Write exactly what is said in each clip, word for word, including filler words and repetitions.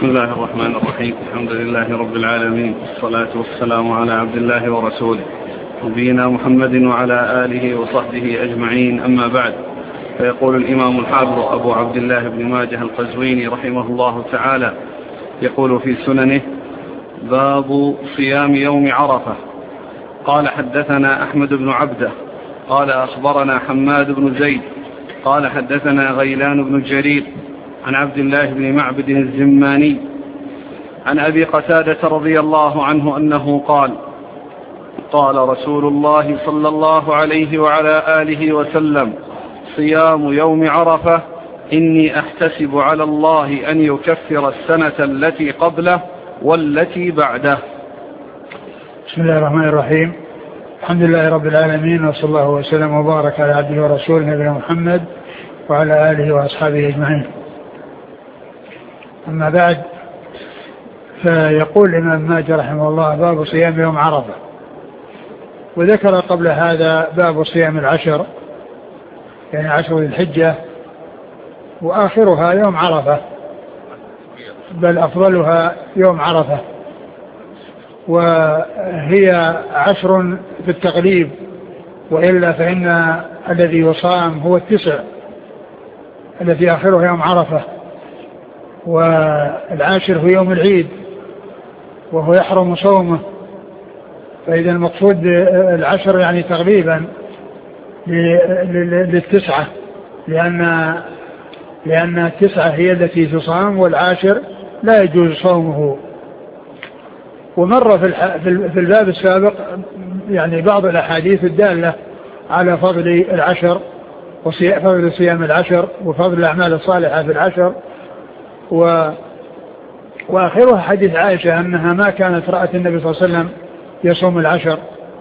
بسم الله الرحمن الرحيم. الحمد لله رب العالمين، والصلاة والسلام على عبد الله ورسوله نبينا محمد وعلى آله وصحبه أجمعين، أما بعد. فيقول الإمام الحافظ أبو عبد الله بن ماجه القزويني رحمه الله تعالى، يقول في سننه: باب صيام يوم عرفة. قال: حدثنا أحمد بن عبده قال أخبرنا حماد بن زيد قال حدثنا غيلان بن جرير عن عبد الله بن معبد الزماني عن أبي قتادة رضي الله عنه أنه قال: قال رسول الله صلى الله عليه وعلى آله وسلم: صيام يوم عرفة إني أحتسب على الله أن يكفر السنة التي قبله والتي بعده. بسم الله الرحمن الرحيم. الحمد لله رب العالمين، وصلى الله وسلم وبارك على عبده ورسوله نبينا محمد وعلى آله وأصحابه أجمعين. أما بعد، فيقول الإمام ماجه رحمه الله: باب صيام يوم عرفة. وذكر قبل هذا باب صيام العشر، يعني عشر ذي الحجة، وآخرها يوم عرفة، بل أفضلها يوم عرفة، وهي عشر في التقليب، وإلا فإن الذي يصام هو التسع الذي آخره يوم عرفة، والعاشر هو يوم العيد وهو يحرم صومه. فإذا المقصود العشر يعني تغليبا للتسعة، لأن لأن التسعة هي التي تصام، والعاشر لا يجوز صومه. ومر في في الباب السابق يعني بعض الأحاديث الدالة على فضل العشر وفضل صيام العشر وفضل الأعمال الصالحة في العشر، و وآخرها حديث عائشة أنها ما كانت رأت النبي صلى الله عليه وسلم يصوم العشر.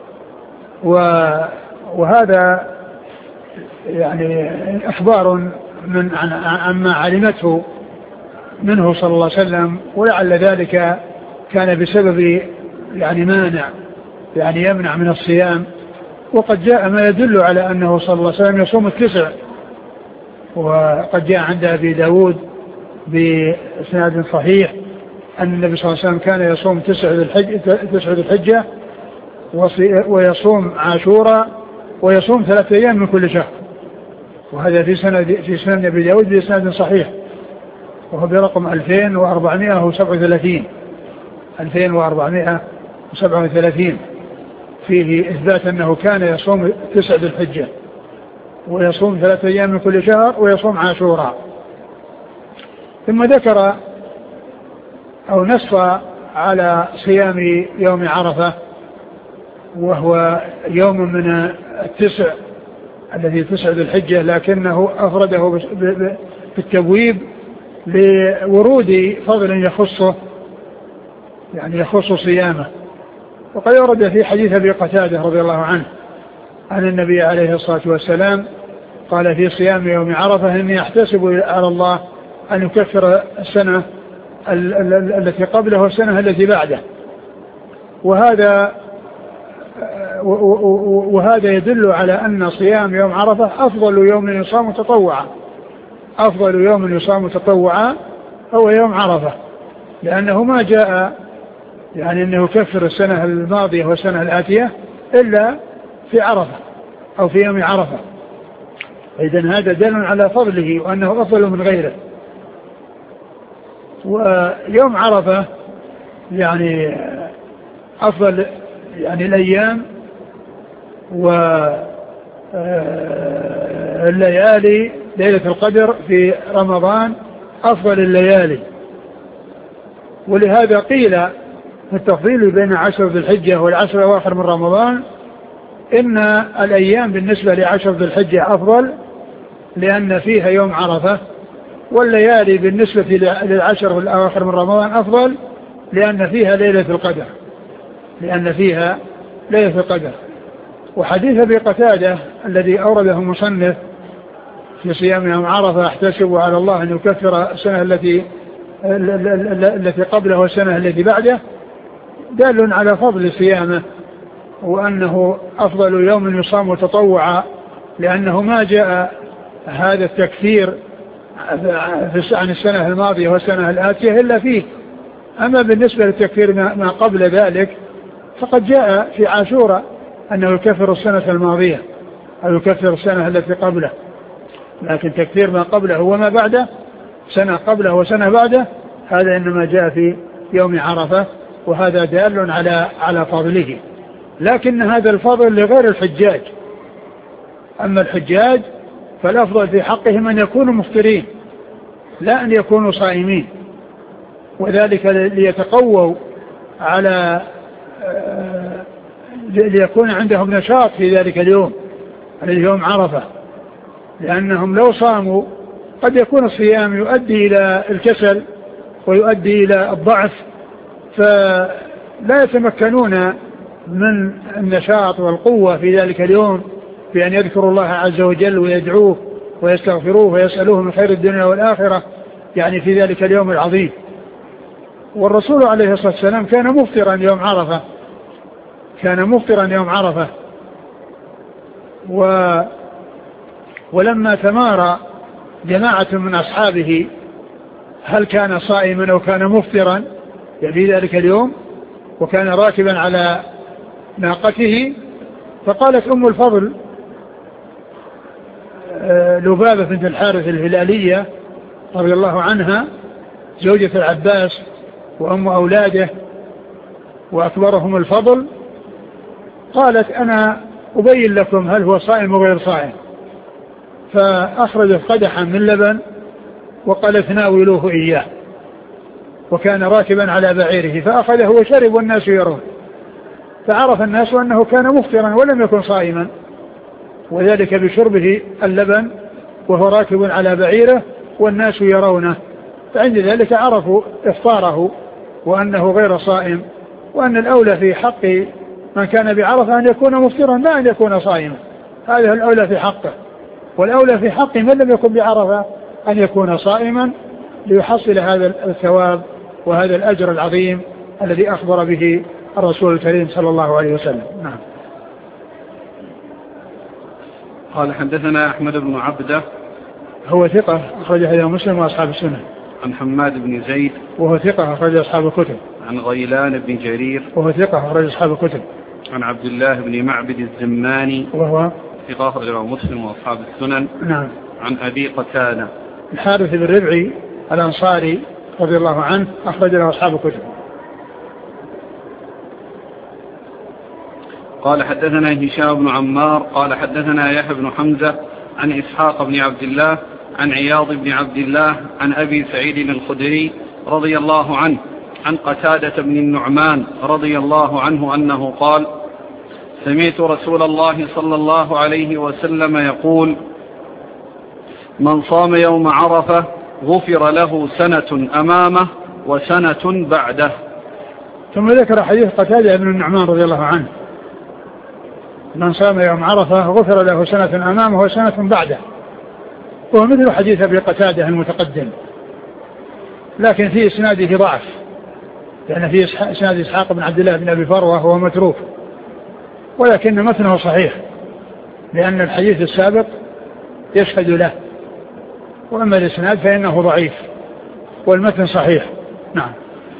وهذا يعني إخبار من عما علمته منه صلى الله عليه وسلم، ولعل ذلك كان بسبب يعني مانع يعني يمنع من الصيام. وقد جاء ما يدل على أنه صلى الله عليه وسلم يصوم التسع، وقد جاء عند أبي داود بإسناد صحيح أن النبي صلى الله عليه وسلم كان يصوم تسع ذي الحجة ويصوم عاشوراء ويصوم ثلاثة أيام من كل شهر. وهذا في سند في سنن أبي داود بإسناد صحيح، وهو برقم ألفين وأربعمائة وسبعة وثلاثين ألفين وأربعمائة وسبعة وثلاثين، فيه إثبات أنه كان يصوم تسع ذي الحجة ويصوم ثلاثة أيام من كل شهر ويصوم عاشوراء. ثم ذكر أو نص على صيام يوم عرفة، وهو يوم من التسع الذي تسع ذي الحجة، لكنه أفرده بالتبويب لورود فضل يخصه يعني يخص صيامه. وقد ورد في حديث أبي قتادة رضي الله عنه عن النبي عليه الصلاة والسلام قال في صيام يوم عرفة: إني أحتسب على الله أن يكفر السنة التي قبله والسنة التي بعده. وهذا وهذا يدل على أن صيام يوم عرفة أفضل يوم يصام تطوعا أفضل يوم يصام تطوعا هو يوم عرفة، لأنه ما جاء يعني أنه يكفر السنة الماضية والسنة الآتية إلا في عرفة أو في يوم عرفة. إذن هذا دل على فضله وأنه أفضل من غيره. ويوم عرفة يعني أفضل يعني الأيام والليالي. ليلة القدر في رمضان أفضل الليالي، ولهذا قيل في التفضيل بين عشر ذي الحجة والعشر الأواخر من رمضان إن الأيام بالنسبة لعشر ذي الحجة أفضل لأن فيها يوم عرفة، والليالي بالنسبة للعشر الأواخر من رمضان أفضل لأن فيها ليلة القدر لأن فيها ليلة القدر. وحديث أبي قتادة الذي أورده المصنف في صيام يوم عرفة: أحتسب على الله أن يكفر السنة التي التي قبله والسنة التي بعده، دال على فضل صيامه وأنه أفضل يوم يصام تطوعا، لأنه ما جاء هذا التكثير عن السنة الماضية والسنة الآتية إلا فيه. أما بالنسبة للتكفير ما قبل ذلك فقد جاء في عاشوراء أنه يكفر السنة الماضية أو يكفر السنة التي قبله، لكن تكفير ما قبله وما بعده، سنة قبله وسنة بعده، هذا إنما جاء في يوم عرفة، وهذا دال على على فضله. لكن هذا الفضل لغير الحجاج. أما الحجاج فالأفضل في حقهم أن يكونوا مفطرين لا أن يكونوا صائمين، وذلك ليتقووا على ليكون عندهم نشاط في ذلك اليوم اليوم عرفة، لأنهم لو صاموا قد يكون الصيام يؤدي إلى الكسل ويؤدي إلى الضعف، فلا يتمكنون من النشاط والقوة في ذلك اليوم بأن يذكروا الله عز وجل ويدعوه ويستغفروه ويسألوه من خير الدنيا والآخرة، يعني في ذلك اليوم العظيم. والرسول عليه الصلاة والسلام كان مفطرا يوم عرفة كان مفطرا يوم عرفة و ولما تمارى جماعة من أصحابه هل كان صائما أو كان مفطرا في ذلك اليوم، وكان راكبا على ناقته، فقالت أم الفضل لبابة بنت الحارث الهلالية رضي الله عنها زوجة العباس وأم أولاده وأكبرهم الفضل، قالت أنا أبين لكم هل هو صائم وغير صائم، فأخرجت قدحا من لبن وقالت ناولوه إياه، وكان راكبا على بعيره فأخذه وشرب والناس يرون، فعرف الناس أنه كان مفطرا ولم يكن صائما، وذلك بشربه اللبن وهو راكب على بعيره والناس يرونه، فعند ذلك عرفوا إفطاره وأنه غير صائم، وأن الأولى في حق من كان بعرفة أن يكون مفطرا لا أن يكون صائما، هذا الأولى في حقه، والأولى في حق من لم يكن بعرفة أن يكون صائما ليحصل هذا الثواب وهذا الأجر العظيم الذي أخبر به الرسول الكريم صلى الله عليه وسلم. نعم. قال حدثنا أحمد بن عبده هو ثقة أخرج حديث مسلم وأصحاب السنة. عن حماد بن زيد وهو ثقة أخرج أصحاب الكتب. عن غيلان بن جرير وهو ثقة أخرج أصحاب الكتب. عن عبد الله بن معبد الزماني وهو ثقة أخرج مسلم وأصحاب السنن. نعم. عن أبي قتادة الحارث بن ربعي الأنصاري رضي الله عنه أخرج له أصحاب الكتب. قال حدثنا هشام بن عمار قال حدثنا يحيى بن حمزة عن إسحاق بن عبد الله عن عياض بن عبد الله عن أبي سعيد الخدري رضي الله عنه عن قتادة بن النعمان رضي الله عنه أنه قال سمعت رسول الله صلى الله عليه وسلم يقول من صام يوم عرفة غفر له سنة أمامه وسنة بعده. ثم ذكر حديث قتادة بن النعمان رضي الله عنه من صام يوم عرفة غفر له سنة أمامه وسنة بعده، وهو مثل حديث أبي قتادة المتقدم، لكن في إسناده ضعف، لأن في إسناد إسحاق بن عبد الله بن أبي فروة هو متروك، ولكن متنه صحيح لأن الحديث السابق يشهد له، وأما الإسناد فإنه ضعيف والمتن صحيح. نعم.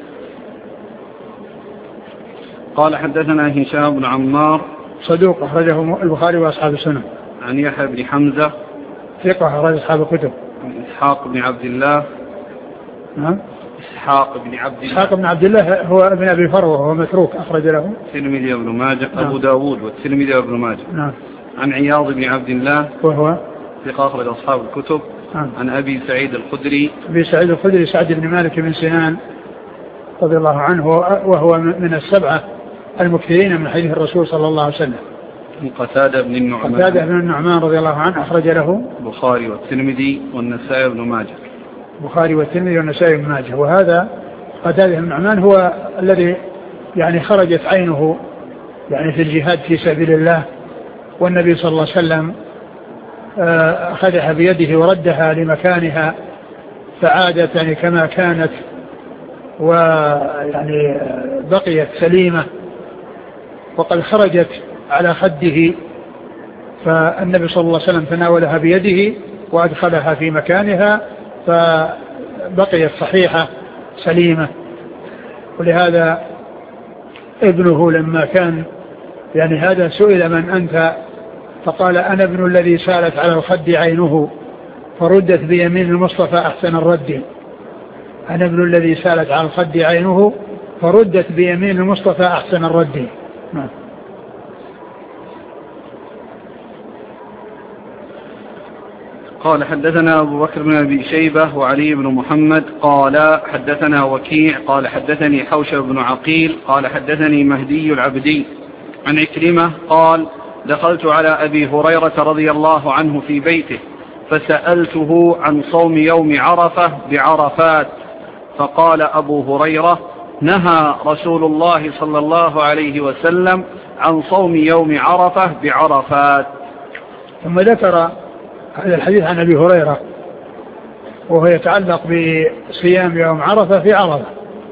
قال حدثنا هشام بن عمار صدوق أخرجه البخاري وأصحاب السنن. عن يحيى بن حمزة ثقة أخرج أصحاب الكتب. عن إسحاق بن عبد الله نعم. إسحاق بن عبد الله إسحاق بن عبد الله هو ابن أبي فروة وهو متروك أخرج له الترمذي وابن ماجه. نعم. أبو داود والترمذي وابن ماجه. نعم. عن عياض بن عبد الله وهو ثقة أخرج أصحاب الكتب. نعم. عن أبي سعيد الخدري أبي سعيد الخدري سعد بن مالك بن سنان رضي الله عنه وهو من السبعة المكثرين من حديث الرسول صلى الله عليه وسلم. قتادة بن النعمان قتادة بن النعمان رضي الله عنه أخرج له البخاري والترمذي والنسائي بن ماجه. البخاري والترمذي والنسائي بن ماجه. وهذا قتادة بن النعمان هو الذي يعني خرجت عينه يعني في الجهاد في سبيل الله، والنبي صلى الله عليه وسلم أخذها بيده وردها لمكانها فعادت يعني كما كانت ويعني بقيت سليمة، وقد خرجت على خده، فالنبي صلى الله عليه وسلم تناولها بيده وأدخلها في مكانها فبقيت صحيحة سليمة. ولهذا ابنه لما كان يعني هذا سئل من أنت فقال أنا ابن الذي سالت على الخد عينه فردت بيمين المصطفى أحسن الرد. أنا ابن الذي سالت على الخد عينه فردت بيمين المصطفى أحسن الرد. نعم. قال حدثنا أبو بكر بن أبي شيبة وعلي بن محمد قال حدثنا وكيع قال حدثني حوشب بن عقيل قال حدثني مهدي العبدي عن عكرمة قال دخلت على أبي هريرة رضي الله عنه في بيته فسألته عن صوم يوم عرفة بعرفات فقال أبو هريرة نهى رسول الله صلى الله عليه وسلم عن صوم يوم عرفة بعرفات. ثم ذكر هذا الحديث عن أبي هريرة وهو يتعلق بصيام يوم عرفة في عرفة.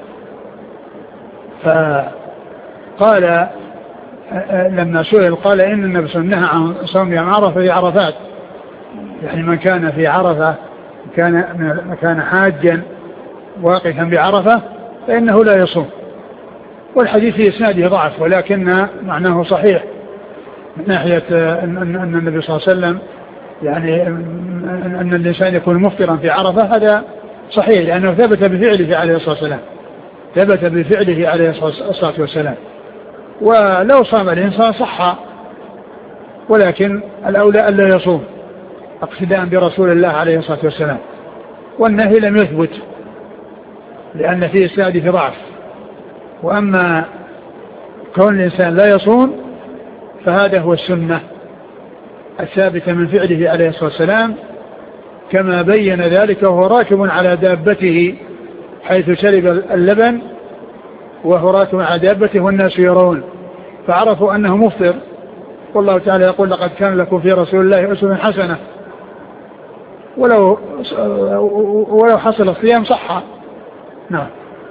فقال لما سئل قال إن النبي صلى الله عليه وسلم نهى عن صوم يوم عرفة في عرفات، يعني من كان في عرفة كان كان حاجا واقفا بعرفة فإنه لا يصوم. والحديث في إسناده ضعف ولكن معناه صحيح من ناحية أن النبي صلى الله عليه وسلم يعني أن الإنسان يكون مفطرا في عرفة هذا صحيح لأنه ثبت بفعله عليه الصلاة والسلام ثبت بفعله عليه الصلاة والسلام. ولو صام الإنسان صح ولكن الأولى ألا يصوم اقتداء برسول الله عليه الصلاة والسلام. والنهي لم يثبت لأن فيه إسناده ضعف. وأما كون الإنسان لا يصوم فهذا هو السنة الثابتة من فعله عليه الصلاة والسلام كما بين ذلك وهو راكب على دابته حيث شرب اللبن وهو راكب على دابته والناس يرون فعرفوا أنه مفطر. والله تعالى يقول لقد كان لكم في رسول الله أسوة حسنة ولو ولو حصل الصيام صح. نعم.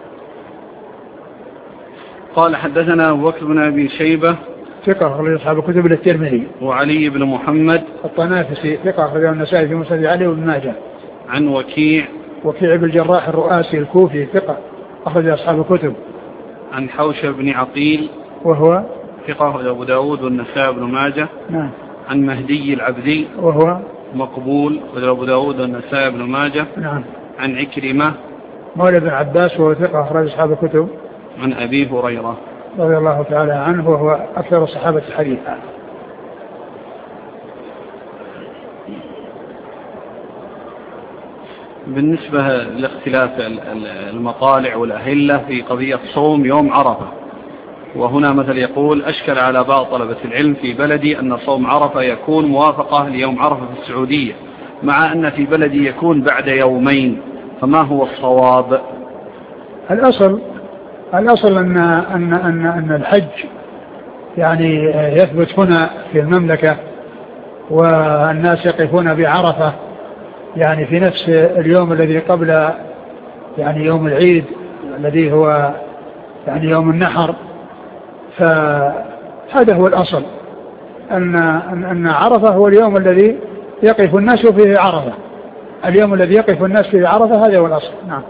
قال حدثنا أبو بكر بن أبي شيبة ثقة أخرج أصحاب الكتب الترمذي وعلي بن محمد الطنافسي ثقة أخرجه النسائي في مسند علي وابن ماجه. عن وكيع وكيع بن الجراح الرؤاسي الكوفي ثقة أخرج أصحاب الكتب. عن حوشب بن عقيل وهو ثقة أخرج أبو داود والنسائي بن ماجه. نعم. عن مهدي العبدي وهو مقبول أخرج أبو داود والنسائي بن ماجه. نعم. عن عكرمة مولى بن عباس وهو ثقة أخرج أصحاب الكتب. عن أبي هريرة رضي الله تعالى عنه وهو أكثر الصحابة حديثا. بالنسبة لاختلاف المطالع والأهلة في قضية صوم يوم عرفة، وهنا مثل يقول أشكل على بعض طلبة العلم في بلدي أن صوم عرفة يكون موافقة ليوم عرفة في السعودية مع أن في بلدي يكون بعد يومين، فما هو الصواب؟ الأصل الأصل أن أن أن أن الحج يعني يثبت هنا في المملكة والناس يقفون بعرفة يعني في نفس اليوم الذي قبل يعني يوم العيد الذي هو يعني يوم النحر. فهذا هو الأصل أن أن عرفة هو اليوم الذي يقف الناس فيه عرفة اليوم الذي يقف الناس فيه عرفة هذا هو الأصل. نعم.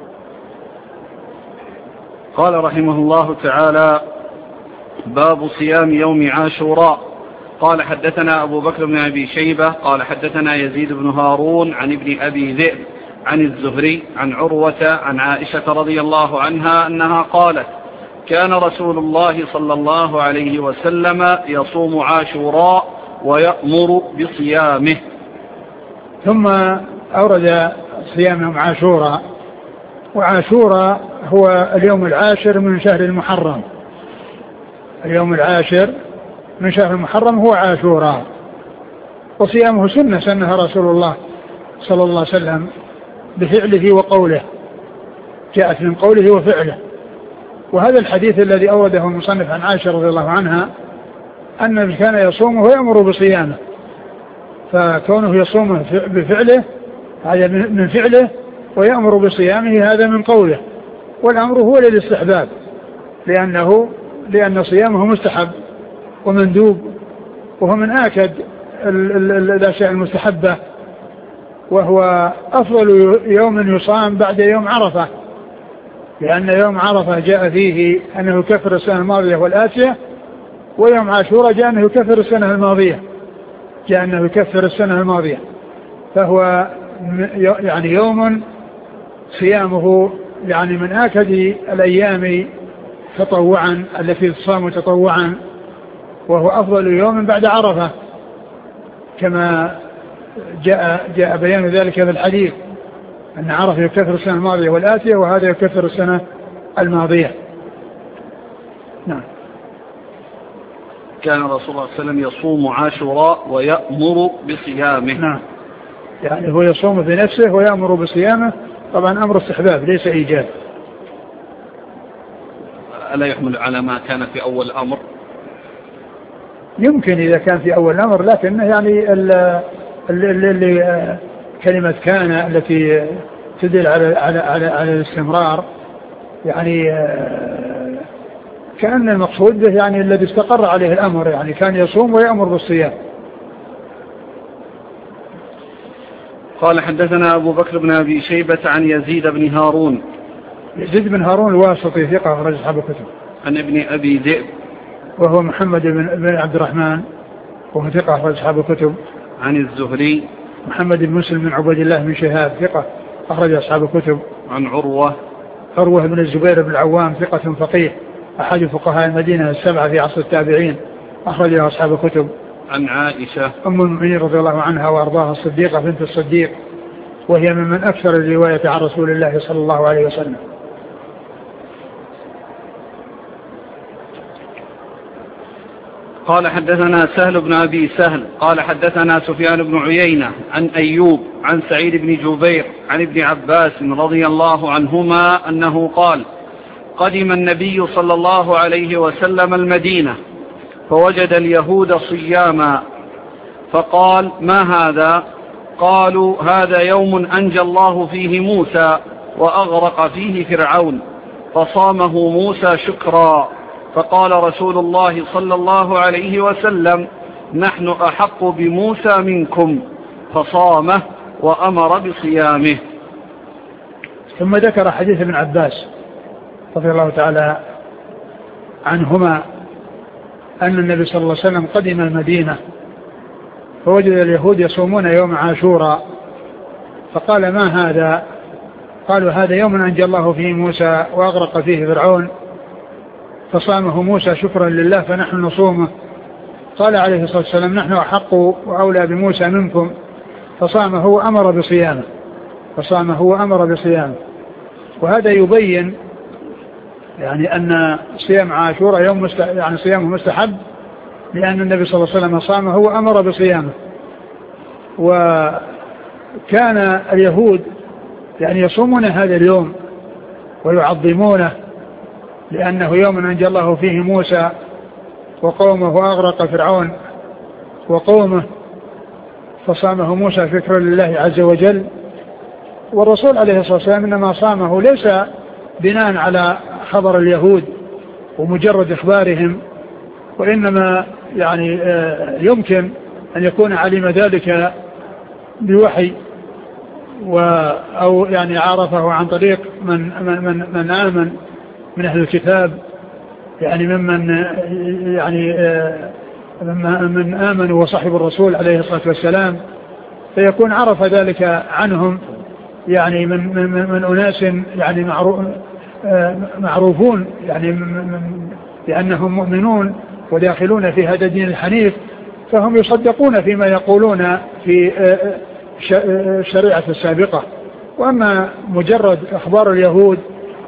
قال رحمه الله تعالى باب صيام يوم عاشوراء. قال حدثنا أبو بكر بن أبي شيبة قال حدثنا يزيد بن هارون عن ابن أبي ذئب عن الزهري عن عروة عن عائشة رضي الله عنها أنها قالت كان رسول الله صلى الله عليه وسلم يصوم عاشوراء ويأمر بصيامه. ثم أورد صيام يوم عاشوراء، وعاشوراء هو اليوم العاشر من شهر المحرم. اليوم العاشر من شهر المحرم هو عاشوراء، وصيامه سنة سنها رسول الله صلى الله عليه وسلم بفعله وقوله، جاءت من قوله وفعله. وهذا الحديث الذي أورده المصنف عن عائشة رضي الله عنها أن كان يصومه ويأمر بصيامه، فكونه يصومه بفعله هذا من فعله ويأمر بصيامه هذا من قوله. والأمر هو للاستحباب لأنه لأن صيامه مستحب ومندوب، وهو من آكد الأشياء المستحبة وهو أفضل يوم يصام بعد يوم عرفة، لأن يوم عرفة جاء فيه أنه يكفر السنة الماضية والآتية، ويوم عاشوراء جاء أنه يكفر السنة الماضية جاء أنه يكفر السنة الماضية فهو يعني يوم صيامه يعني من آكد الأيام تطوعا التي تصام تطوعا، وهو أفضل يوم بعد عرفة كما جاء, جاء بيان ذلك في الحديث أن عرفة يكفر السنة الماضية والآتية، وهذا يكفر السنة الماضية. نعم. كان رسول الله صلى الله عليه وسلم يصوم عاشوراء ويأمر بصيامه. نعم، يعني هو يصوم بنفسه ويأمر بصيامه، طبعا أمر استحباب ليس إيجاب. ألا يحمل على ما كان في أول الأمر؟ يمكن إذا كان في أول الأمر، لكن يعني اللي كلمة كان التي تدل على على على, على الاستمرار، يعني كأن المقصود به يعني الذي استقر عليه الأمر، يعني كان يصوم ويأمر بالصيام. قال حدثنا أبو بكر بن أبي شيبة عن يزيد بن هارون. يزيد بن هارون الواسطي ثقة أخرج أصحاب الكتب. عن ابن أبي ذئب وهو محمد بن عبد الرحمن وهو ثقة أخرج أصحاب الكتب. عن الزهري محمد بن مسلم بن عبد الله بن شهاب ثقة أخرج أصحاب الكتب. عن عروة عروة بن الزبير بن العوام ثقة فقيه أحد فقهاء المدينة السبعة في عصر التابعين أخرجها أصحاب الكتب. عن عائشة أم المؤمنين رضي الله عنها وأرضاها الصديقة بنت الصديق، وهي ممن أكثر الرواية عن رسول الله صلى الله عليه وسلم. قال حدثنا سهل بن أبي سهل قال حدثنا سفيان بن عيينة عن أيوب عن سعيد بن جبير عن ابن عباس رضي الله عنهما أنه قال: قدم النبي صلى الله عليه وسلم المدينة فوجد اليهود صياما، فقال: ما هذا؟ قالوا: هذا يوم أنجى الله فيه موسى وأغرق فيه فرعون، فصامه موسى شكرا. فقال رسول الله صلى الله عليه وسلم: نحن أحق بموسى منكم، فصامه وأمر بصيامه. ثم ذكر حديث ابن عباس رضي الله تعالى عنهما أن النبي صلى الله عليه وسلم قدم المدينة فوجد اليهود يصومون يوم عاشوراء، فقال: ما هذا؟ قالوا: هذا يوم أنجى الله فيه موسى وأغرق فيه فرعون، فصامه موسى شكرا لله فنحن نصومه. قال عليه الصلاة والسلام: نحن أحق وأولى بموسى منكم، فصامه وأمر بصيامه فصامه وأمر بصيامه. وهذا يبين يعني أن صيام عاشوراء يوم مست... يعني صيامه مستحب، لأن النبي صلى الله عليه وسلم صامه وأمر بصيامه. وكان اليهود يعني يصومون هذا اليوم ويعظمونه، لأنه يوم أنجى الله فيه موسى وقومه وأغرق فرعون وقومه، فصامه موسى شكرا لله عز وجل. والرسول عليه الصلاة والسلام إنما صامه ليس بناء على خبر اليهود ومجرد إخبارهم، وإنما يعني يمكن أن يكون علم ذلك بوحي أو يعني عرفه عن طريق من, من, من آمن من أهل الكتاب، يعني ممن يعني من آمنوا وصحب الرسول عليه الصلاة والسلام، فيكون عرف ذلك عنهم يعني من, من, من أناس يعني معروف معروفون يعني لأنهم مؤمنون وداخلون في هذا الدين الحنيف، فهم يصدقون فيما يقولون في الشريعة السابقة. وأما مجرد أخبار اليهود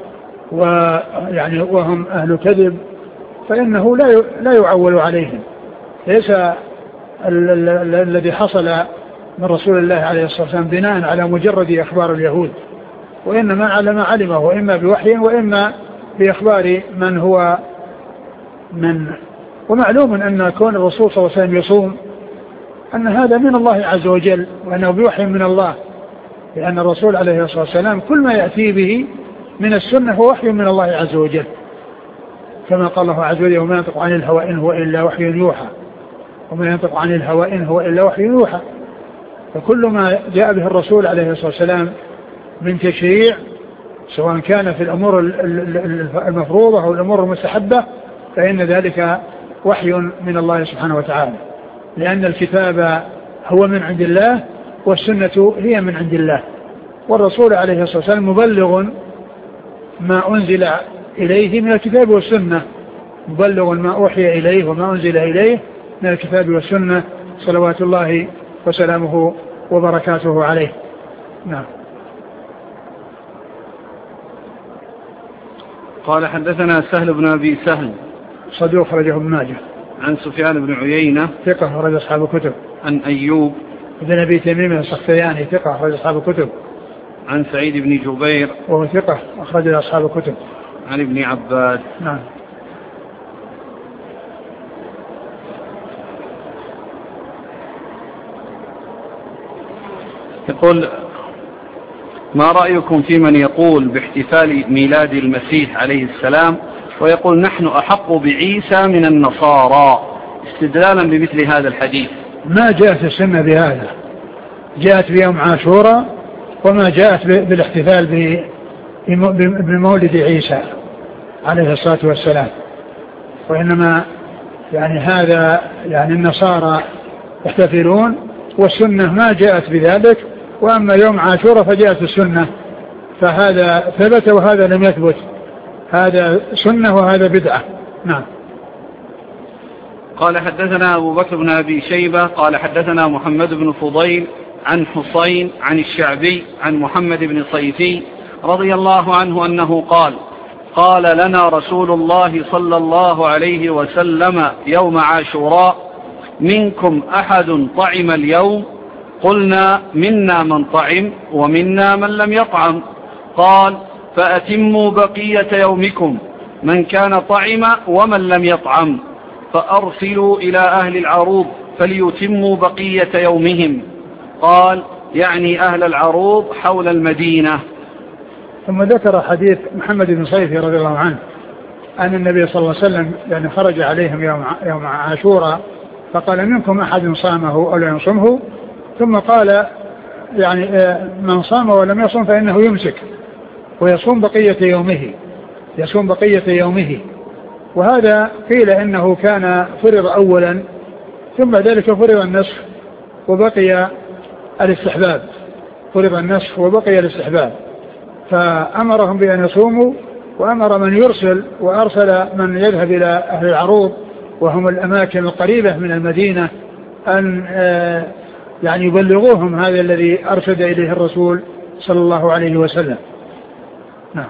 ويعني وهم أهل كذب فإنه لا لا يعول عليهم، ليس الذي حصل من رسول الله عليه الصلاة والسلام بناء على مجرد أخبار اليهود، وإنما على ما علمه، وإما بوحي وإما بإخبار من هو من. ومعلوم أن كون الرسول صلى الله عليه وسلم يصوم أن هذا من الله عز وجل، وأنه بوحي من الله، لأن الرسول عليه الصلاة والسلام كل ما يأتي به من السنة هو وحي من الله عز وجل، كما قال الله عز وجل: وما ينطق عن الهوى إن هو إلا وحي يوحى وما ينطق عن الهوى إن هو إلا وحي يوحى. فكل ما جاء به الرسول عليه الصلاة والسلام من تشريع سواء كان في الأمور المفروضة أو الأمور المستحبة فإن ذلك وحي من الله سبحانه وتعالى، لأن الكتاب هو من عند الله والسنة هي من عند الله، والرسول عليه الصلاة والسلام مبلغ ما أنزل إليه من الكتاب والسنة، مبلغ ما أوحي إليه وما أنزل إليه من الكتاب والسنة صلوات الله وسلامه وبركاته عليه. نعم. قال حدثنا سهل بن أبي سهل صدوق أخرجه ابن ماجه. عن سفيان بن عيينة ثقة أخرج أصحاب الكتب. عن أيوب بن أبي تميم السختياني ثقة أخرج أصحاب الكتب. عن سعيد بن جبير وهو ثقة أخرج أصحاب الكتب. عن ابن عباس. نعم. يقول: ما رأيكم في من يقول باحتفال ميلاد المسيح عليه السلام ويقول نحن أحق بعيسى من النصارى استدلالا بمثل هذا الحديث؟ ما جاءت السنة بهذا، جاءت بيوم عاشوراء وما جاءت بالاحتفال بمولد عيسى عليه الصلاة والسلام، وإنما يعني هذا يعني النصارى يحتفلون والسنة ما جاءت بذلك، وأما يوم عاشوراء فجاءت السنة، فهذا ثبت وهذا لم يثبت، هذا سنة وهذا بدعة. نعم. قال حدثنا أبو بكر بن أبي شيبة قال حدثنا محمد بن فضيل عن حسين عن الشعبي عن محمد بن صيفي رضي الله عنه أنه قال: قال لنا رسول الله صلى الله عليه وسلم يوم عاشوراء: منكم أحد طعم اليوم؟ قلنا: منا من طعم ومنا من لم يطعم. قال: فأتموا بقية يومكم، من كان طعم ومن لم يطعم، فأرسلوا إلى أهل العروض فليتموا بقية يومهم. قال: يعني أهل العروض حول المدينة. ثم ذكر حديث محمد بن صيفي رضي الله عنه أن النبي صلى الله عليه وسلم يعني خرج عليهم يوم يوم عاشوراء فقال: منكم أحد صامه أو لم يصمه، ثم قال: يعني من صام ولم يصم فإنه يمسك ويصوم بقية يومه، يصوم بقية يومه. وهذا قيل إنه كان فرض أولا ثم ذلك فرض النصف وبقي الاستحباب، فرض النصف وبقي الاستحباب، فأمرهم بأن يصوموا وأمر من يرسل وأرسل من يذهب إلى أهل العروض وهم الأماكن القريبة من المدينة أن يعني يبلغوهم هذا الذي أرشد إليه الرسول صلى الله عليه وسلم. نعم.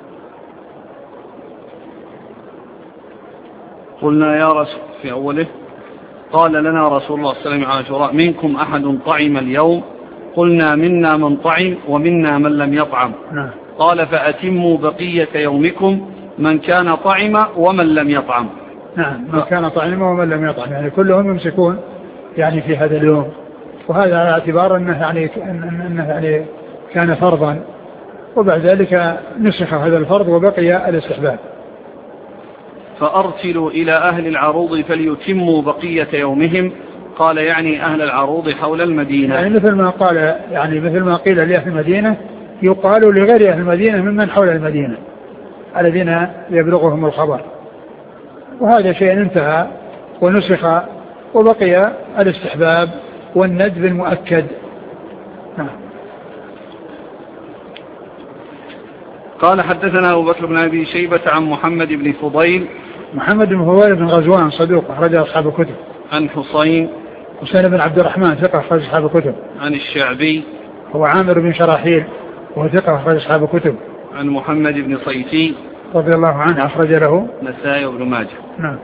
قلنا يا رسول في أوله: قال لنا رسول الله صلى الله عليه وسلم عاشوراء: منكم أحد طعم اليوم؟ قلنا: منا من طعم ومنا من لم يطعم. نعم. قال: فأتموا بقية يومكم، من كان طعم ومن لم يطعم. نعم، من كان طعم ومن لم يطعم، يعني كلهم يمسكون يعني في هذا اليوم، وهذا على اعتبار أنه يعني, أنه يعني كان فرضا، وبعد ذلك نسخ هذا الفرض وبقي الاستحباب. فأرسلوا إلى أهل العروض فليتموا بقية يومهم. قال: يعني أهل العروض حول المدينة. يعني مثل ما قال يعني مثل ما قيل لأهل المدينة يقال لغير أهل المدينة ممن حول المدينة الذين يبلغهم الخبر، وهذا شيء انتهى ونسخ وبقي الاستحباب والندب المؤكد. نعم. قال حدثنا أبو بكر بن أبي شيبة عن محمد بن فضيل. محمد بن فضيل بن غزوان صدوق أخرج أصحاب الكتب. عن حسين حسين بن عبد الرحمن ثقة أخرج أصحاب الكتب. عن الشعبي هو عامر بن شراحيل وهو ثقة أخرج أصحاب الكتب. عن محمد بن صيفي رضي الله عنه أخرج له نسائي وابن ماجه. نعم.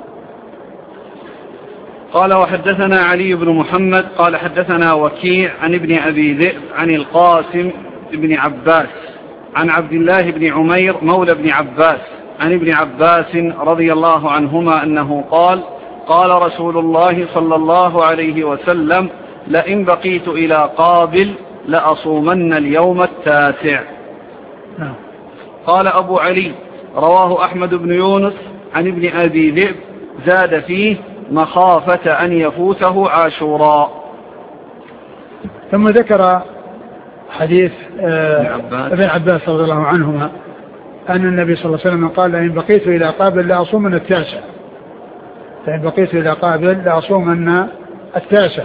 قال: وحدثنا علي بن محمد قال حدثنا وكيع عن ابن أبي ذئب عن القاسم بن عباس عن عبد الله بن عمير مولى بن عباس عن ابن عباس رضي الله عنهما أنه قال: قال رسول الله صلى الله عليه وسلم: لئن بقيت إلى قابل لأصومن اليوم التاسع. نعم. قال أبو علي: رواه أحمد بن يونس عن ابن أبي ذئب زاد فيه: مخافة أن يفوته عاشوراء. ثم ذكر حديث ابن عباس رضي الله عنهما أن النبي صلى الله عليه وسلم قال إن بقيت إلى قابل لأصومن التاسع، فإن بقيت إلى قابل لأصومن التاسع،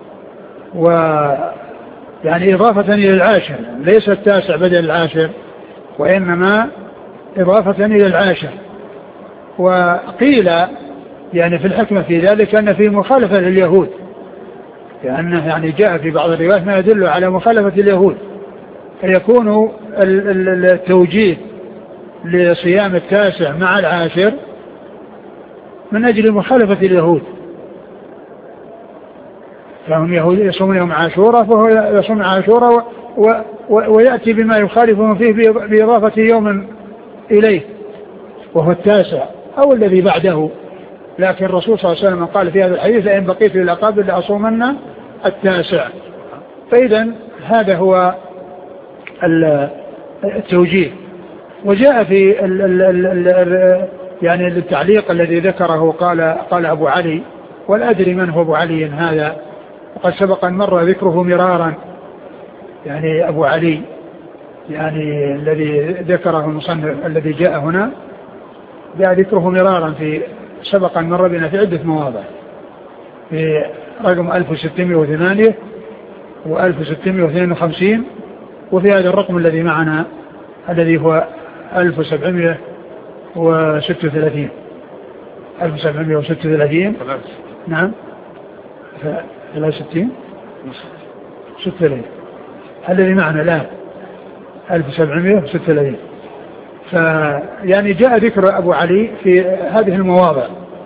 ويعني إضافة إلى العاشر، ليس التاسع بدل العاشر وإنما إضافة إلى العاشر. وقيل يعني في الحكمة في ذلك أن في مخالفة لليهود، لأنه يعني جاء في بعض الروايات ما يدل على مخالفة اليهود، فيكون التوجيه لصيام التاسع مع العاشر من أجل مخالفة اليهود، فهم يهود يصومون يوم عاشوراء فهو يصوم عاشوراء و و ويأتي بما يخالفهم فيه بإضافة يوم إليه وهو التاسع أو الذي بعده. لكن الرسول صلى الله عليه وسلم قال في هذا الحديث لئن بقيت إلى قابل لأصومن التاسع. فإذا هذا هو التوجيه. وجاء في ال ال ال ال يعني التعليق الذي ذكره قال قال أبو علي، ولا أدري من هو أبو علي هذا، وقد سبق أن مر ذكره مرارا، يعني أبو علي يعني الذي ذكره المصنف الذي جاء هنا جاء ذكره مرارا في سبق أن مر بنا في عدة مواضع، في رقم ألف وستمائة وثمانية وألف وستمائة واثنين وخمسين، وفي هذا الرقم الذي معنا الذي هو ألف وسبعمائة وستة وثلاثين ألف وسبعمائة وستة وثلاثين. نعم ثلاثة وستين ستة وثلاثين الذي معنا الآن ألف وسبعمائة وستة وثلاثين. فيعني جاء ذكر أبو علي في هذه المواضع.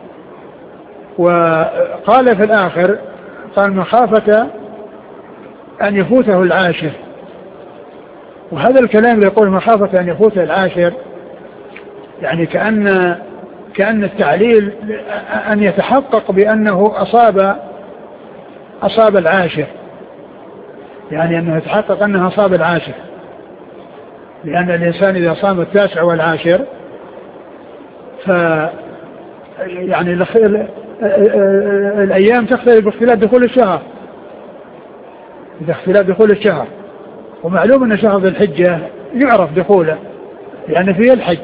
وقال في الآخر قال مخافة أن يفوته العاشر، وهذا الكلام يقول مخافة أن يفوته العاشر يعني كأن كأن التعليل أن يتحقق بأنه أصاب أصاب العاشر، يعني أنه يتحقق أنه أصاب العاشر، لأن الإنسان إذا صام التاسع والعاشر ف يعني الأيام تختلف باختلاف دخول الشهر، إذا اختلاف دخول الشهر، ومعلوم أن شهر ذي الحجة يعرف دخوله لأن فيه الحج،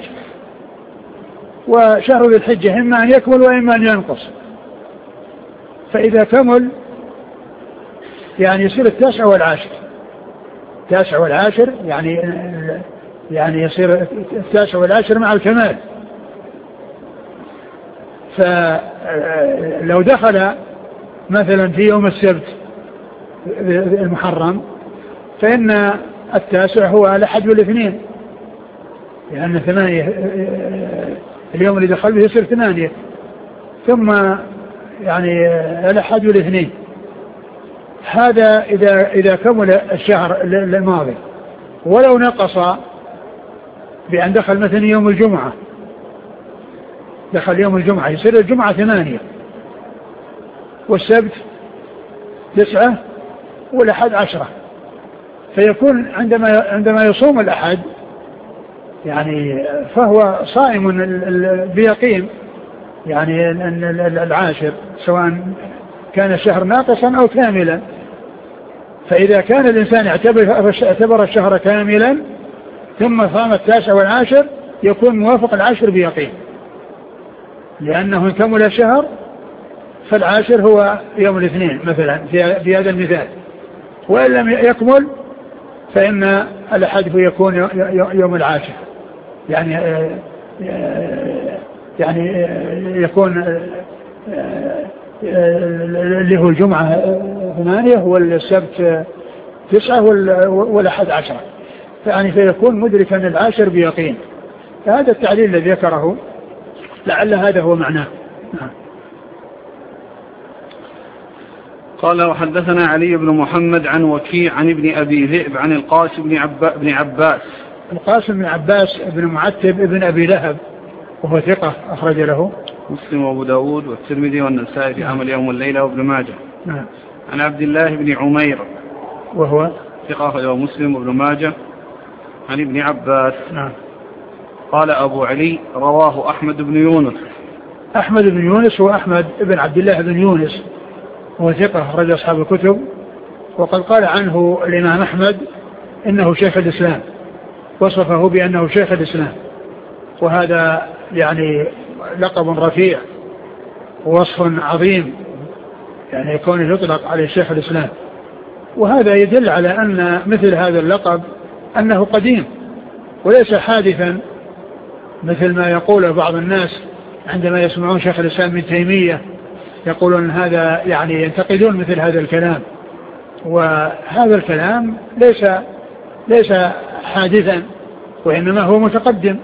وشهر ذي الحجة إما أن يكمل وإما أن ينقص، فإذا كمل يعني يصير التاسع والعاشر، التاسع والعاشر يعني يعني يصير التاسع والعاشر مع الكمال. فلو دخل مثلا في يوم السبت المحرم فإن التاسع هو الأحد والاثنين، لأن ثمانية اليوم اللي دخل به يصير ثمانية، ثم يعني الأحد والاثنين. هذا إذا إذا كمل الشهر الماضي. ولو نقص بأن دخل مثلا يوم الجمعة، دخل يوم الجمعة يصير الجمعة ثمانية والسبت تسعة والأحد عشرة، فيكون عندما عندما يصوم الأحد يعني فهو صائم بيقين، يعني العاشر سواء كان الشهر ناقصا أو كاملا. فإذا كان الإنسان اعتبر الشهر كاملا ثم صام التاسع والعاشر يكون موافق العاشر بيقين، لأنه إن كمل الشهر فالعاشر هو يوم الاثنين مثلا في هذا المثال، وإن لم يكمل فإن الأحد يكون يوم العاشر، يعني يعني يكون اللي هو الجمعة ثمانية والسبت تسعة والأحد عشرة، يعني فيكون مدركا العاشر بيقين. فهذا التعليل الذي ذكره لعل هذا هو معناه. قال وحدثنا علي بن محمد عن وكيع عن ابن أبي ذئب عن القاسم بن, عب... بن عباس. القاسم بن عباس بن معتب ابن أبي لهب وهو ثقة أخرج له مسلم وابو داود والترمذي والنسائي في عمل يوم والليلة وابن ماجه. نعم. عن عبد الله بن عمير وهو ثقة أخرجه مسلم وابن ماجه عن ابن عباس. نعم. قال أبو علي رواه أحمد بن يونس. أحمد بن يونس هو أحمد بن عبد الله بن يونس، هو ثقة أخرج أصحاب الكتب وقد قال عنه الإمام أحمد إنه شيخ الإسلام، وصفه بأنه شيخ الإسلام، وهذا يعني لقب رفيع ووصف عظيم، يعني يكون يطلق عليه شيخ الإسلام. وهذا يدل على أن مثل هذا اللقب أنه قديم وليس حادثا مثل ما يقول بعض الناس عندما يسمعون شيخ الإسلام ابن تيمية، يقولون هذا يعني ينتقدون مثل هذا الكلام، وهذا الكلام ليس ليس حادثا وإنما هو متقدم.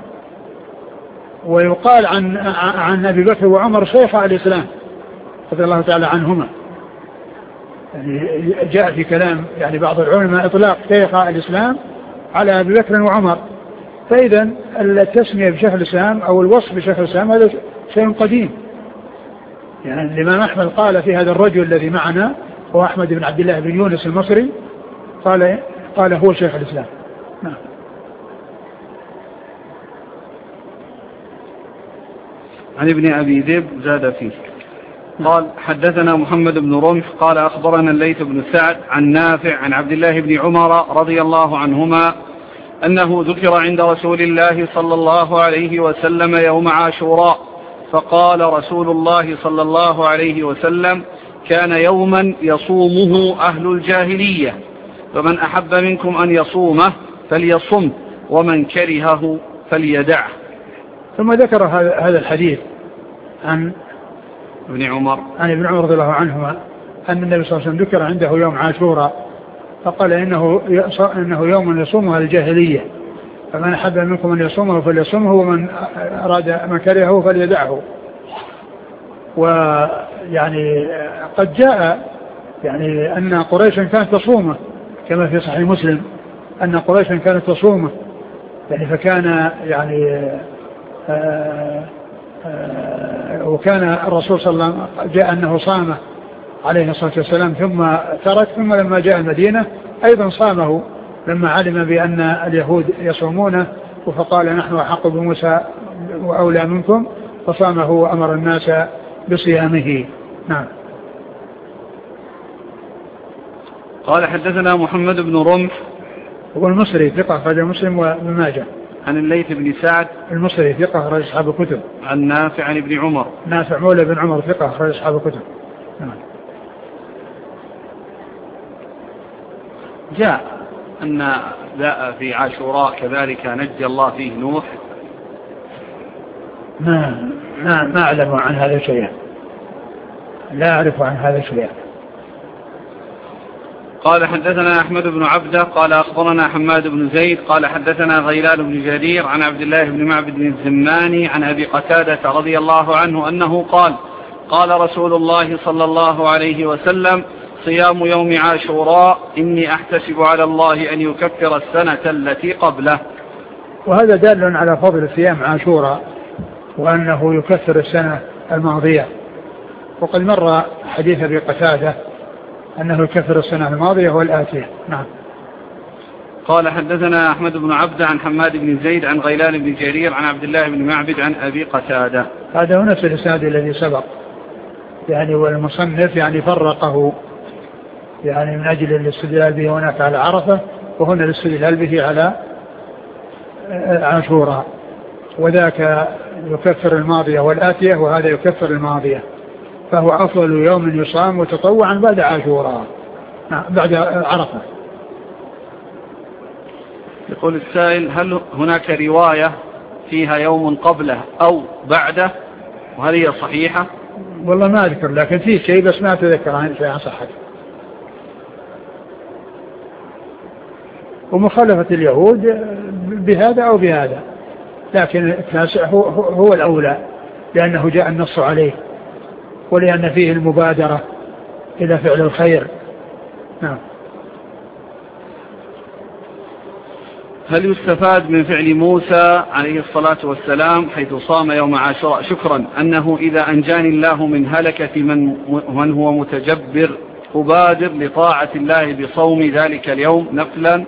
ويقال عن عن أبي بكر وعمر شيخ الإسلام رضي الله تعالى عنهما، يعني جاء في كلام يعني بعض العلماء إطلاق شيخ الإسلام على أبي بكر وعمر. فإذا التسمية بشيخ الإسلام أو الوصف بشيخ الإسلام هذا شيء قديم. يعني الإمام أحمد قال في هذا الرجل الذي معنا هو أحمد بن عبد الله بن يونس المصري، قال قال هو شيخ الإسلام. نعم. عن ابن أبي ذئب زاد فيه قال حدثنا محمد بن رمح قال أخبرنا الليث بن سعد عن نافع عن عبد الله بن عمر رضي الله عنهما أنه ذكر عند رسول الله صلى الله عليه وسلم يوم عاشوراء، فقال رسول الله صلى الله عليه وسلم: كان يوما يصومه أهل الجاهلية، فمن أحب منكم أن يصومه فليصم، ومن كرهه فليدعه. ثم ذكر هذا الحديث عن ابن عمر عن ابن عمر رضي الله عنهما أن النبي صلى الله عليه وسلم ذكر عنده يوم عاشوراء، فقال إنه إنه يوم يصومها الجاهلية، فمن أحب منكم أن يصومه فليصومه، ومن أراد من كرهه فليدعه. ويعني قد جاء يعني أن قريشا كانت تصومه كما في صحيح مسلم أن قريشا كانت تصومه، يعني فكان يعني آآ آآ وكان الرسول صلى الله عليه وسلم جاء أنه صامه عليه الصلاة والسلام ثم ترك، ثم لما جاء المدينة أيضا صامه لما علم بأن اليهود يصومونه، فقال نحن أحق بموسى وأولى منكم، فصامه وأمر الناس بصيامه. نعم. قال حدثنا محمد بن رمح هو المصري ثقة أخرج مسلم وابن ماجه. عن الليث بن سعد المصري ثقة أخرج أصحاب الكتب. عن نافع عن ابن عمر نافع مولى بن عمر ثقة أخرج أصحاب الكتب. نعم. جاء أن جاء في عاشوراء كذلك نجى الله فيه نوح. ما ما ما أعلم عن هذا شيئا، لا أعرف عن هذا شيئا. قال حدثنا أحمد بن عبده قال أخبرنا حماد بن زيد قال حدثنا غيلان بن جرير عن عبد الله بن معبد بن الزماني عن أبي قتادة رضي الله عنه أنه قال: قال رسول الله صلى الله عليه وسلم: صيام يوم عاشوراء إني أحتسب على الله أن يكفر السنة التي قبله. وهذا دال على فضل صيام عاشوراء وأنه يكفر السنة الماضية، وقد مر حديث أبي قتادة أنه يكفر السنة الماضية والآتية. نعم. قال حدثنا أحمد بن عبد عن حماد بن زيد عن غيلان بن جرير عن عبد الله بن معبد عن أبي قتادة. هذا هو نفس الإسناد الذي سبق، يعني والمصنف يعني فرقه يعني من أجل الاستدلال به هناك على عرفة، وهنا الاستدلال به على عاشوراء، وذاك يكفر الماضية والآتية وهذا يكفر الماضية، فهو أفضل يوم يصام وتطوعا بعد عاشوراء بعد عرفة. يقول السائل: هل هناك رواية فيها يوم قبله أو بعده، وهل هي صحيحة؟ والله ما أذكر، لكن فيه شيء بس ما أتذكر عن شيء عن صحته. ومخالفة اليهود بهذا أو بهذا، لكن التاسع هو, هو الأولى لأنه جاء النص عليه ولأن فيه المبادرة إلى فعل الخير. نعم. هل يستفاد من فعل موسى عليه الصلاة والسلام حيث صام يوم عاشوراء شكرا أنه إذا أنجاني الله من هلكة من, من هو متجبر أبادر لطاعة الله بصوم ذلك اليوم نفلا؟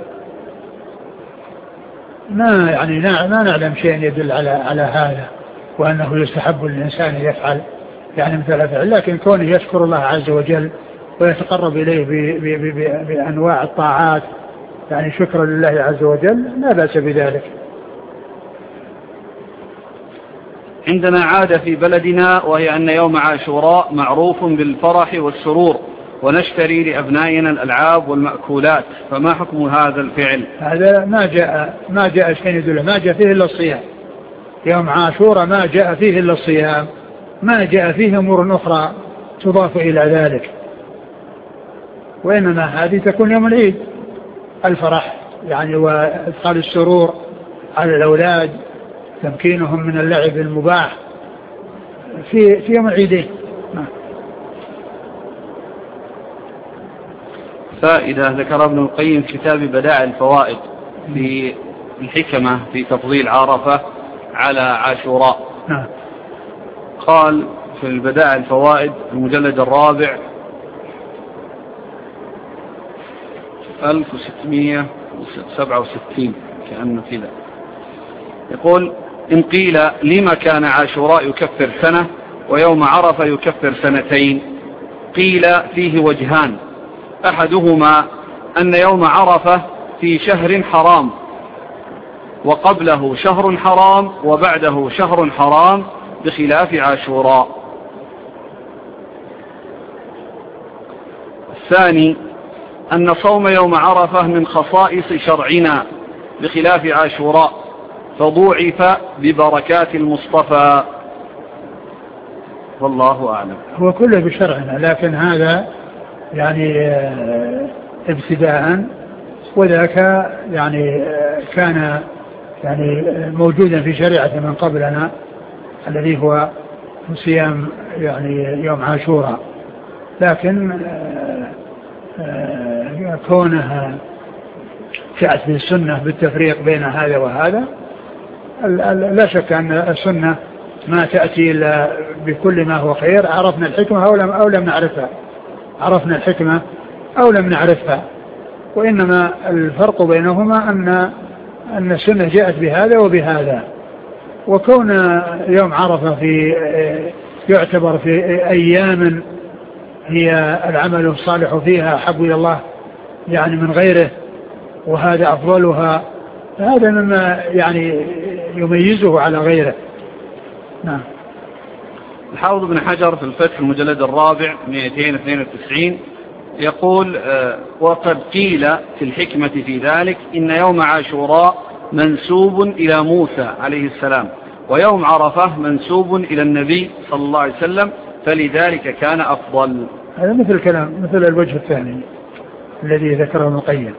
ما يعني ما نعلم شيء يدل على على هذا، وأنه يستحب للإنسان يفعل يعني مثل فعل، لكن كونه يشكر الله عز وجل ويتقرب إليه بأنواع الطاعات يعني شكرا لله عز وجل لا بأس بذلك. عندنا عادة في بلدنا وهي أن يوم عاشوراء معروف بالفرح والسرور ونشتري لأبنائنا الألعاب والمأكولات، فما حكم هذا الفعل؟ هذا ما جاء ما جاء شيء يدله، ما جاء فيه إلا الصيام. يوم عاشوراء ما جاء فيه إلا الصيام، ما جاء فيه أمور أخرى تضاف إلى ذلك، وإنما هذه تكون يوم العيد، الفرح يعني وإدخال السرور على الأولاد، تمكينهم من اللعب المباح في في يوم العيدين. فإذا ذكر ابن القيم في كتاب بدائع الفوائد في الحكمة في تفضيل عرفة على عاشوراء، قال في البدائع الفوائد المجلد الرابع ألف وستمائة وسبعة وستين كأنه كذا، يقول: إن قيل لما كان عاشوراء يكفر سنة ويوم عرفة يكفر سنتين؟ قيل فيه وجهان: أحدهما أن يوم عرفة في شهر حرام وقبله شهر حرام وبعده شهر حرام بخلاف عاشوراء. الثاني أن صوم يوم عرفة من خصائص شرعنا بخلاف عاشوراء فضوعف ببركات المصطفى، والله أعلم. هو كله بشرعنا، لكن هذا يعني ابتداء، وذاك يعني كان يعني موجودا في شريعة من قبلنا الذي هو صيام يعني يوم عاشوراء، لكن كونها جاءت بالسنة بالتفريق بين هذا وهذا، لا شك أن السنة ما تأتي إلا بكل ما هو خير. عرفنا الحكمة أو لم, أو لم نعرفها عرفنا الحكمة أو لم نعرفها، وإنما الفرق بينهما أن أن السنة جاءت بهذا وبهذا. وكون يوم عرفة في يعتبر في أيام هي العمل الصالح فيها أحب إلى الله يعني من غيره، وهذا أفضلها، هذا مما يعني يميزه على غيره. نعم. الحافظ ابن حجر في الفتح المجلد الرابع مئتين واثنين وتسعين يقول: وقد قيل في الحكمة في ذلك إن يوم عاشوراء منسوب إلى موسى عليه السلام، ويوم عرفة منسوب إلى النبي صلى الله عليه وسلم، فلذلك كان أفضل. هذا مثل الكلام، مثل الوجه الثاني الذي ذكره ابن القيم.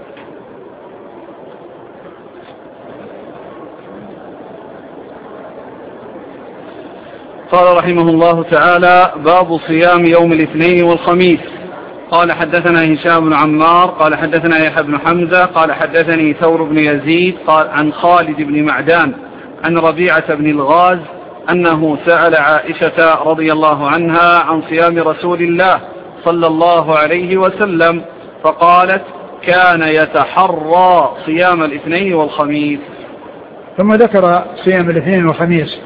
قال رحمه الله تعالى: باب صيام يوم الاثنين والخميس. قال: حدثنا هشام بن عمار قال حدثنا يحيى بن حمزة قال حدثني ثور بن يزيد قال عن خالد بن معدان عن ربيعة بن الغاز أنه سأل عائشة رضي الله عنها عن صيام رسول الله صلى الله عليه وسلم، فقالت: كان يتحرى صيام الاثنين والخميس. ثم ذكر صيام الاثنين والخميس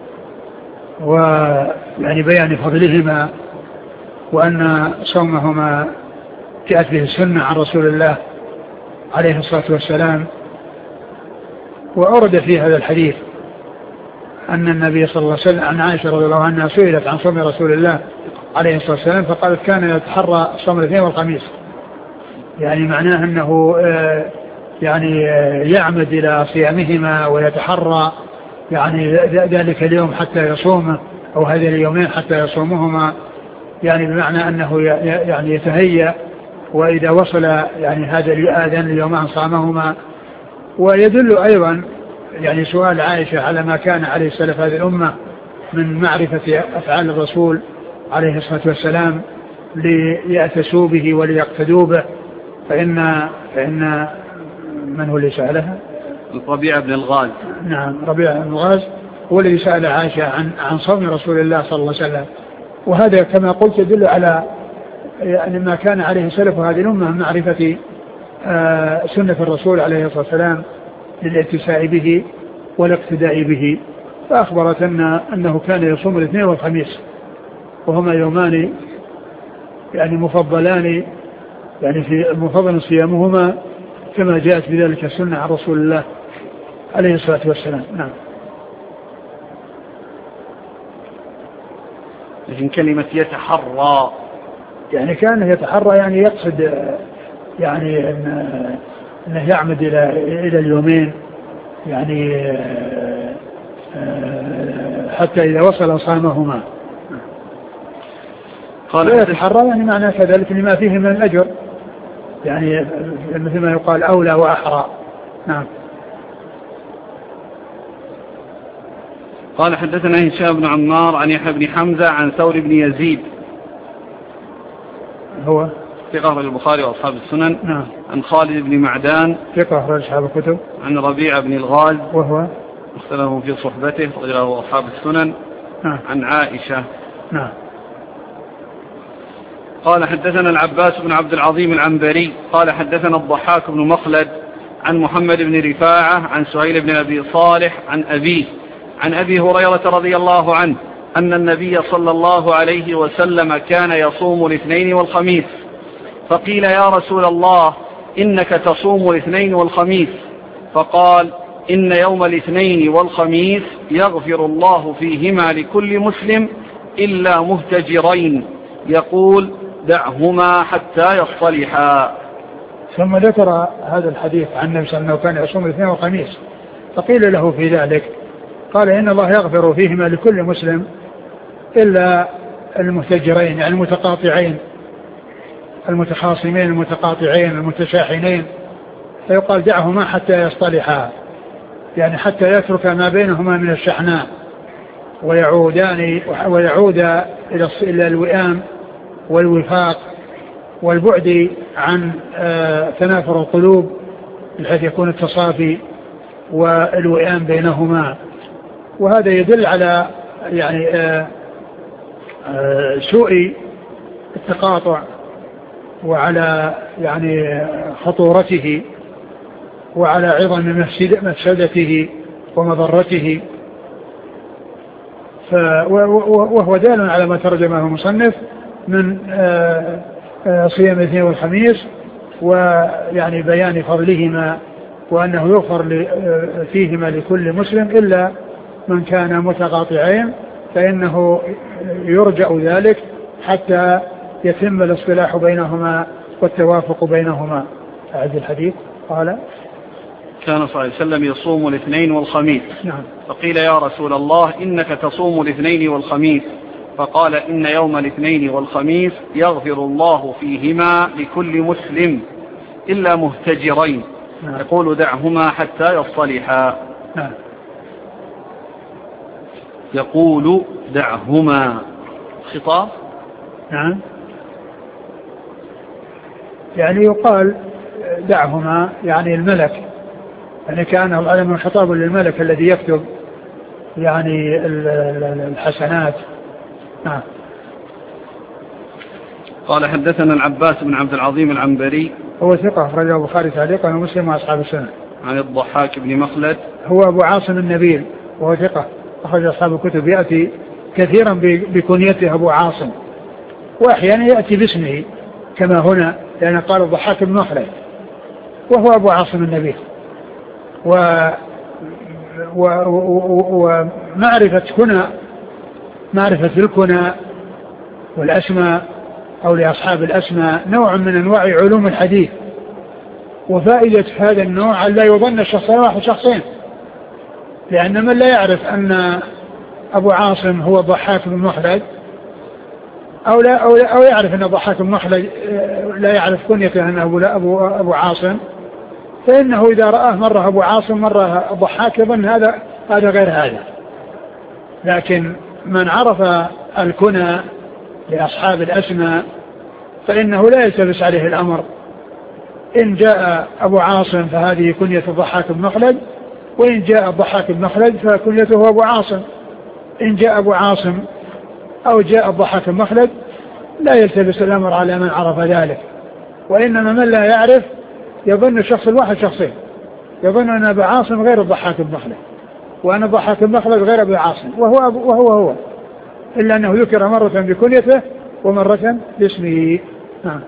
ويعني بيان فضلهما، وأن صومهما جاءت به السنة عن رسول الله عليه الصلاة والسلام. وأورد في هذا الحديث أن النبي صلى الله عليه وسلم عن عائشة رضي الله عنها سئلت عن صوم رسول الله عليه الصلاة والسلام فقالت: كان يتحرى صوم الاثنين والخميس، يعني معناه أنه يعني يعمد إلى صيامهما ويتحرى يعني ذلك اليوم حتى يصومه، أو هذه اليومين حتى يصومهما، يعني بمعنى أنه يعني يتهيأ، وإذا وصل يعني هذا الآذان اليومان صامهما. ويدل أيضا يعني سؤال عائشة على ما كان عليه السلف هذه الأمة من معرفة أفعال الرسول عليه الصلاة والسلام ليأتسوا به وليقتدوا به. فإن فإن من هو اللي سألها؟ ربيعة بن الغاز. نعم، ربيعة بن الغاز هو الذي سأل عائشة عن عن صوم رسول الله صلى الله عليه وسلم. وهذا كما قلت يدل على يعني ما كان عليه سلف هذه الأمة من معرفة آه سنة الرسول عليه الصلاة والسلام للاتساع به والاقتداء به. فأخبرت أن أنه كان يصوم الاثنين والخميس، وهما يومان يعني مفضلان يعني في مفضل صيامهما كما جاءت بذلك السنة عن رسول الله عليه الصلاة والسلام. نعم. لكن كلمة يتحرى يعني كان يتحرى يعني يقصد يعني أنه يعمد إلى إلى اليومين يعني حتى إذا وصل صامهما. قال يتحرى يعني معنى كذلك لما فيه من الأجر يعني مثل ما يقال أولى وأحرى. نعم. قال حدثنا هشام بن عمار عن يحيى بن حمزة عن ثور بن يزيد هو ثقة البخاري وأصحاب السنن. نعم. عن خالد بن معدان ثقة أخرج أصحاب الكتب. عن ربيع بن الغاز وهو مختلف في صحبته رجله أصحاب السنن. نعم. عن عائشة. نعم. قال حدثنا العباس بن عبد العظيم العنبري قال حدثنا الضحاك بن مخلد عن محمد بن رفاعة عن سهيل بن أبي صالح عن أبيه عن أبي هريرة رضي الله عنه أن النبي صلى الله عليه وسلم كان يصوم الاثنين والخميس فقيل يا رسول الله إنك تصوم الاثنين والخميس فقال إن يوم الاثنين والخميس يغفر الله فيهما لكل مسلم إلا مهتجرين يقول دعهما حتى يصطلحا. ثم ذكر هذا الحديث عن النبي صلى الله عليه وسلم كان يصوم الاثنين والخميس فقيل له في ذلك قال إن الله يغفر فيهما لكل مسلم إلا المهتجرين يعني المتقاطعين المتخاصمين المتقاطعين المتشاحنين فيقال دعهما حتى يصطلحا يعني حتى يترك ما بينهما من الشحناء ويعودان ويعود إلى الوئام والوفاق والبعد عن تنافر القلوب بحيث يكون التصافي والوئام بينهما. وهذا يدل على يعني آآ آآ سوء التقاطع وعلى يعني خطورته وعلى عظم مفسدته ومضرته وهو دال على ما ترجمه المصنف من صيام الاثنين والخميس ويعني بيان فضلهما وأنه يغفر فيهما لكل مسلم إلا من كان متقاطعين فإنه يرجع ذلك حتى يتم الاصطلاح بينهما والتوافق بينهما. أعد الحديث. قال كان صلى الله عليه وسلم يصوم الاثنين والخميس. نعم. فقيل يا رسول الله إنك تصوم الاثنين والخميس فقال إن يوم الاثنين والخميس يغفر الله فيهما لكل مسلم إلا مهتجرين. نعم. يقول دعهما حتى يصطلحا. نعم. يقول دعهما خطاب. نعم. يعني يقال دعهما يعني الملك يعني كان العلم خطاب للملك الذي يكتب يعني الحسنات. نعم. قال حدثنا العباس بن عبد العظيم العنبري هو ثقة أخرجه البخاري تعليقا ومسلم وأصحاب السنة. عن الضحاك بن مخلد هو أبو عاصم النبيل وهو ثقة أخرج أصحاب الكتب يأتي كثيرا بكنيته أبو عاصم وأحيانا يأتي باسمه كما هنا لأن قال الضحاك بن مخلد وهو أبو عاصم النبيل و ومعرفة كنا معرفة الكنى والأسماء أو لأصحاب الأسماء نوع من أنواع علوم الحديث وفائدة هذا النوع لا يظن الشخصين واحد شخصين لأن من لا يعرف أن أبو عاصم هو ضحاك بن مخلد أو, لا أو, لا أو يعرف أن ضحاك بن مخلد لا يعرف كنيته أنه أبو, أبو, أبو عاصم فإنه إذا رآه مرة أبو عاصم مرة ضحاك يظن هذا هذا غير هذا. لكن من عرف الكنى لأصحاب الأسماء فإنه لا يلتبس عليه الأمر إن جاء أبو عاصم فهذه كنية الضحاك بن مخلد وإن جاء الضحاك بن مخلد فكنيته أبو عاصم. إن جاء أبو عاصم أو جاء الضحاك بن مخلد لا يلتبس الأمر على من عرف ذلك وإنما من لا يعرف يظن الشخص الواحد شخصين يظن أن أبو عاصم غير الضحاك بن مخلد وأن الضحاك بن مخلد غير أبو عاصم وهو, أبو وهو هو إلا أنه ذكر مرة بكنيته ومرة باسمه. نعم.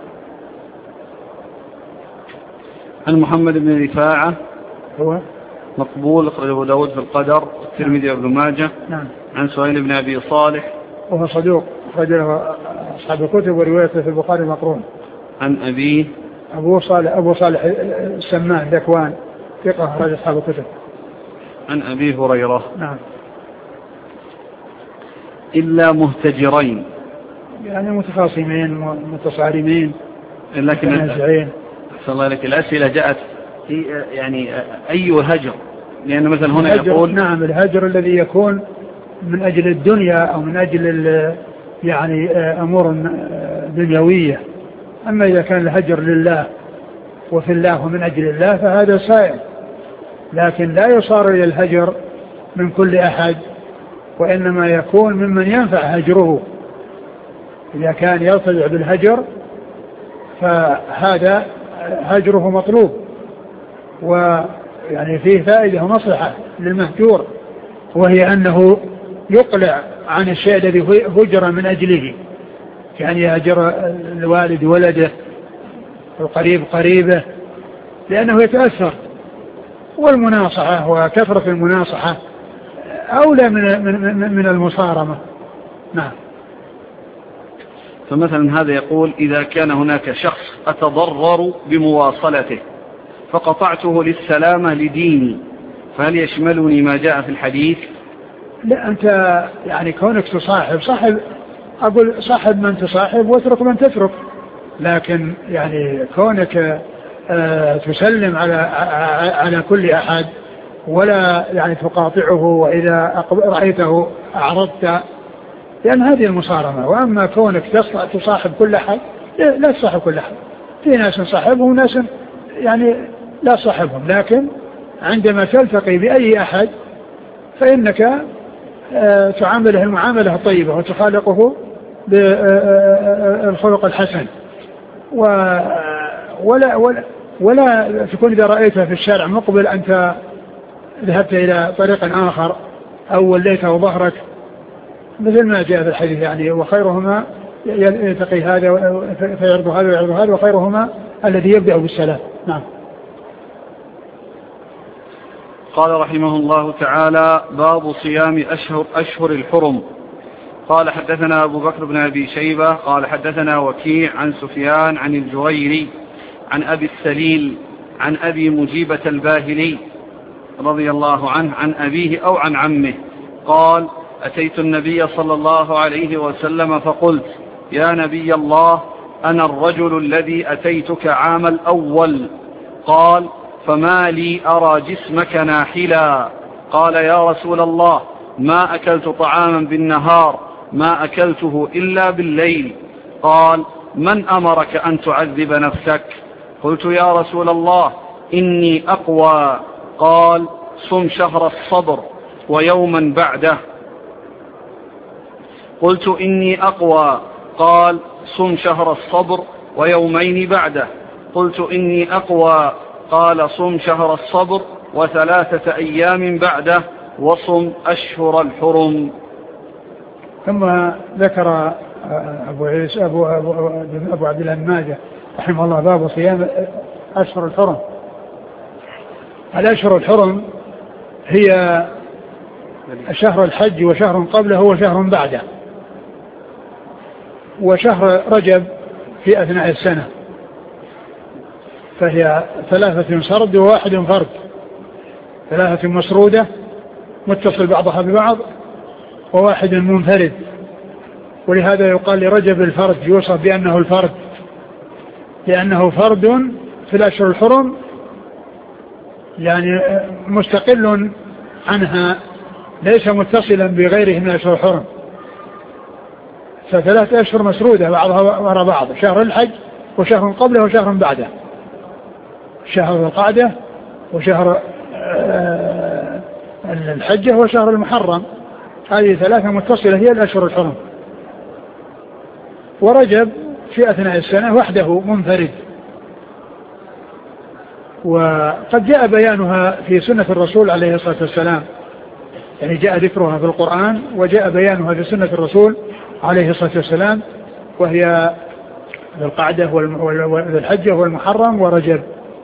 عن محمد بن رفاعة هو مقبول أخرجه أبو داود في القدر والترمذي وابن ماجه. نعم. عن سهيل بن أبي صالح وهو صدوق أخرجه أصحاب الكتب وروايته في البخاري مقرون. عن أبيه أبو صالح أبو صالح السمان ذكوان ثقة أخرج أصحاب الكتب. عن أبي هريرة. نعم. إلا مهتجرين يعني متخاصمين متصارمين لكن متنازعين. صلى الله عليك الأسئلة جاءت يعني أي هجر، لأن مثلا هنا يقول نعم الهجر الذي يكون من أجل الدنيا أو من أجل يعني أمور دنيوية. أما إذا كان الهجر لله وفي الله ومن أجل الله فهذا سائر، لكن لا يصار إلى الهجر من كل أحد، وإنما يكون ممن ينفع هجره. إذا كان يرتجع بالهجر فهذا هجره مطلوب، ويعني فيه فائدة ومصلحة للمهجور، وهي أنه يقلع عن الشيء الذي هجر من أجله، يعني يهجر الوالد ولده القريب قريبه لأنه يتأثر، والمناصحة وكثرة المناصحة أولى من من من المصارمة. نعم. فمثلا هذا يقول إذا كان هناك شخص أتضرر بمواصلته فقطعته للسلامة لديني، فهل يشملني ما جاء في الحديث؟ لا، أنت يعني كونك تصاحب صاحب أقول صاحب من تصاحب واترك من تترك، لكن يعني كونك آه تسلم على على كل أحد ولا يعني تقاطعه، وإذا رأيته أعرضت، لأن هذه المصارمة. وأما كونك تصاحب كل أحد لا تصاحب كل أحد، في ناس صاحبهم وناس يعني لا صاحبهم، لكن عندما تلتقي بأي أحد فإنك آه تعامله المعاملة الطيبة وتخالقه بالخلق الحسن، ولا ولا ولا تكون إذا رأيته في الشارع مقبل أنت ذهبت إلى طريق آخر أو وليته ظهرك، مثل ما جاء في الحديث يعني وخيرهما يلتقي هذا فيعرض هذا ويعرض هذا وخيرهما الذي يبدأ بالسلام. نعم. قال رحمه الله تعالى: باب صيام أشهر, أشهر الحرم. قال حدثنا أبو بكر بن أبي شيبة قال حدثنا وكيع عن سفيان عن الجريري عن أبي السليل عن أبي مجيبة الباهلي رضي الله عنه عن أبيه أو عن عمه قال: أتيت النبي صلى الله عليه وسلم فقلت: يا نبي الله، أنا الرجل الذي أتيتك عام الأول. قال: فما لي أرى جسمك ناحلا. قال: يا رسول الله، ما أكلت طعاما بالنهار، ما أكلته إلا بالليل. قال: من أمرك أن تعذب نفسك؟ قلت: يا رسول الله، إني أقوى. قال: صم شهر الصبر ويوما بعده. قلت: إني أقوى. قال: صم شهر الصبر ويومين بعده. قلت: إني أقوى. قال: صم شهر الصبر وثلاثة أيام بعده، وصم أشهر الحرم. ثم ذكر أبو عيسى أبو, أبو, أبو عبد الله بن ماجه رحمه الله باب صيام أشهر الحرم. الأشهر الحرم هي شهر الحج وشهر قبله وشهر بعده، وشهر رجب في أثناء السنة، فهي ثلاثة سرد وواحد فرد، ثلاثة مسرودة متصل بعضها ببعض وواحد منفرد. ولهذا يقال لرجب الفرد، يوصف بأنه الفرد لأنه فرد في الأشهر الحرم، يعني مستقل عنها ليس متصلا بغيره من الأشهر الحرم. فثلاثة أشهر مسرودة بعضها وراء بعض، شهر الحج وشهر قبله وشهر بعده، شهر القعدة وشهر الحجة وشهر المحرم. هذه ثلاثة متصلة هي الأشهر الحرم. ورجب في أثناء السنة وحده منفرد، وقد جاء بيانها في سنة الرسول عليه الصلاة والسلام، يعني جاء ذكرها في القرآن وجاء بيانها في سنة الرسول عليه الصلاة والسلام وهي ذو القعدة وذو الحجة والمحرم ورجب.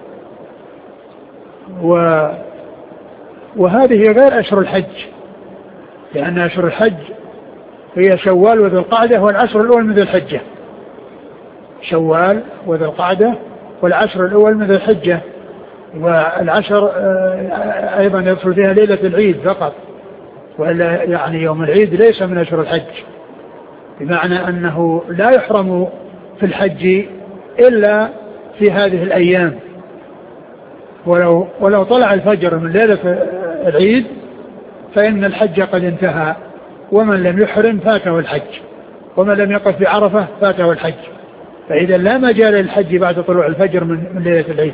و وهذه غير أشهر الحج، لأن أشهر الحج هي شوال وذو القعدة والعشر الأول من ذي الحجة، شوال وذو القعدة والعشر الأول من ذي الحجة. والعشر أيضا يدخل فيها ليلة العيد فقط، وإلا يعني يوم العيد ليس من أشهر الحج، بمعنى أنه لا يحرم في الحج إلا في هذه الأيام. ولو, ولو طلع الفجر من ليلة العيد فإن الحج قد انتهى، ومن لم يحرم فاته الحج، ومن لم يقف بعرفة فاته الحج. فإذا لا مجال للحج بعد طلوع الفجر من, من ليلة العيد.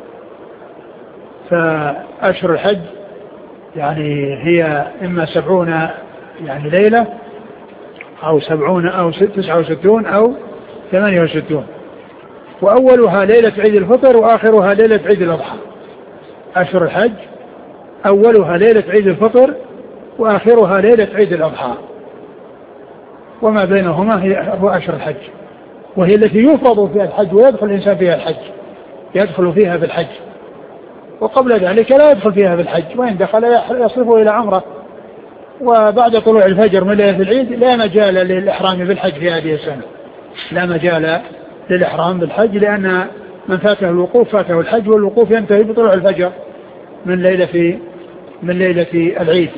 فأشهر الحج يعني هي إما سبعون يعني ليلة أو سبعون أو تسعة وستون أو ثمانية وستون، وأولها ليلة عيد الفطر وآخرها ليلة عيد الأضحى. أشهر الحج أولها ليلة عيد الفطر وآخرها ليلة عيد الأضحى، وما بينهما هو أشهر الحج، وهي التي يفرض فيها الحج ويدخل الإنسان فيها الحج، يدخل فيها بالحج، وقبل ذلك لا يدخل فيها بالحج، وإن دخل يصرفه إلى عمره. وبعد طلوع الفجر من ليلة العيد لا مجال للإحرام بالحج في هذه السنة، لا مجال للإحرام بالحج، لأن من فاته الوقوف فاته الحج، والوقوف ينتهي بطلوع الفجر من ليلة من ليلة العيد.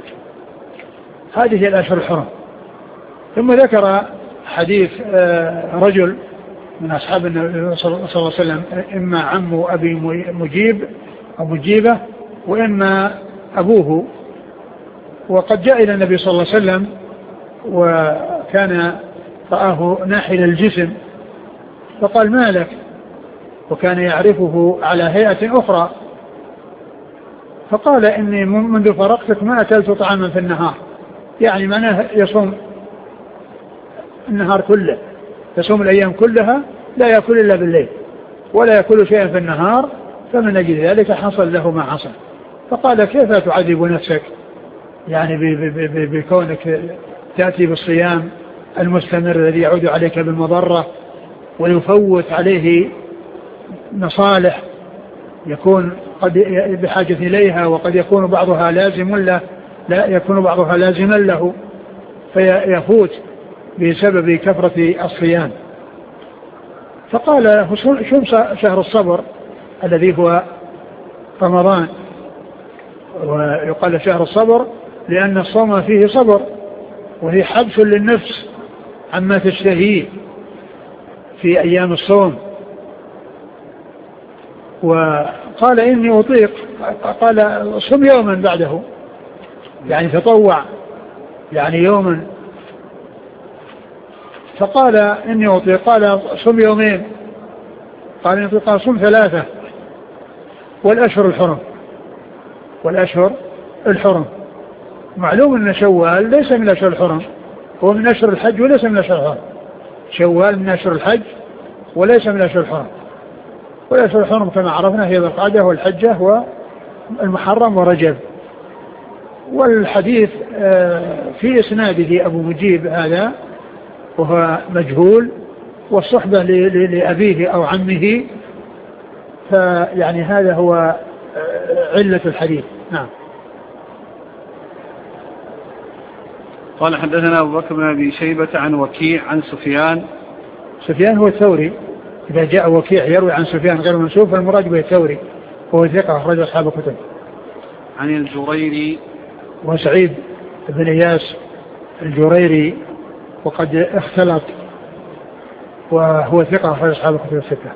هذه الأشهر الحرم. ثم ذكر حديث رجل من أصحاب النبي صلى الله عليه وسلم، إما عم أبي مجيب أو مجيبة وإما أبوه، وقد جاء إلى النبي صلى الله عليه وسلم وكان رآه ناحل الجسم فقال ما لك، وكان يعرفه على هيئة أخرى، فقال إني منذ فرقتك ما أكلت طعاما في النهار، يعني معناه يصوم النهار كله، يصوم الأيام كلها لا يأكل إلا بالليل ولا يأكل شيئا في النهار، فمن أجل ذلك حصل له ما حصل. فقال كيف تعذب نفسك يعني بكونك تأتي بالصيام المستمر الذي يعود عليك بالمضرة ويفوت عليه مصالح يكون قد بحاجة إليها، وقد يكون بعضها لازم له لا يكون بعضها لازما له فيفوت بسبب كثرة الصيام. فقال له شم شهر الصبر الذي هو رمضان، ويقال شهر الصبر لأن الصوم فيه صبر، وهي حبس للنفس عما تشتهيه في أيام الصوم. وقال إني أطيق، قال صم يوما بعده يعني تطوع يعني يوما، فقال إني أطيق، قال صم يومين، قال إني أطيق، قال صم ثلاثة. والأشهر الحرم، والأشهر الحرم معلوم أن شوال ليس من أشهر الحرم، هو من أشهر الحج وليس من أشهر الحرم. شوال من أشهر الحج وليس من أشهر الحرم، والأشهر الحرم كما عرفنا هي ذو القعدة والحجة والمحرم ورجب. والحديث في إسناده أبو مجيب هذا وهو مجهول، والصحبة لأبيه أو عمه، فيعني هذا هو علة الحديث. نعم. قال حدثنا أبو بكر بن أبي شيبة عن وكيع عن سفيان. سفيان هو الثوري، إذا جاء وكيع يروي عن سفيان غير منسوب فالمراد به الثوري، وهو ثقة أخرج أصحاب الكتب. عن الجريري وسعيد بن إياس الجريري وقد اختلط، وهو ثقة أخرج أصحاب الكتب الستة.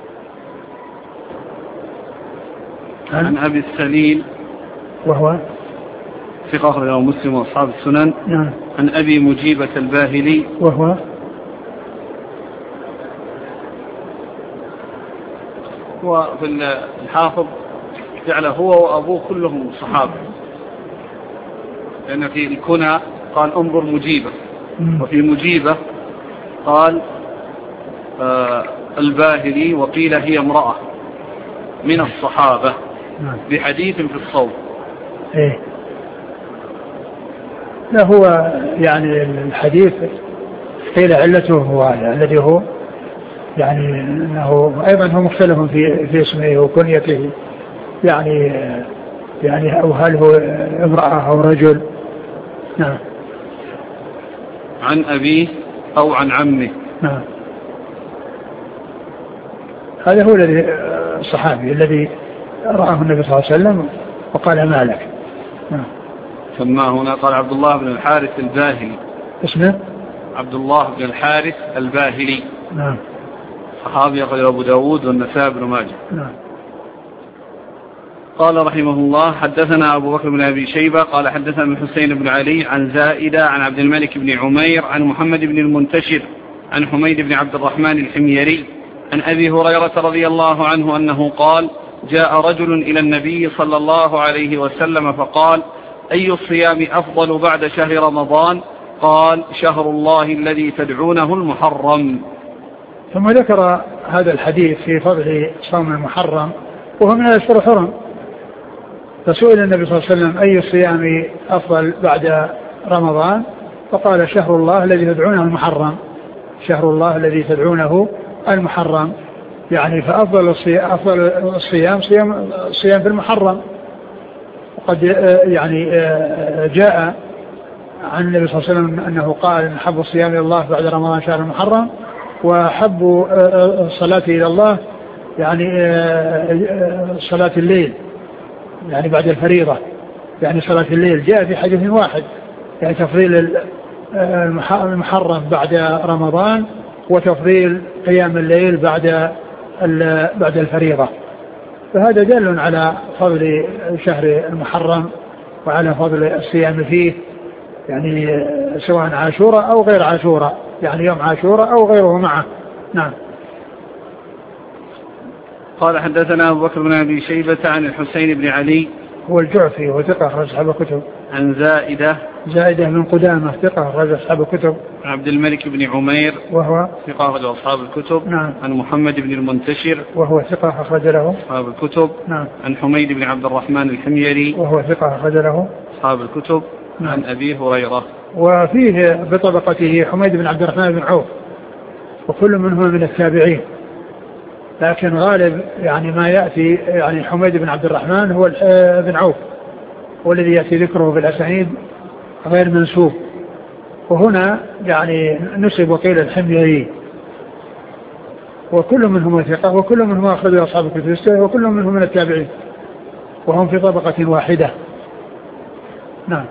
عن, عن أبي السليل وهو ثقة أخرجه مسلم وأصحاب السنن. نعم. عن أبي مجيبة الباهلي وهو وفي الحافظ جعل هو وأبوه كلهم صحابة، لأن في الكنى قال انظر مجيبة، وفي مجيبة قال آه الباهلي، وقيل هي امرأة من الصحابة بحديث في الصوم. إيه لا هو يعني الحديث قيل علته هو هذا الذي هو يعني أنه أيضا هو مختلف في, في اسمه وكنيته يعني يعني أو هل هو امرأة أو رجل. نعم. عن أبيه أو عن عمه. نعم. هذا هو الذي الصحابي الذي رآه النبي صلى الله عليه وسلم وقال ما لك. نعم. سماه هنا قال عبد الله بن الحارث الباهلي. اسمه عبد الله بن الحارث الباهلي. نعم. صحابي أخرجه أبو داود والنسائي بن ماجه. نعم. قال رحمه الله حدثنا أبو بكر بن أبي شيبة قال حدثنا الحسين بن علي عن زائدة عن عبد الملك بن عمير عن محمد بن المنتشر عن حميد بن عبد الرحمن الحميري عن أبي هريرة رضي الله عنه أنه قال جاء رجل إلى النبي صلى الله عليه وسلم فقال أي الصيام أفضل بعد شهر رمضان؟ قال شهر الله الذي تدعونه المحرم. ثم ذكر هذا الحديث في فضل صوم المحرم وهو من الأشهر الحرم. فسئل النبي صلى الله عليه وسلم أي الصيام أفضل بعد رمضان؟ فقال شهر الله الذي تدعونه المحرم. شهر الله الذي تدعونه المحرم يعني فأفضل الصيام, أفضل الصيام صيام, صيام في المحرم. وقد يعني جاء عن النبي صلى الله عليه وسلم أنه قال إن حب الصيام إلى الله بعد رمضان شهر المحرم وحب الصلاة إلى الله يعني صلاة الليل يعني بعد الفريضة يعني صلاة الليل. جاء في حديث واحد يعني تفضيل المحرم بعد رمضان وتفضيل قيام الليل بعد بعد الفريضة. فهذا دل على فضل شهر المحرم وعلى فضل الصيام فيه يعني سواء عاشوراء أو غير عاشوراء يعني يوم عاشوراء أو غيره معه. نعم. قال حدثنا أبو بكر بن أبي شيبة عن الحسين بن علي هو الجعفي وثقة أخرج أصحاب الكتب. عن زائدة زائدة من قدامة ثقة أخرج أصحاب الكتب. عبد الملك بن عمير وهو ثقة أخرج أصحاب الكتب. نعم. عن محمد بن المنتشر وهو ثقة أخرج له أصحاب الكتب. نعم. عن حميد بن عبد الرحمن الحميري وهو ثقة أخرج له أصحاب الكتب. نعم. عن أبي هريرة. وفيه بطبقته حميد بن عبد الرحمن بن عوف وكل منهم من التابعين لكن غالب يعني ما يأتي يعني حميد بن عبد الرحمن هو بن عوف والذي يأتي ذكره بالأسانيد غير منسوب. وهنا يعني نسب وقيل الحميري وكل منهم ثقة وكل منهم أخرج أصحاب الكتب وكل منهم من التابعين وهم في طبقة واحدة. نعم.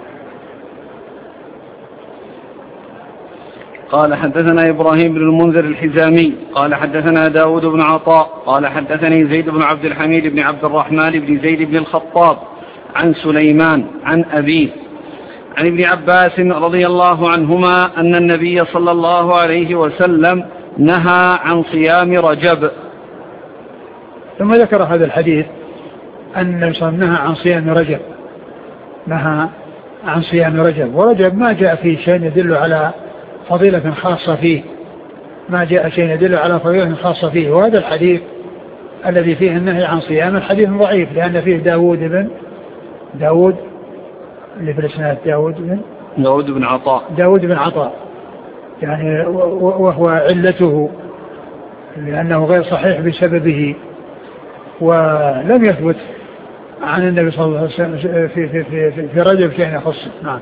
قال حدثنا إبراهيم بن المنذر الحزامي قال حدثنا داود بن عطاء قال حدثني زيد بن عبد الحميد بن عبد الرحمن بن زيد بن الخطاب عن سليمان عن أبيه عن ابن عباس رضي الله عنهما أن النبي صلى الله عليه وسلم نهى عن صيام رجب. ثم ذكر هذا الحديث أن النبي صلى الله عليه وسلم نهى عن صيام رجب نهى عن صيام رجب ورجب ما جاء فيه شيء يدل على فضيلة خاصة فيه ما جاء شيء يدل على فضيلة خاصة فيه. وهذا الحديث الذي فيه النهي عن صيام الحديث ضعيف لأن فيه داود بن داود اللي في الإسناد داود بن داود بن عطاء داود بن عطاء يعني وهو علته لأنه غير صحيح بسببه ولم يثبت عن النبي صلى الله عليه وسلم في, في, في, في, في رجب شيء يخصه. نعم.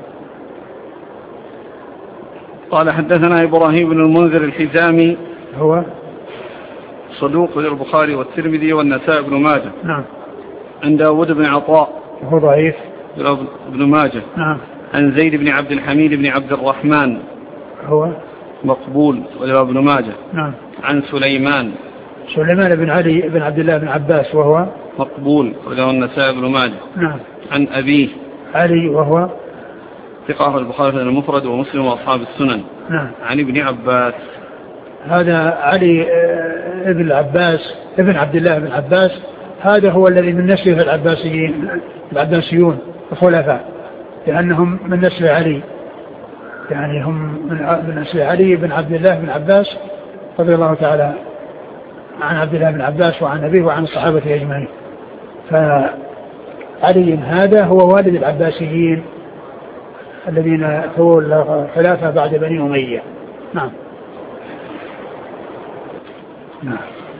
قال حدثنا إبراهيم بن المنذر الحزامي هو صدوق للبخاري والترمذي والنسائي بن ماجه. نعم. عن داود بن عطاء هو ضعيف ابن ماجه. نعم. عن زيد بن عبد الحميد بن عبد الرحمن هو مقبول ابن ماجه. نعم. عن سليمان سليمان بن علي بن عبد الله بن عباس وهو مقبول وله النسائي بن ماجه. نعم. عن أبيه علي وهو ثقة البخاري المفرد ومسلم وأصحاب السنن. نعم. عن ابن عباس هذا علي ابن العباس ابن عبد الله بن عباس هذا هو الذي من نسله العباسيين العباسيون الخلفاء لأنهم من نسل علي يعني هم من نسل علي بن عبد الله بن عباس رضي الله تعالى عن عبد الله بن عباس وعن أبيه وعن الصحابة أجمعين. فعلي هذا هو والد العباسيين الذين تولوا الخلافة بعد بني أمية نعم. نعم.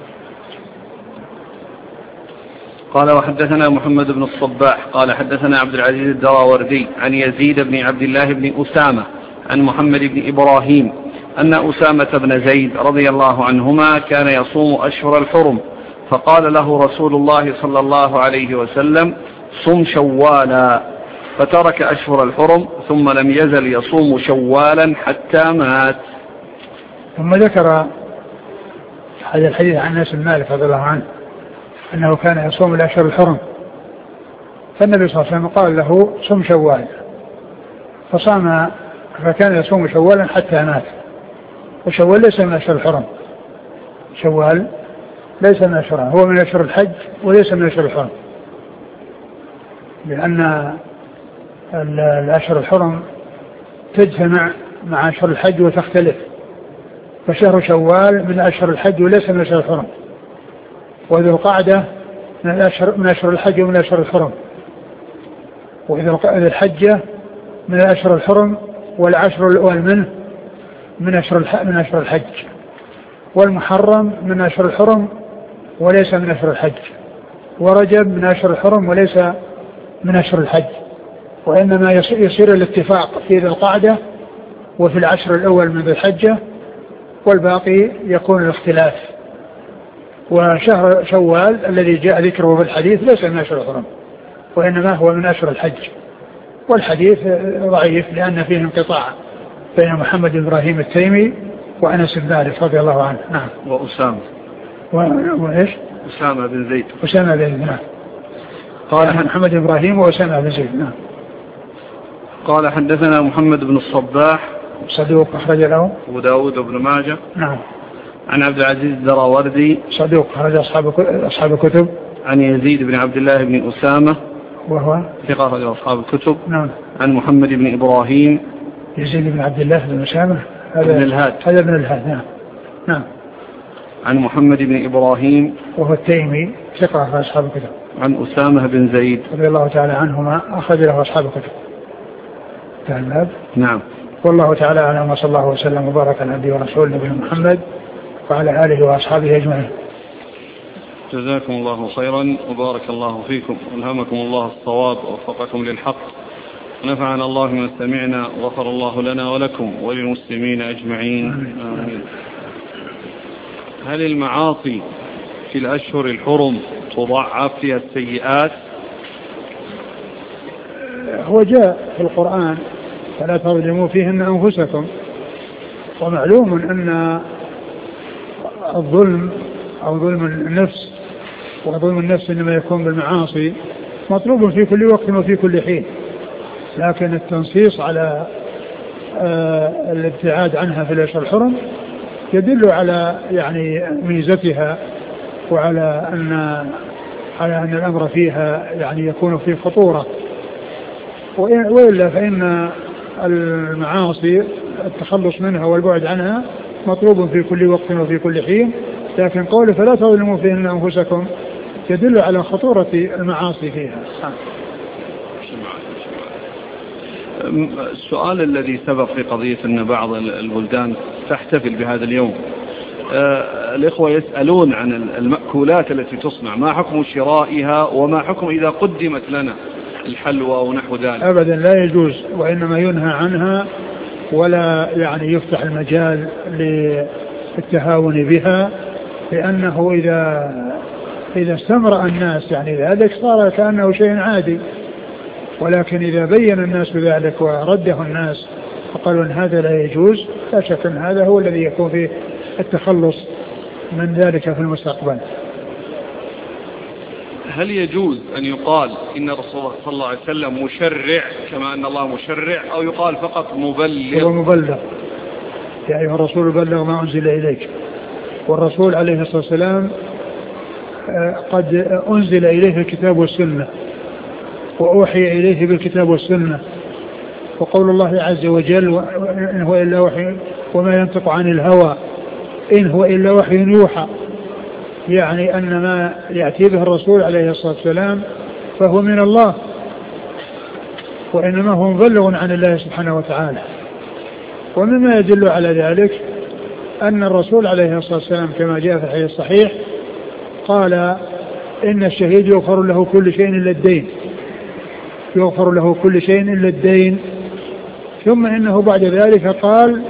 قال وحدثنا محمد بن الصباح قال حدثنا عبد العزيز الدراوردي عن يزيد بن عبد الله بن أسامة عن محمد بن إبراهيم أن أسامة بن زيد رضي الله عنهما كان يصوم أشهر الحرم، فقال له رسول الله صلى الله عليه وسلم صم شوالا، فترك أشهر الحرم ثم لم يزل يصوم شوالا حتى مات. ثم ذكر هذا الحديث عن أنس بن مالك رضي الله عنه أنه كان يصوم الأشهر الحرم، فالنبي صلى الله عليه وسلم قال له صم شوال، فصام، فكان يصوم شوالا حتى مات. وشوال ليس من أشهر الحرم، شوال ليس من أشهر، هو من أشهر الحج وليس من أشهر الحرم، لأن الأشهر الحرم تجتمع مع أشهر الحج وتختلف، فشهر شوال من أشهر الحج وليس من أشهر الحرم، وذو القعدة من الأشهر من أشهر الحج ومن أشهر الحرم، وذو الحجة من أشهر الحرم، والعشر الأول منه من أشهر من أشهر الحج، والمحرم من أشهر الحرم وليس من أشهر الحج، ورجب من أشهر الحرم وليس من أشهر الحج، وإنما يصير الاتفاق في ذي القعدة وفي العشر الأول من ذي الحجة، والباقي يكون الاختلاف. وشهر شوال الذي جاء ذكره في الحديث ليس من أشهر الحرم، وإنما هو من أشهر الحج، والحديث ضعيف لأن فيه انقطاع بين محمد بن إبراهيم التيمي وأنس بن مالك رضي الله عنه. نعم. وأسامة وإيش؟ أسامة بن زيد. أسامة بن زيد. نعم. قال محمد بن إبراهيم وأسامة بن زيد. نعم. قال حدثنا محمد بن الصباح صدوق أخرج له أبو داود وابن ماجه. نعم. عن عبد العزيز الدراوردي صدوق أخرج أصحاب أصحاب الكتب. عن يزيد بن عبد الله بن أسامة وهو ثقة أخرج أصحاب الكتب. نعم. عن محمد بن إبراهيم يزيد بن عبد الله بن أسامة هذا ابن الهاد هذا ابن الهاد. نعم. نعم. عن محمد بن إبراهيم وهو التيمي ثقة أخرج أصحاب الكتب. عن أسامة بن زيد رضي الله تعالى عنهما أخرج له أصحاب الكتب. تعلم. نعم. والله تعالى أعلم، وصلى الله وسلم وبارك على عبده ورسوله نبينا محمد وعلى آله وأصحابه أجمعين. جزاكم الله خيرا وبارك الله فيكم، ألهمكم الله الصواب ووفقكم للحق، ونفعنا الله ما سمعنا، وغفر الله لنا ولكم وللمسلمين أجمعين آمين. هل المعاصي في الأشهر الحرم تضاعف فيها السيئات؟ هو جاء في القرآن فلا تظلموا فيهن أنفسكم، ومعلوم أن الظلم أو ظلم النفس وظلم النفس إنما يكون بالمعاصي مطلوب في كل وقت وفي كل حين، لكن التنصيص على آه الابتعاد عنها في الأشهر الحرم يدل على يعني ميزتها، وعلى أن على أن الأمر فيها يعني يكون فيه خطورة، وإلا فإن المعاصي التخلص منها والبعد عنها مطلوب في كل وقت وفي كل حين، لكن قوله فلا تظلموا فيهن أنفسكم يدل على خطورة المعاصي فيها. السؤال الذي سبق في قضية أن بعض البلدان تحتفل بهذا اليوم، الإخوة يسألون عن المأكولات التي تصنع، ما حكم شرائها وما حكم إذا قدمت لنا الحلوى ونحو ذلك؟ أبدا لا يجوز، وإنما ينهى عنها، ولا يعني يفتح المجال للتهاون بها، لأنه إذا إذا استمر الناس يعني ذلك صار كأنه شيء عادي، ولكن إذا بين الناس بذلك ورده الناس فقالوا أن هذا لا يجوز، لا شك أن هذا هو الذي يكون فيه التخلص من ذلك في المستقبل. هل يجوز أن يقال إن الرسول صلى الله عليه وسلم مشرع كما أن الله مشرع، أو يقال فقط مبلغ؟ هو مبلغ، يا أيها الرسول بلغ ما أنزل إليك، والرسول عليه الصلاة والسلام قد أنزل إليه الكتاب والسنة، وأوحي إليه بالكتاب والسنة، وقول الله عز وجل إن هو إلا وحي وما ينطق عن الهوى إن هو إلا وحي يوحى، يعني أن ما يأتي به الرسول عليه الصلاة والسلام فهو من الله، وإنما هو مبلغ عن الله سبحانه وتعالى، ومما يدل على ذلك أن الرسول عليه الصلاة والسلام كما جاء في الحديث الصحيح قال إن الشهيد يغفر له كل شيء إلا الدين، يغفر له كل شيء إلا الدين. ثم إنه بعد ذلك قال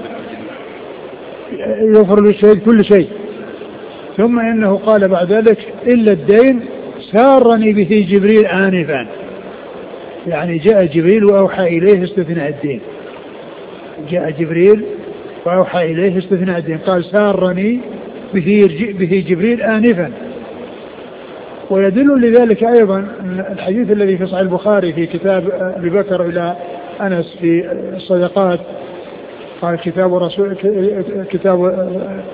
يغفر للشهيد كل شيء، ثم إنه قال بعد ذلك إلا الدين سارني به جبريل آنفا، يعني جاء جبريل وأوحى إليه استثناء الدين، جاء جبريل وأوحى إليه استثناء الدين، قال سارني به, به جبريل آنفا. ويدل لذلك أيضا الحديث الذي في صحيح البخاري في كتاب أبي بكر إلى أنس في الصدقات، قال كتاب رسول كتاب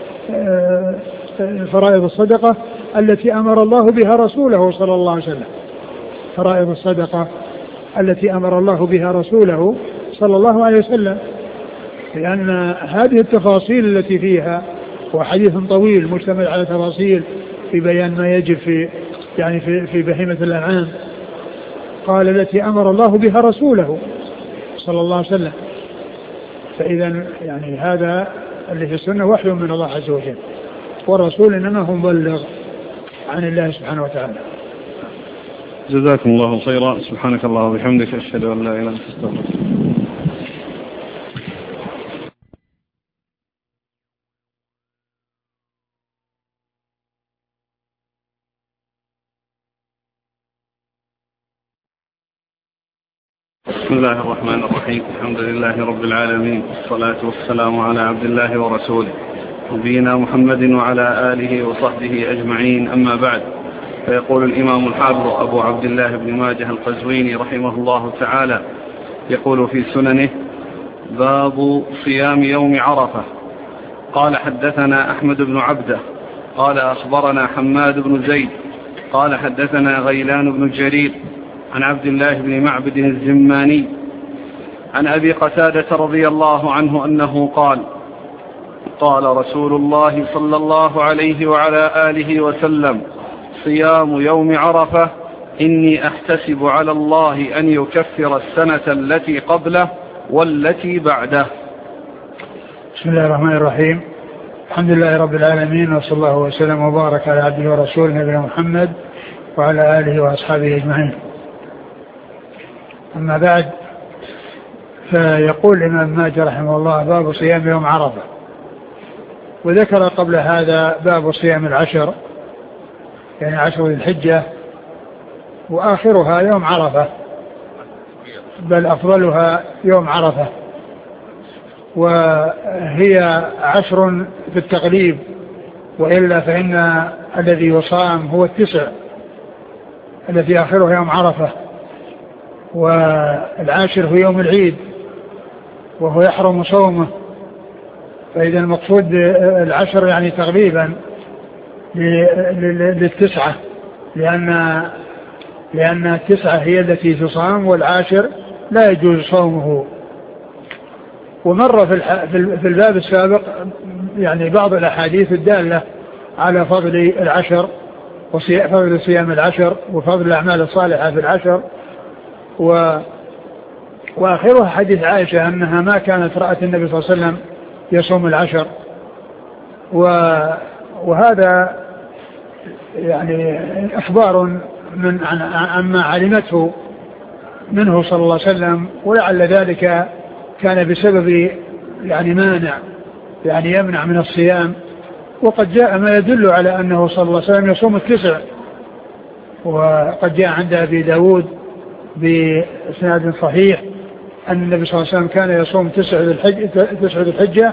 فرائض الصدقة التي أمر الله بها رسوله صلى الله عليه وسلم، فرائض الصدقة التي أمر الله بها رسوله صلى الله عليه وسلم، لأن هذه التفاصيل التي فيها وحديث طويل مشتمل على تفاصيل في بيان ما يجب في يعني في, في بهيمة الأنعام، قال التي أمر الله بها رسوله صلى الله عليه وسلم. فإذا يعني هذا اللي في السنة وحي من الله عز وجل، والرسول إنما هو مبلغ عن الله سبحانه وتعالى. جزاكم الله خيرا. سبحانك الله وبحمدك أشهد أن لا إله إلا أنت أستغفرك. بسم الله الرحمن الرحيم. الحمد لله رب العالمين، والصلاة والسلام على عبد الله ورسوله نبينا محمد وعلى آله وصحبه أجمعين، أما بعد. فيقول الإمام الحافظ أبو عبد الله بن ماجه القزويني رحمه الله تعالى يقول في سننه: باب صيام يوم عرفة. قال حدثنا أحمد بن عبده قال أخبرنا حماد بن زيد قال حدثنا غيلان بن جرير عن عبد الله بن معبد الزماني عن أبي قتادة رضي الله عنه أنه قال: قال رسول الله صلى الله عليه وعلى آله وسلم: صيام يوم عرفة إني أحتسب على الله أن يكفر السنة التي قبله والتي بعده. بسم الله الرحمن الرحيم. الحمد لله رب العالمين، وصلى الله وسلم وبارك على عبده ورسوله نبينا محمد وعلى آله وأصحابه أجمعين. أما بعد، فيقول الإمام ماجه رحمه الله: باب صيام يوم عرفة. وذكر قبل هذا باب صيام العشر، يعني عشر ذي الحجة، وآخرها يوم عرفة، بل أفضلها يوم عرفة، وهي عشر في التقليب، وإلا فإن الذي يصام هو التسع الذي آخره يوم عرفة، والعاشر هو يوم العيد وهو يحرم صومه. فإذا المقصود العشر يعني تغليبا للتسعة، لأن لأن التسعة هي التي تصام والعاشر لا يجوز صومه. ومر في الباب السابق يعني بعض الأحاديث الدالة على فضل العشر وفضل صيام العشر وفضل الأعمال الصالحة في العشر، و وآخرها حديث عائشة أنها ما كانت رأت النبي صلى الله عليه وسلم يصوم العشر، وهذا يعني إخبار من عما علمته منه صلى الله عليه وسلم، ولعل ذلك كان بسبب يعني مانع يعني يمنع من الصيام. وقد جاء ما يدل على أنه صلى الله عليه وسلم يصوم التسع، وقد جاء عند أبي داود بإسناد صحيح أن النبي صلى الله عليه وسلم كان يصوم تسع ذي الحجة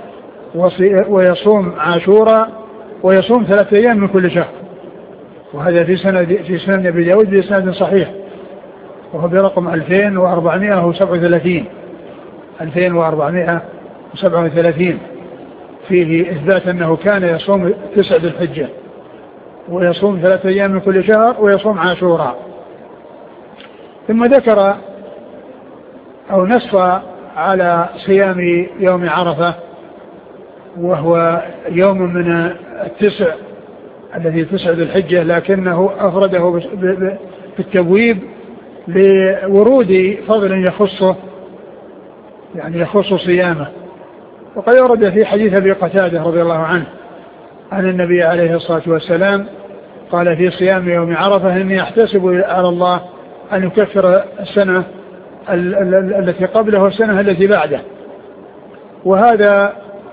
ويصوم عاشوراء ويصوم ثلاثة أيام من كل شهر، وهذا في سنة في سنن أبي داود بإسناد صحيح، وهو برقم ألفين وأربعمائة وسبعة وثلاثين ألفين وأربعمائة وسبعة وثلاثين، فيه إثبات أنه كان يصوم تسع ذي الحجة ويصوم ثلاثة أيام من كل شهر ويصوم عاشوراء. ثم ذكر أو نص على صيام يوم عرفة، وهو يوم من التسع الذي تسع ذي الحجة، لكنه أفرده بالتبويب لورود فضل يخصه يعني يخص صيامه، وقد ورد في حديث أبي قتادة رضي الله عنه عن النبي عليه الصلاة والسلام قال في صيام يوم عرفة إني أحتسب على الله أن يكفر السنة التي قبله والسنة التي بعده. وهذا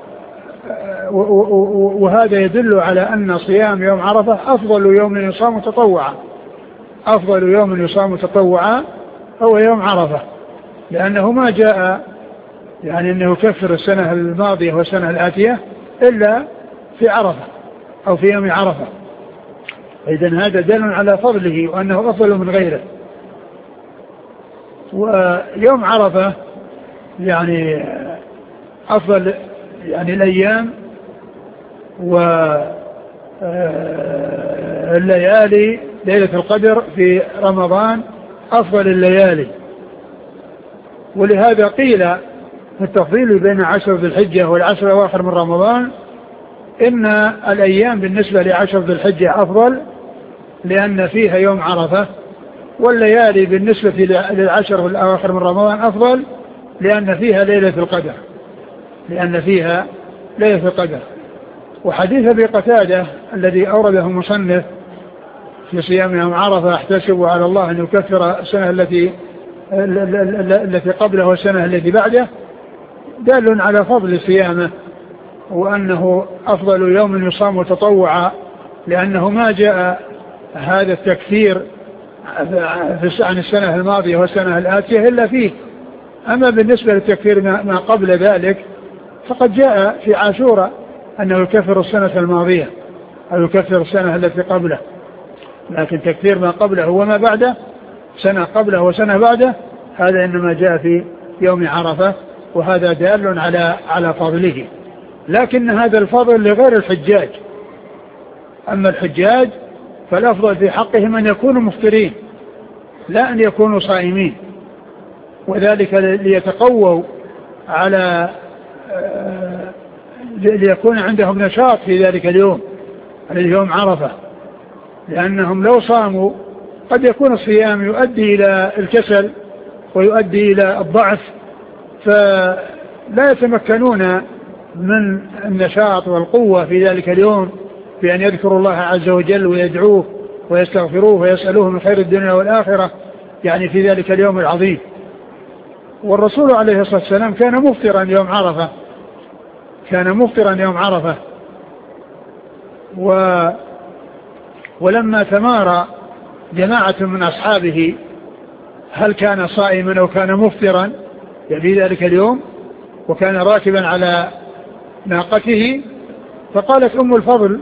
وهذا يدل على أن صيام يوم عرفة أفضل يوم يصام تطوعا أفضل يوم يصام تطوعا هو يوم عرفة، لأنه ما جاء يعني أنه يكفر السنة الماضية والسنة الآتية إلا في عرفة أو في يوم عرفة. إذن هذا دل على فضله وأنه أفضل من غيره. ويوم عرفة يعني أفضل يعني الأيام والليالي، ليلة القدر في رمضان أفضل الليالي. ولهذا قيل في التفضيل بين عشر ذي الحجة والعشر الأواخر من رمضان إن الأيام بالنسبة لعشر ذي الحجة أفضل لأن فيها يوم عرفة، والليالي بالنسبة للعشر الأواخر من رمضان أفضل لأن فيها ليلة القدر لأن فيها ليلة القدر. وحديث أبي قتادة الذي أورده مصنف في صيام يوم عرفة أحتسب على الله أن يكفر السنة التي التي قبله والسنة التي بعده دال على فضل صيامه وأنه أفضل يوم يصام تطوعا، لأنه ما جاء هذا التكفير عن السنة الماضية والسنة الآتية إلا فيه. أما بالنسبة للتكفير ما قبل ذلك فقد جاء في عاشوراء أنه يكفر السنة الماضية أو يكفر السنة التي قبله، لكن تكفير ما قبله وما بعده سنة قبله وسنة بعده هذا إنما جاء في يوم عرفة، وهذا دال على على فضله. لكن هذا الفضل لغير الحجاج. أما الحجاج فالأفضل في حقهم أن يكونوا مفطرين لا أن يكونوا صائمين، وذلك ليتقووا على ليكون عندهم نشاط في ذلك اليوم اليوم عرفة، لأنهم لو صاموا قد يكون الصيام يؤدي إلى الكسل ويؤدي إلى الضعف، فلا يتمكنون من النشاط والقوة في ذلك اليوم بأن يذكروا الله عز وجل ويدعوه ويستغفروه ويسألوه من خير الدنيا والآخرة يعني في ذلك اليوم العظيم. والرسول عليه الصلاة والسلام كان مفطرا يوم عرفة كان مفطرا يوم عرفة و ولما تمارى جماعة من أصحابه هل كان صائما أو كان مفطرا في ذلك اليوم وكان راكبا على ناقته، فقالت أم الفضل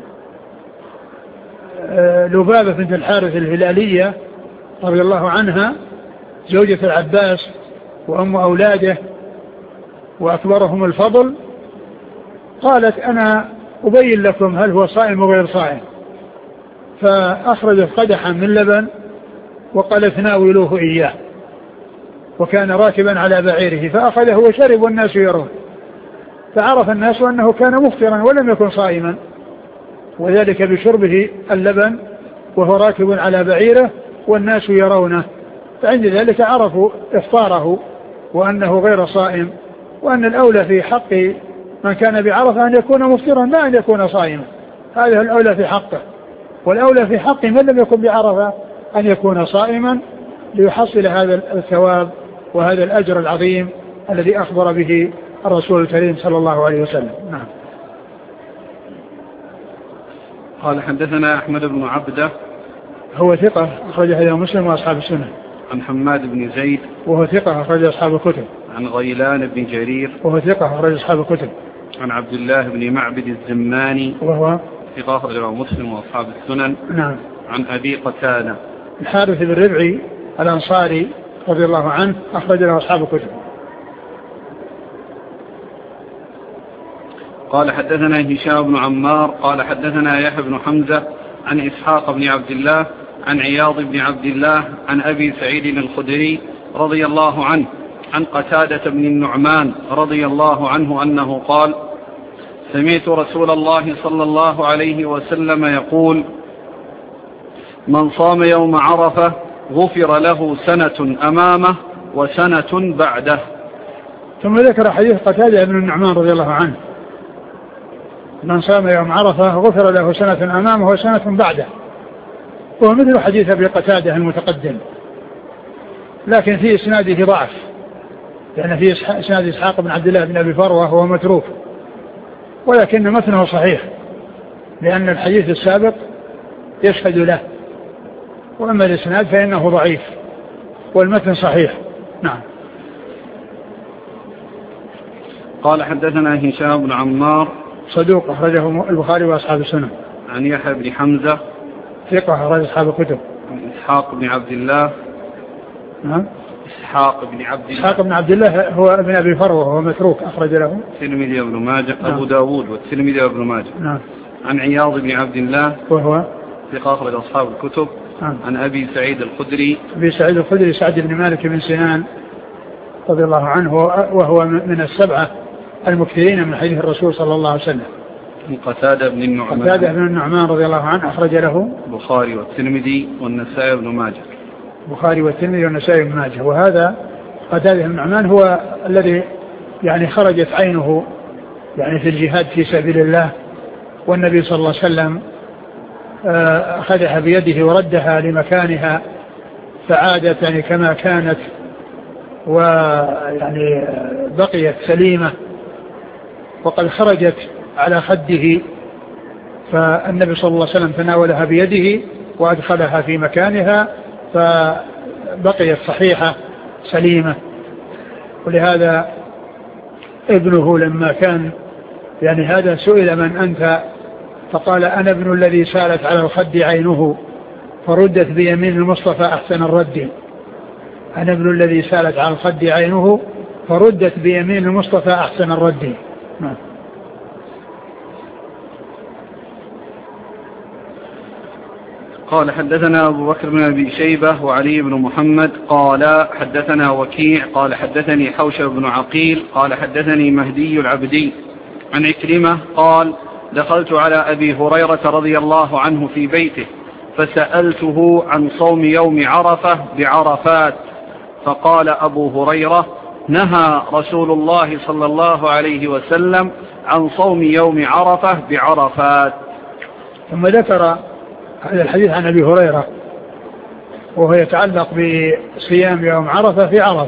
لبابة بنت الحارث الهلالية رضي الله عنها زوجة العباس وأم أولاده وأكبرهم الفضل، قالت أنا أبين لكم هل هو صائم وغير صائم. فأخرجت قدحا من لبن وقالت ناولوه إياه، وكان راكبا على بعيره فأخذه وشرب والناس يرون، فعرف الناس أنه كان مفطرا ولم يكن صائما، وذلك بشربه اللبن وهو راكب على بعيره والناس يرونه، فعند ذلك عرفوا إفطاره وأنه غير صائم، وأن الأولى في حق من كان بعرفة أن يكون مفطرا لا أن يكون صائما، هذا الأولى في حقه. والأولى في حق من لم يكن بعرفة أن يكون صائما ليحصل هذا الثواب وهذا الأجر العظيم الذي أخبر به الرسول الكريم صلى الله عليه وسلم. نعم. قال حدثنا أحمد بن عبده هو ثقة أخرج حديث مسلم وأصحاب السنة. عن حماد بن زيد وهو ثقة أخرج أصحاب الكتب. عن غيلان بن جرير وهو ثقة أخرج أصحاب الكتب. عن عبد الله بن معبد الزماني وهو ثقة أخرج مسلم وأصحاب السنن. نعم. عن أبي قتادة الحارث بن ربعي الأنصاري رضي الله عنه أخرج له أصحاب الكتب. قال حدثنا هشام بن عمار قال حدثنا يحيى بن حمزة عن إسحاق بن عبد الله عن عياض بن عبد الله عن أبي سعيد الخدري رضي الله عنه عن قتادة بن النعمان رضي الله عنه أنه قال سمعت رسول الله صلى الله عليه وسلم يقول من صام يوم عرفة غفر له سنة أمامه وسنة بعده. ثم ذكر حديث قتادة بن النعمان رضي الله عنه: من صام يوم عرفة غفر له سنة أمامه وسنة بعده، وهو مثل حديث أبي قتادة المتقدم، لكن في إسناده ضعف، لأن في إسناد إسحاق بن عبد الله بن أبي فروة وهو متروك، ولكن متنه صحيح لأن الحديث السابق يشهد له، وأما الإسناد فإنه ضعيف والمتن صحيح. نعم. قال حدثنا هشام بن عمار صدوق أخرجه البخاري وأصحاب السنن. عن يحيى بن حمزة ثقة أخرج أصحاب الكتب. عن إسحاق بن عبد الله. نعم. إسحاق بن عبد الله إسحاق بن عبد الله هو ابن أبي فروة وهو متروك أخرج له الترمذي وابن ماجه. نعم. أبو داود والترمذي وابن ماجه. نعم. عن عياض بن عبد الله وهو ثقة أخرج أصحاب الكتب. نعم. عن أبي سعيد الخدري أبي سعيد الخدري سعد بن مالك بن سنان رضي الله عنه، وهو من السبعة المكثرين من حديث الرسول صلى الله عليه وسلم. قتادة بن النعمان قتادة بن النعمان رضي الله عنه أخرج له البخاري والترمذي والنسائي بن ماجه. البخاري والترمذي والنسائي بن ماجه. وهذا قتادة بن النعمان هو الذي يعني خرجت عينه يعني في الجهاد في سبيل الله، والنبي صلى الله عليه وسلم أخذها بيده وردها لمكانها فعادت يعني كما كانت، ويعني بقيت سليمة، وقد خرجت على خده، فالنبي صلى الله عليه وسلم تناولها بيده وأدخلها في مكانها فبقيت صحيحة سليمة. ولهذا ابنه لما كان يعني هذا سئل: من أنت؟ فقال: أنا ابن الذي سالت على الخد عينه فردت بيمين المصطفى أحسن الرد. أنا ابن الذي سالت على الخد عينه فردت بيمين المصطفى أحسن الرد. نعم. قال حدثنا أبو بكر بن أبي شيبة وعلي بن محمد قال حدثنا وكيع قال حدثني حوشب بن عقيل قال حدثني مهدي العبدي عن عكرمة قال: دخلت على أبي هريرة رضي الله عنه في بيته فسألته عن صوم يوم عرفة بعرفات، فقال أبو هريرة: نهى رسول الله صلى الله عليه وسلم عن صوم يوم عرفة بعرفات. ثم ذكر هذا الحديث عن أبي هريرة وهو يتعلق بصيام يوم عرفة في عرفة،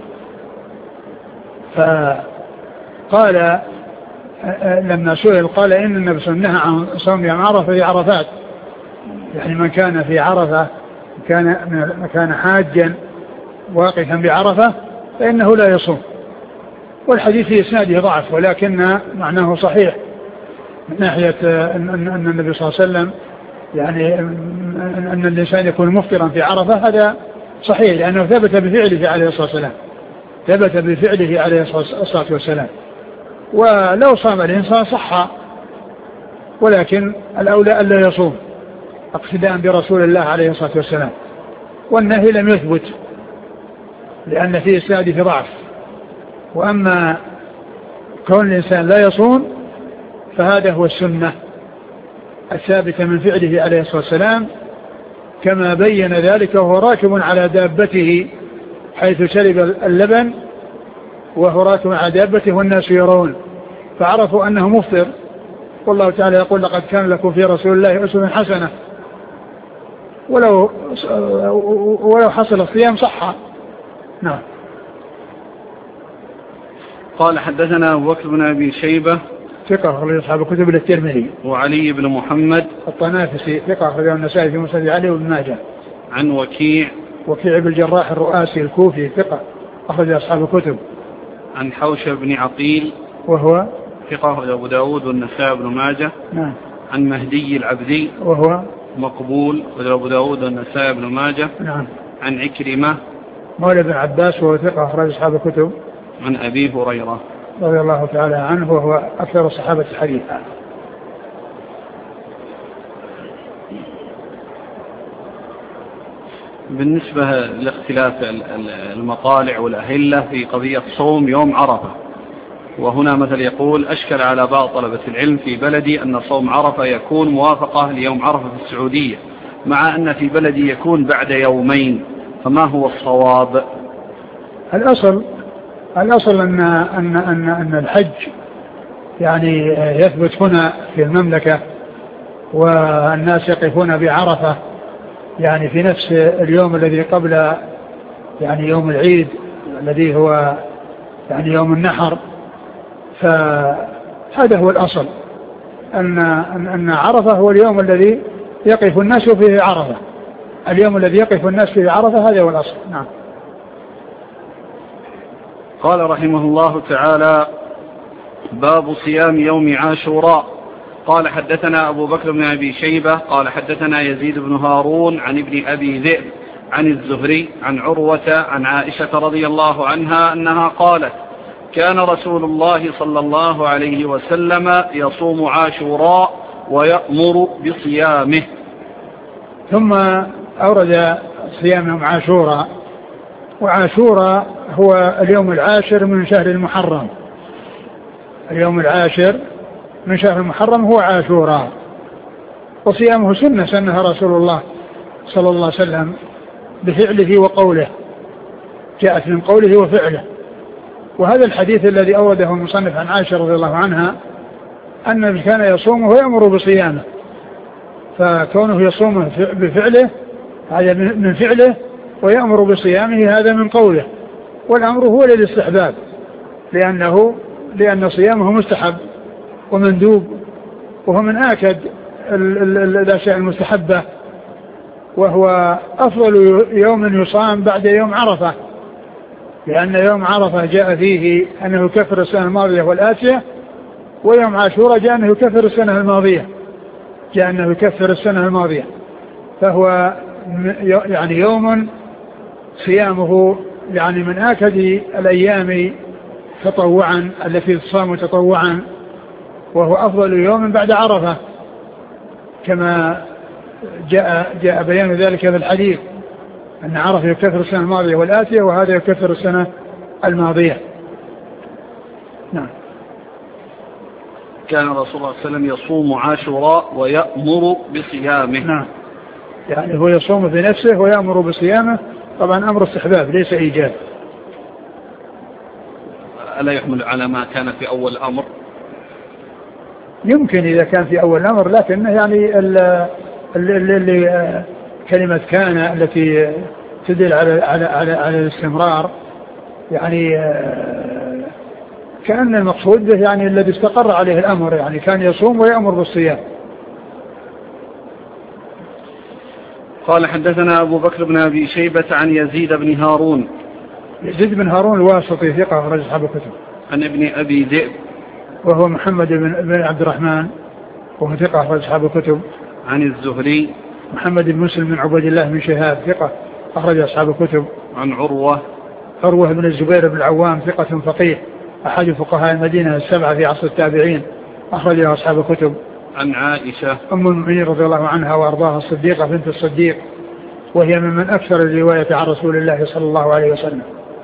فقال لما سئل قال: إن النبي صلى الله عليه وسلم نهى عن صوم يوم عرفة في عرفات، يعني من كان في عرفة كان كان حاجا واقفا بعرفة فإنه لا يصوم. والحديث في إسناده ضعف، ولكن معناه صحيح من ناحية أن النبي صلى الله عليه وسلم يعني أن الإنسان يكون مفطرا في عرفة، هذا صحيح لأنه ثبت بفعله عليه الصلاة والسلام ثبت بفعله عليه الصلاة والسلام. ولو صام الإنسان صح، ولكن الأولى ألا يصوم اقتداء برسول الله عليه الصلاة والسلام، والنهي لم يثبت لأن فيه إسناده ضعف. وأما كون الإنسان لا يصوم فهذا هو السنة الثابتة من فعله عليه الصلاة والسلام، كما بين ذلك وهو راكب على دابته حيث شرب اللبن وهو راكب على دابته والناس يرون فعرفوا أنه مفطر. والله تعالى يقول: لقد كان لكم في رسول الله أسوة حسنة، ولو ولو حصل الصيام صح. نعم. قال حدثنا أبو بكر بن أبي شيبة ثقة أخرج أصحاب الكتب الترمذي، وعلي بن محمد الطنافسي ثقة أخرج النسائي في مسند علي وابن ماجه. عن وكيع وكيع بن الجراح الرؤاسي الكوفي ثقة أخرج أصحاب الكتب. عن حوشب بن عقيل وهو ثقة أخرج أبو داود والنسائي بن ماجه. نعم. عن مهدي العبدي وهو مقبول أخرج أبو داود والنسائي بن ماجه. نعم. عن عكرمة مولى بن عباس وهو ثقة أخرج أصحاب الكتب. عن أبي هريرة رضي الله تعالى عنه وهو أكثر الصحابة حديثا. بالنسبة لاختلاف المطالع والأهلة في قضية صوم يوم عرفة، وهنا مثل يقول: أشكل على بعض طلبة العلم في بلدي أن صوم عرفة يكون موافقة ليوم عرفة في السعودية، مع أن في بلدي يكون بعد يومين، فما هو الصواب؟ الأصل الأصل أن, أن, أن, أن الحج يعني يثبت هنا في المملكة، والناس يقفون بعرفة يعني في نفس اليوم الذي قبل يعني يوم العيد الذي هو يعني يوم النحر. فهذا هو الأصل، أن, أن عرفة هو اليوم الذي يقف الناس فيه عرفة، اليوم الذي يقف الناس فيه عرفة هذا هو الأصل. نعم. قال رحمه الله تعالى: باب صيام يوم عاشوراء. قال حدثنا أبو بكر بن أبي شيبة قال حدثنا يزيد بن هارون عن ابن أبي ذئب عن الزهري عن عروة عن عائشة رضي الله عنها أنها قالت: كان رسول الله صلى الله عليه وسلم يصوم عاشوراء ويأمر بصيامه. ثم أورد صيام يوم عاشوراء، وعاشوراء هو اليوم العاشر من شهر المحرم، اليوم العاشر من شهر المحرم هو عاشوراء، وصيامه سنة سنها رسول الله صلى الله عليه وسلم بفعله وقوله، جاءت من قوله وفعله. وهذا الحديث الذي أورده المصنف عن عائشة رضي الله عنها أن كان يصومه ويأمر بصيامه، فكونه يصومه بفعله هذا من فعله، ويأمر بصيامه هذا من قوله، والأمر هو للاستحباب، لأنه لأن صيامه مستحب ومندوب، وهو من آكد الأشياء المستحبة، وهو أفضل يوم يصام بعد يوم عرفة، لأن يوم عرفة جاء فيه أنه يكفر السنة الماضية والآتية، ويوم عاشوراء جاء أنه يكفر السنة الماضية جاء أنه يكفر السنة الماضية فهو يعني يوم صيامه يعني من آكد الأيام تطوعا التي تصام تطوعا، وهو أفضل يوم بعد عرفة كما جاء, جاء بيان ذلك في الحديث، أن عرفة يكفر السنة الماضية والآتية، وهذا يكفر السنة الماضية. نعم. كان رسول الله صلى الله عليه وسلم يصوم عاشوراء ويأمر بصيامه. نعم، يعني هو يصوم في نفسه ويأمر بصيامه، طبعا أمر استحباب ليس إيجاب. ألا يحمل على ما كان في أول الأمر؟ يمكن إذا كان في أول الأمر، لكن يعني اللي كلمة كان التي تدل على على على, على الاستمرار، يعني كأن المقصود به يعني الذي استقر عليه الأمر، يعني كان يصوم ويأمر بالصيام. قال حدثنا أبو بكر بن أبي شيبة عن يزيد بن هارون. يزيد بن هارون الواسطي ثقة أخرج أصحاب الكتب. عن ابن أبي ذئب وهو محمد بن عبد الرحمن وهو ثقة أخرج أصحاب الكتب. عن الزهري محمد بن مسلم بن عبد الله بن شهاب ثقة أخرج أصحاب الكتب. عن عروة عروة بن الزبير بن العوام ثقة فقيه أحد فقهاء المدينة السبعة في عصر التابعين أخرجها أصحاب الكتب. عن عائشة أم المؤمنين رضي الله عنها وأرضاها الصديقة بنت الصديق، وهي من من أكثر الرواية عن رسول الله صلى الله عليه وسلم.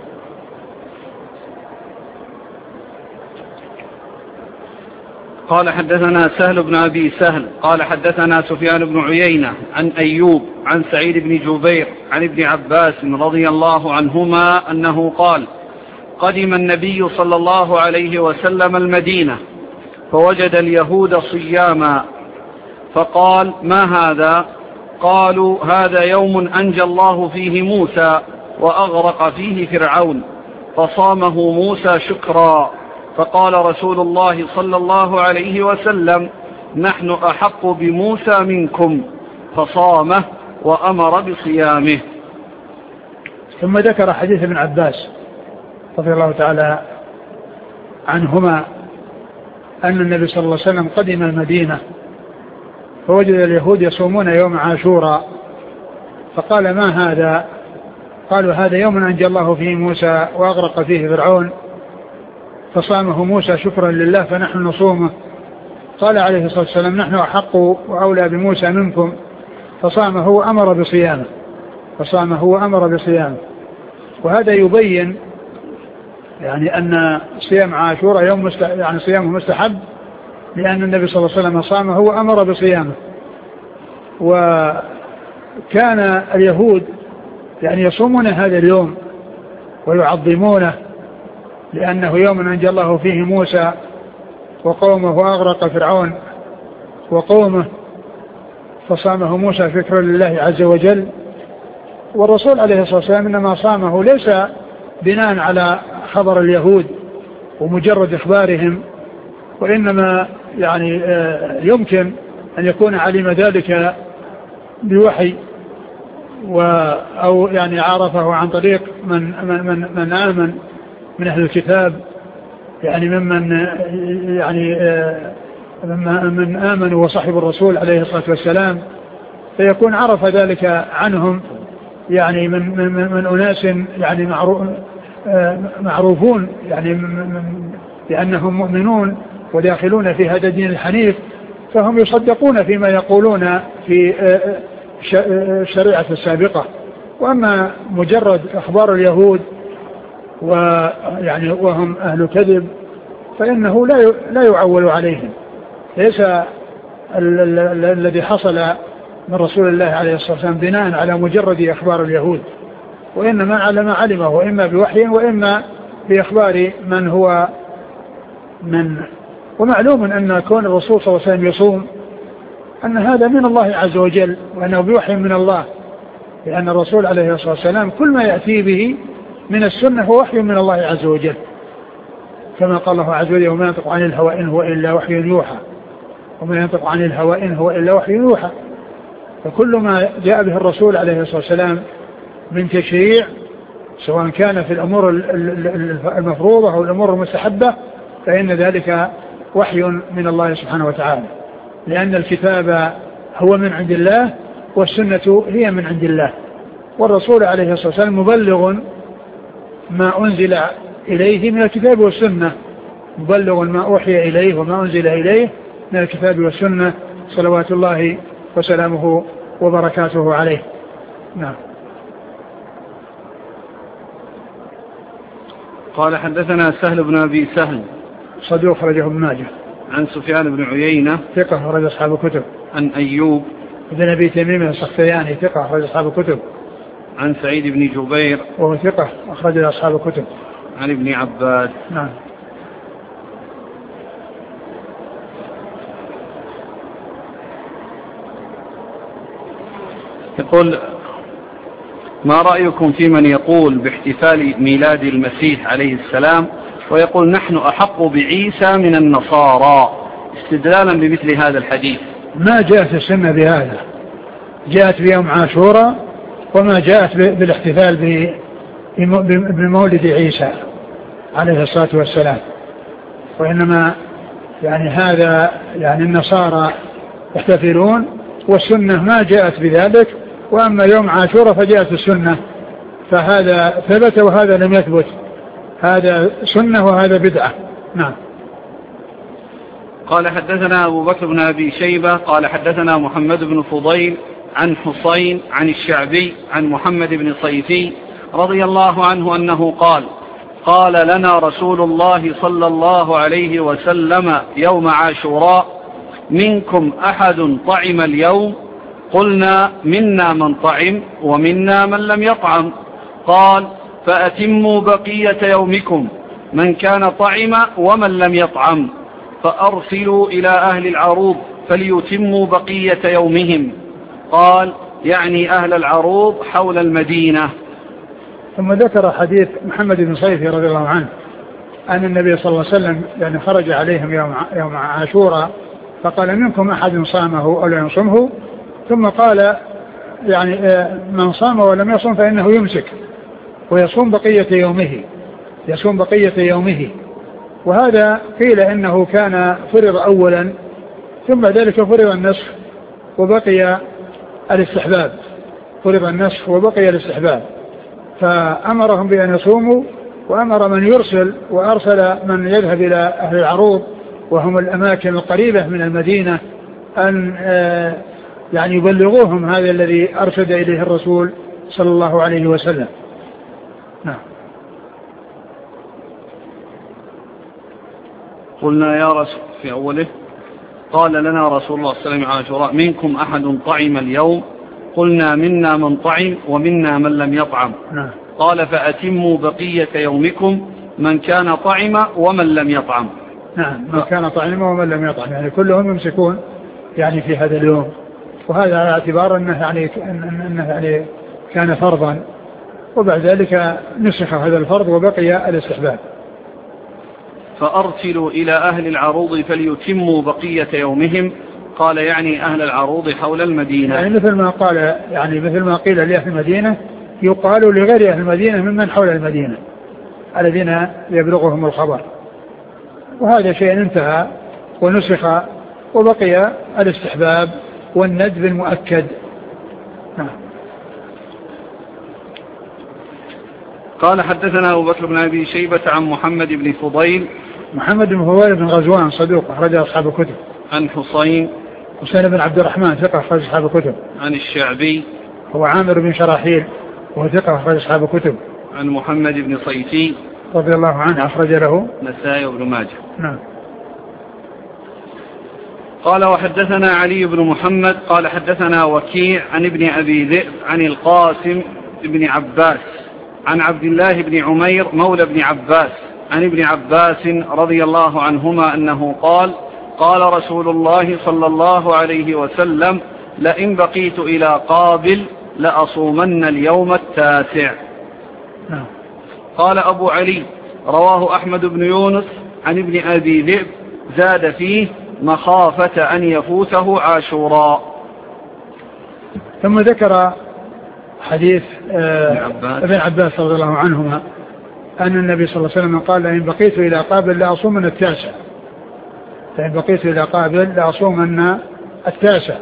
قال حدثنا سهل بن أبي سهل قال حدثنا سفيان بن عيينة عن أيوب عن سعيد بن جبير عن ابن عباس رضي الله عنهما أنه قال: قدم النبي صلى الله عليه وسلم المدينة فوجد اليهود صياما، فقال: ما هذا؟ قالوا: هذا يوم أنجى الله فيه موسى وأغرق فيه فرعون، فصامه موسى شكرا. فقال رسول الله صلى الله عليه وسلم: نحن أحق بموسى منكم، فصامه وأمر بصيامه. ثم ذكر حديث ابن عباس رضي الله تعالى عنهما أن النبي صلى الله عليه وسلم قدم المدينة فوجد اليهود يصومون يوم عاشوراء، فقال: ما هذا؟ قالوا: هذا يوم أنجى الله فيه موسى وأغرق فيه فرعون، فصامه موسى شكرا لله فنحن نصومه. قال عليه الصلاة والسلام: نحن أحق وأولى بموسى منكم، فصامه وأمر بصيامه فصامه وأمر بصيامه. وهذا يبين يعني أن صيام عاشوراء يوم مست... يعني صيامه مستحب، لأن النبي صلى الله عليه وسلم صامه وأمر بصيامه. وكان اليهود يعني يصومون هذا اليوم ويعظمونه لأنه يوم أنجى الله فيه موسى وقومه وأغرق فرعون وقومه، فصامه موسى فكرا لله عز وجل. والرسول عليه الصلاة والسلام إنما صامه ليس بناء على خبر اليهود ومجرد إخبارهم، وإنما يعني يمكن أن يكون علم ذلك بوحي أو يعني عرفه عن طريق من, من, من, من آمن من أهل الكتاب، يعني ممن يعني من آمنوا وصحبوا الرسول عليه الصلاة والسلام، فيكون عرف ذلك عنهم يعني من, من, من أناس يعني معروف معروفون يعني لأنهم مؤمنون وداخلون في هذا الدين الحنيف، فهم يصدقون فيما يقولون في الشريعة السابقة. وأما مجرد أخبار اليهود ويعني وهم أهل كذب فإنه لا لا يعول عليهم. ليس الذي حصل من رسول الله عليه الصلاة والسلام بناء على مجرد أخبار اليهود، وإنما على ما علمه، وإما بوحي وإما بإخبار من هو من. ومعلوم أن كون الرسول صلى الله عليه وسلم يصوم أن هذا من الله عز وجل، وأنه بوحي من الله، لأن الرسول عليه الصلاة والسلام كل ما يأتي به من السنة هو وحي من الله عز وجل، كما قال الله عز وجل: وما ينطق عن الهوى إن هو إلا وحي يوحى، وما ينطق عن الهوى إن هو إلا وحي يوحى. فكل ما جاء به الرسول عليه الصلاة والسلام من تشريع، سواء كان في الأمور المفروضة أو الأمور المستحبة، فإن ذلك وحي من الله سبحانه وتعالى، لأن الكتاب هو من عند الله والسنة هي من عند الله، والرسول عليه الصلاة والسلام مبلغ ما أنزل إليه من الكتاب والسنة، مبلغ ما أوحي إليه وما أنزل إليه من الكتاب والسنة، صلوات الله وسلامه وبركاته عليه. نعم. قال: حدثنا سهل بن أبي سهل صدوق خرجه ابن ماجه. عن سفيان بن عيينة ثقة خرج أصحاب الكتب. عن أيوب بن أبي تميم السختياني ثقة خرج أصحاب الكتب. عن سعيد بن جبير وهو ثقة أخرج أصحاب الكتب. عن ابن عباس. نعم. يقول: ما رأيكم في من يقول باحتفال ميلاد المسيح عليه السلام ويقول نحن أحق بعيسى من النصارى، استدلالا بمثل هذا الحديث؟ ما جاءت السنة بهذا، جاءت بيوم عاشوراء، وما جاءت بالاحتفال بمولد عيسى عليه الصلاة والسلام، وإنما يعني هذا يعني النصارى يحتفلون، والسنة ما جاءت بذلك. وأما يوم عاشوراء فجاءت السنة، فهذا ثبت وهذا لم يثبت، هذا سنة وهذا بدعة. نعم. قال: حدثنا أبو بكر بن أبي شيبة قال حدثنا محمد بن فضيل عن حسين عن الشعبي عن محمد بن صيفي رضي الله عنه أنه قال: قال لنا رسول الله صلى الله عليه وسلم يوم عاشوراء: منكم أحد طعم اليوم؟ قلنا: منا من طعم ومنا من لم يطعم. قال: فأتموا بقية يومكم، من كان طعم ومن لم يطعم، فأرسلوا إلى أهل العروض فليتموا بقية يومهم. قال: يعني أهل العروض حول المدينة. ثم ذكر حديث محمد بن صيفي رضي الله عنه أن النبي صلى الله عليه وسلم يعني خرج عليهم يوم يوم عاشوراء فقال: منكم أحد صامه أو لا يصومه؟ ثم قال: يعني من صام ولم يصوم فإنه يمسك ويصوم بقية يومه، يصوم بقية يومه. وهذا قيل إنه كان فرض أولا، ثم ذلك فرض النصف وبقي الاستحباب، فرض النصف وبقي الاستحباب، فأمرهم بأن يصوموا، وأمر من يرسل وأرسل من يذهب إلى أهل العروض وهم الأماكن القريبة من المدينة أن يعني يبلغوهم هذا الذي أرشد إليه الرسول صلى الله عليه وسلم. نعم. قلنا يا رسول في أوله: قال لنا رسول الله صلى الله عليه وسلم عاشوراء: منكم أحد طعم اليوم؟ قلنا: منا من طعم ومنا من لم يطعم. نعم. قال: فأتموا بقية يومكم، من كان طعم ومن لم يطعم. نعم من كان طعم ومن لم يطعم، يعني كلهم يمسكون يعني في هذا اليوم، وهذا على اعتبار أنه يعني, أنه يعني كان فرضا، وبعد ذلك نسخ هذا الفرض وبقي الاستحباب. فأرسلوا إلى أهل العروض فليتموا بقية يومهم، قال يعني أهل العروض حول المدينة. يعني مثل ما قال يعني مثل ما قيل لأهل المدينة يقال لغير أهل المدينة ممن حول المدينة الذين يبلغهم الخبر، وهذا شيء انتهى ونسخ وبقي الاستحباب والندب المؤكد. نعم. قال حدثنا أبو بكر بن أبي شيبة عن محمد بن فضيل. محمد بن فضيل بن غزوان صدوق أخرج أصحاب الكتب. عن حسين حسين بن عبد الرحمن ثقة أخرج أصحاب الكتب. عن الشعبي هو عامر بن شراحيل وهو ثقة أخرج أصحاب الكتب. عن محمد بن صيفي رضي الله عنه أخرج له نسائي وابن ماجه. نعم. قال وحدثنا علي بن محمد قال حدثنا وكيع عن ابن أبي ذئب عن القاسم بن عباس عن عبد الله بن عمير مولى بن عباس عن ابن عباس رضي الله عنهما أنه قال قال رسول الله صلى الله عليه وسلم لئن بقيت إلى قابل لأصومن اليوم التاسع. نعم. قال أبو علي رواه أحمد بن يونس عن ابن أبي ذئب زاد فيه مخافة أن يفوته عاشوراء. ثم ذكر حديث ابن عباس رضي الله عنهما أن النبي صلى الله عليه وسلم قال لئن بقيت إلى قابل لأصومن التاسع، لئن بقيت إلى قابل لأصومن التاسع،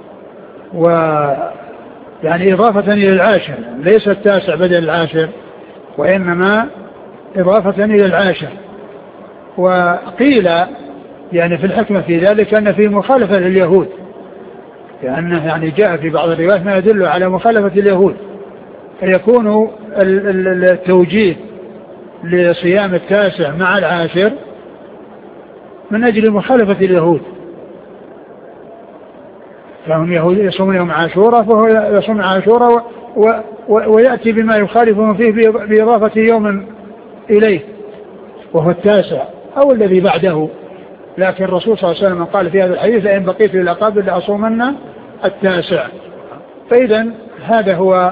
ويعني إضافة إلى العاشر، ليس التاسع بدل العاشر وإنما إضافة إلى العاشر. وقيل يعني في الحكمة في ذلك أن في مخالفة لليهود، لأنه يعني جاء في بعض الروايات ما يدل على مخالفة اليهود، فيكون التوجيه لصيام التاسع مع العاشر من أجل مخالفة اليهود، فهم يهود يصومون يوم عاشوراء فهو يصوم عاشوراء ويأتي بما يخالفهم فيه بإضافة يوم إليه وهو التاسع أو الذي بعده. لكن الرسول صلى الله عليه وسلم قال في هذا الحديث لئن بقيت إلى قابل لأصومن التاسع. فإذا هذا هو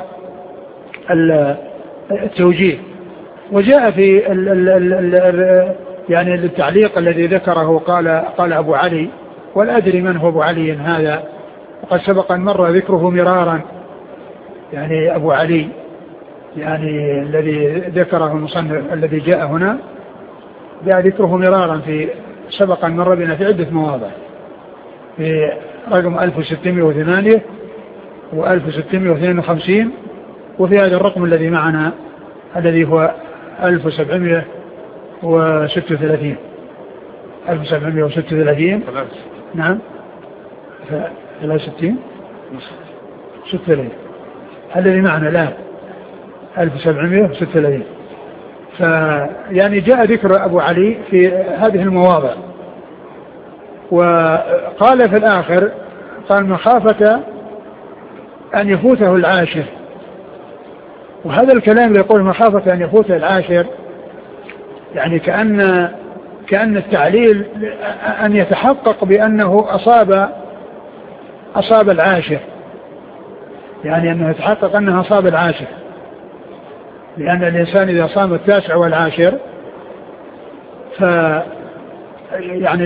التوجيه. وجاء في ال ال ال ال يعني التعليق الذي ذكره قال قال أبو علي، ولا أدري من هو أبو علي هذا، وقد سبق أن مر ذكره مرارا، يعني أبو علي يعني الذي ذكره المصنف الذي جاء هنا جاء ذكره مرارا في سبق أن مر بنا في عدة مواضع، في رقم ألف وستمائة وثمانية وألف وستمائة واثنين وخمسين، وفي هذا الرقم الذي معنا الذي هو ألف وسبعمائة وستة وثلاثين ألف وسبعمائة وستة وثلاثين. نعم ثلاثة وستين ستة وثلاثين الذي معنا لا ألف وسبعمائة وستة وثلاثين. فيعني جاء ذكر أبو علي في هذه المواضع. وقال في الآخر قال مخافة أن يفوته العاشر، وهذا الكلام اللي يقول مخافة أن يفوته العاشر يعني كأن كأن التعليل أن يتحقق بأنه أصاب أصاب العاشر، يعني أنه يتحقق أنه أصاب العاشر، لأن الإنسان إذا صام التاسع والعاشر ف يعني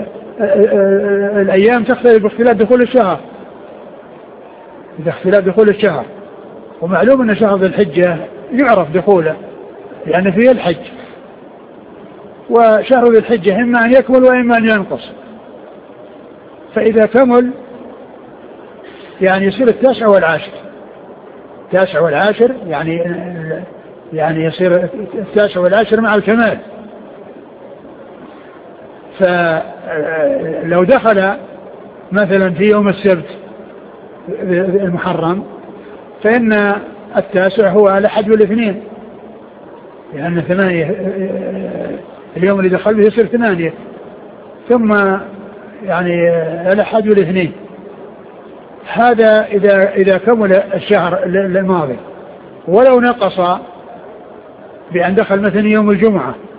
الأيام تختلف باختلاف دخول الشهر، باختلاف دخول الشهر. ومعلوم أن شهر ذي الحجة يعرف دخوله يعني فيه الحج، وشهر ذي الحجة إما أن يكمل وإما أن ينقص، فإذا كمل يعني يصير التاسع والعاشر، التاسع والعاشر يعني يعني يصير التاسع والعاشر مع الكمال. فلو دخل مثلا في يوم السبت المحرم فإن التاسع هو الأحد والاثنين، لأن ثمانية اليوم اللي دخل به يصير ثمانية، ثم يعني الأحد والاثنين. هذا إذا إذا كمل الشهر الماضي. ولو نقص بأن دخل مثلا يوم الجمعة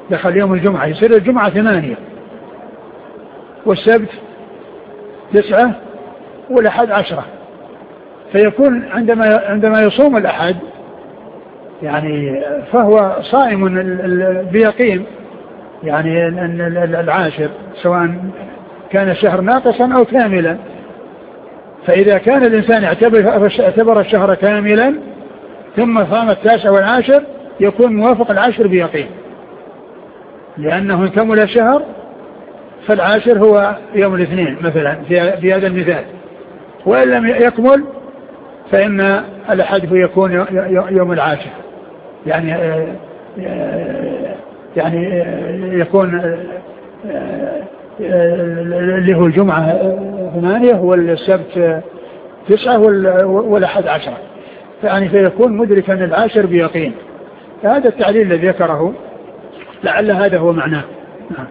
دخل يوم الجمعة يصير الجمعة ثمانية والسبت تسعة والأحد عشرة، فيكون عندما عندما يصوم الأحد يعني فهو صائم بيقين، يعني العاشر سواء كان الشهر ناقصا أو كاملا. فإذا كان الإنسان اعتبر الشهر كاملا ثم صام التاسع والعاشر يكون موافق العاشر بيقين، لأنه كمل الشهر فالعاشر هو يوم الاثنين مثلا في هذا المثال، وإن لم يكمل فإن الأحد يكون يوم العاشر، يعني يعني يكون اللي هو الجمعة ثمانية والسبت تسعة والأحد عشرة، يعني فيكون مدركا العاشر بيقين. هذا التعليل الذي ذكره لعل هذا هو معناه. نعم.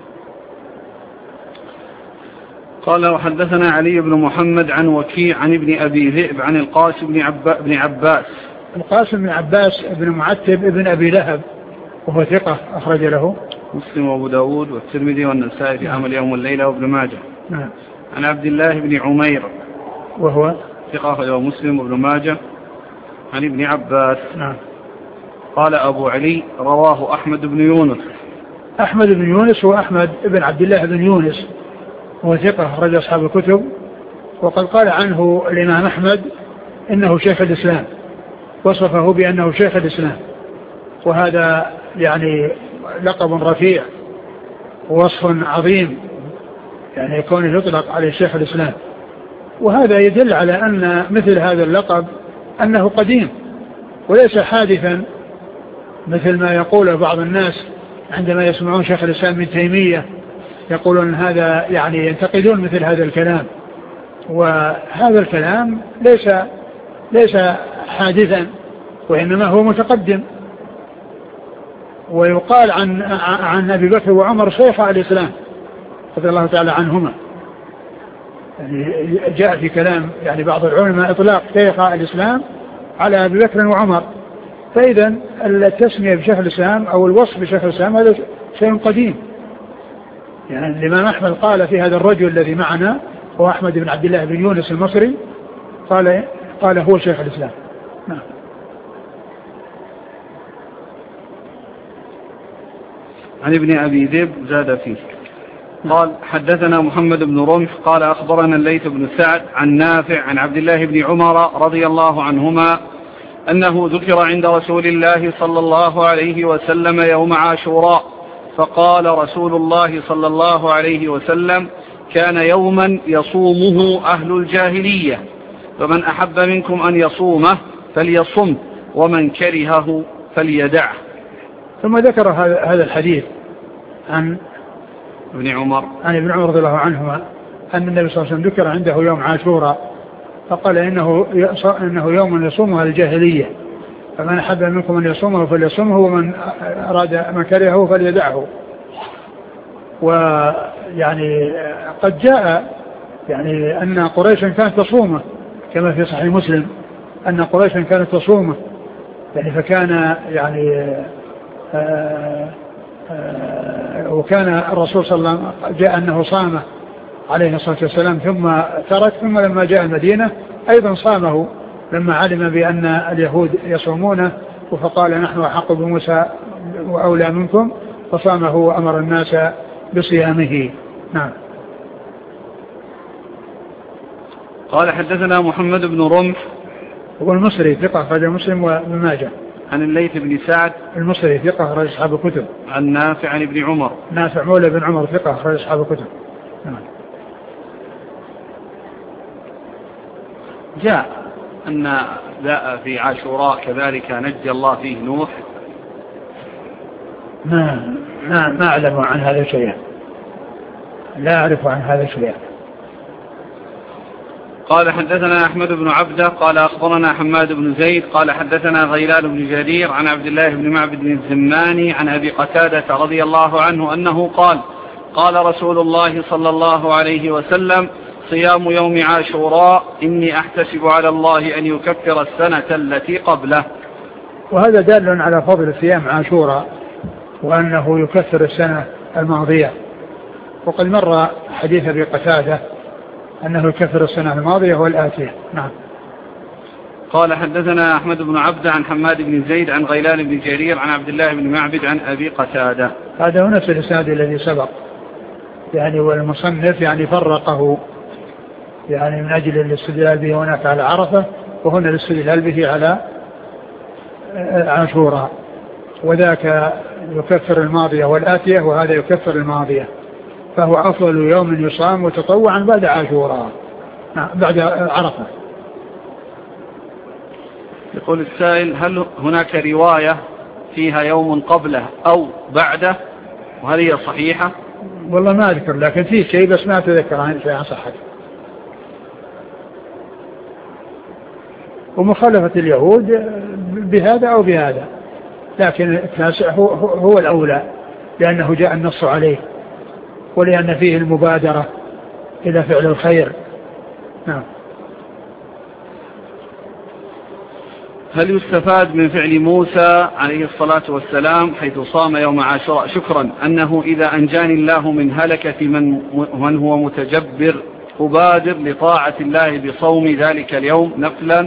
قال وحدثنا علي بن محمد عن وكيع عن ابن أبي ذئب عن القاسم بن, عب... بن عباس. القاسم بن عباس بن معتب ابن أبي لهب وهو ثقة أخرج له مسلم وأبو داود والترمذي والنسائي في عمل يوم الليلة وابن ماجه. نعم. عن عبد الله بن عمير وهو ثقة أخرجه مسلم وابن ماجه عن ابن عباس. نعم. قال أبو علي رواه أحمد بن يونس. أحمد بن يونس هو أحمد بن عبد الله بن يونس هو ثقة أخرج أصحاب الكتب، وقد قال عنه الإمام أحمد إنه شيخ الإسلام، وصفه بأنه شيخ الإسلام، وهذا يعني لقب رفيع ووصف عظيم، يعني يكون يطلق عليه شيخ الإسلام، وهذا يدل على أن مثل هذا اللقب أنه قديم وليس حادثا مثل ما يقول بعض الناس عندما يسمعون شيخ الإسلام ابن تيمية يقولون هذا، يعني ينتقدون مثل هذا الكلام، وهذا الكلام ليس ليس حادثا وإنما هو متقدم. ويقال عن عن أبي بكر وعمر شيخ الإسلام رضي الله تعالى عنهما، يعني جاء في كلام يعني بعض العلماء إطلاق شيخ الإسلام على أبي بكر وعمر، فإذا التسمية بشيخ الإسلام أو الوصف بشيخ الإسلام هذا شيء قديم. يعني الإمام أحمد قال في هذا الرجل الذي معنا هو أحمد بن عبد الله بن يونس المصري قال قال هو شيخ الإسلام. نعم. عن ابن أبي ذئب زاد فيه. قال حدثنا محمد بن رمح قال أخبرنا الليث بن سعد عن نافع عن عبد الله بن عمر رضي الله عنهما أنه ذكر عند رسول الله صلى الله عليه وسلم يوم عاشوراء، فقال رسول الله صلى الله عليه وسلم كان يوما يصومه أهل الجاهلية، فمن أحب منكم أن يصومه فليصم ومن كرهه فليدعه. ثم ذكر هذا الحديث عن ابن عمر عن ابن عمر رضي الله عنهما أن النبي صلى الله عليه وسلم ذكر عنده يوم عاشوراء فقال إنه إنه يوم يصومه الجاهلية، فمن أحب منكم أن يصومه فليصومه ومن أراد من كرهه فليدعه. ويعني قد جاء يعني أن قريشا كانت تصومه كما في صحيح مسلم أن قريشا كانت تصومه، يعني فكان يعني آآ آآ وكان الرسول صلى الله عليه وسلم جاء أنه صامه عليه الصلاة والسلام ثم ترك، ثم لما جاء المدينة أيضا صامه لما علم بأن اليهود يصومونه، فقال نحن أحق بموسى وأولى منكم، فصامه وأمر الناس بصيامه. نعم. قال حدثنا محمد بن رمح هو المصري ثقة أخرج مسلم وابن ماجه. عن الليث بن سعد المصري ثقة أخرج أصحاب الكتب. عن نافع عن ابن عمر نافع مولى بن عمر ثقة أخرج أصحاب الكتب. نعم. جاء أن جاء في عاشوراء كذلك نجى الله فيه نوح. ما ما ما أعلم عن هذا شيئا، لا أعرف عن هذا شيئا. قال حدثنا أحمد بن عبده قال أخبرنا حماد بن زيد قال حدثنا غيلان بن جرير عن عبد الله بن معبد الزماني عن أبي قتادة رضي الله عنه أنه قال قال رسول الله صلى الله عليه وسلم صيام يوم عاشوراء إني أحتسب على الله أن يكفر السنة التي قبله. وهذا دال على فضل صيام عاشوراء وأنه يكفر السنة الماضية. وقد مر حديث أبي قتادة أنه يكفر السنة الماضية والآتية. نعم. قال حدثنا أحمد بن عبد عن حماد بن زيد عن غيلان بن جرير عن عبد الله بن معبد عن أبي قتادة. هذا هو نفس الإسناد الذي سبق يعني، والمصنف يعني فرقه يعني من أجل الاستدلال به هناك على عرفة، وهنا الاستدلال به على عاشوراء، وذاك يكفر الماضية والآتية وهذا يكفر الماضية، فهو أفضل يوم يصام وتطوعا بعد عاشوراء بعد عرفة. يقول السائل: هل هناك رواية فيها يوم قبله أو بعده، وهل هي صحيحة؟ والله ما أذكر، لكن فيه شيء بس ما أتذكر عن صحته. ومخالفة اليهود بهذا أو بهذا، لكن التاسع هو, هو الأولى لأنه جاء النص عليه ولأن فيه المبادرة إلى فعل الخير. نعم. هل يستفاد من فعل موسى عليه الصلاة والسلام حيث صام يوم عاشوراء شكرا أنه إذا أنجاني الله من هلكة من, من هو متجبر أبادر لطاعة الله بصوم ذلك اليوم نفلا؟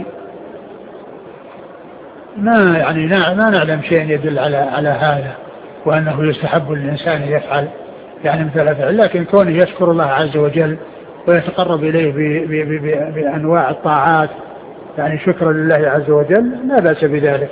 ما يعني ما نعلم شيء يدل على على هذا، وأنه يستحب للإنسان يفعل يعني مثل فعل، لكن كونه يشكر الله عز وجل ويتقرب إليه بأنواع الطاعات يعني شكرا لله عز وجل لا بأس بذلك.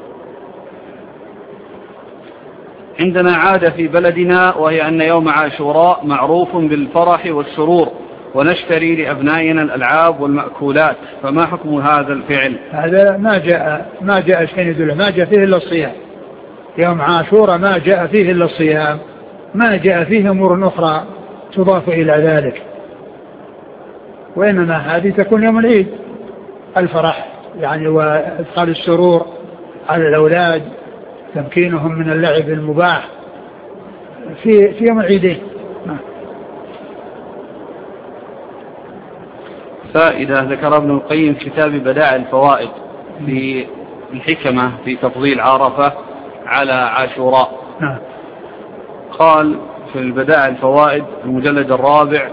عندنا عادة في بلدنا وهي أن يوم عاشوراء معروف بالفرح والسرور، ونشتري لأبنائنا الألعاب والمأكولات، فما حكم هذا الفعل؟ هذا ما جاء ما جاء شيء يدل، ما جاء فيه إلا الصيام. يوم عاشوراء ما جاء فيه إلا الصيام، ما جاء فيه أمور أخرى تضاف إلى ذلك، وإنما هذه تكون يوم العيد، الفرح يعني وإدخال السرور على الأولاد، تمكينهم من اللعب المباح في في يوم العيدين. فائدة ذكر ابن القيم في كتاب بدائع الفوائد في الحكمة في تفضيل عرفة على عاشوراء. نعم. قال في البدائع الفوائد المجلد الرابع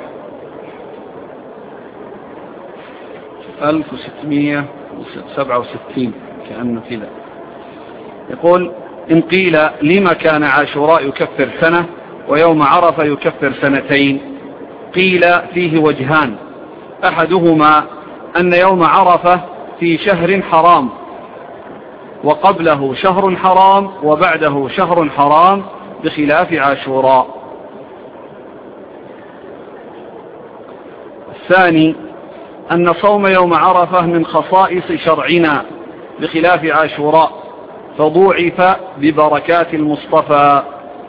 ألف وستمائة وسبعة وستين كأنه كذا، يقول: إن قيل لما كان عاشوراء يكفر سنة ويوم عرفة يكفر سنتين؟ قيل فيه وجهان، أحدهما أن يوم عرفة في شهر حرام، وقبله شهر حرام وبعده شهر حرام بخلاف عاشوراء. الثاني أن صوم يوم عرفة من خصائص شرعنا بخلاف عاشوراء، فضوعف ببركات المصطفى،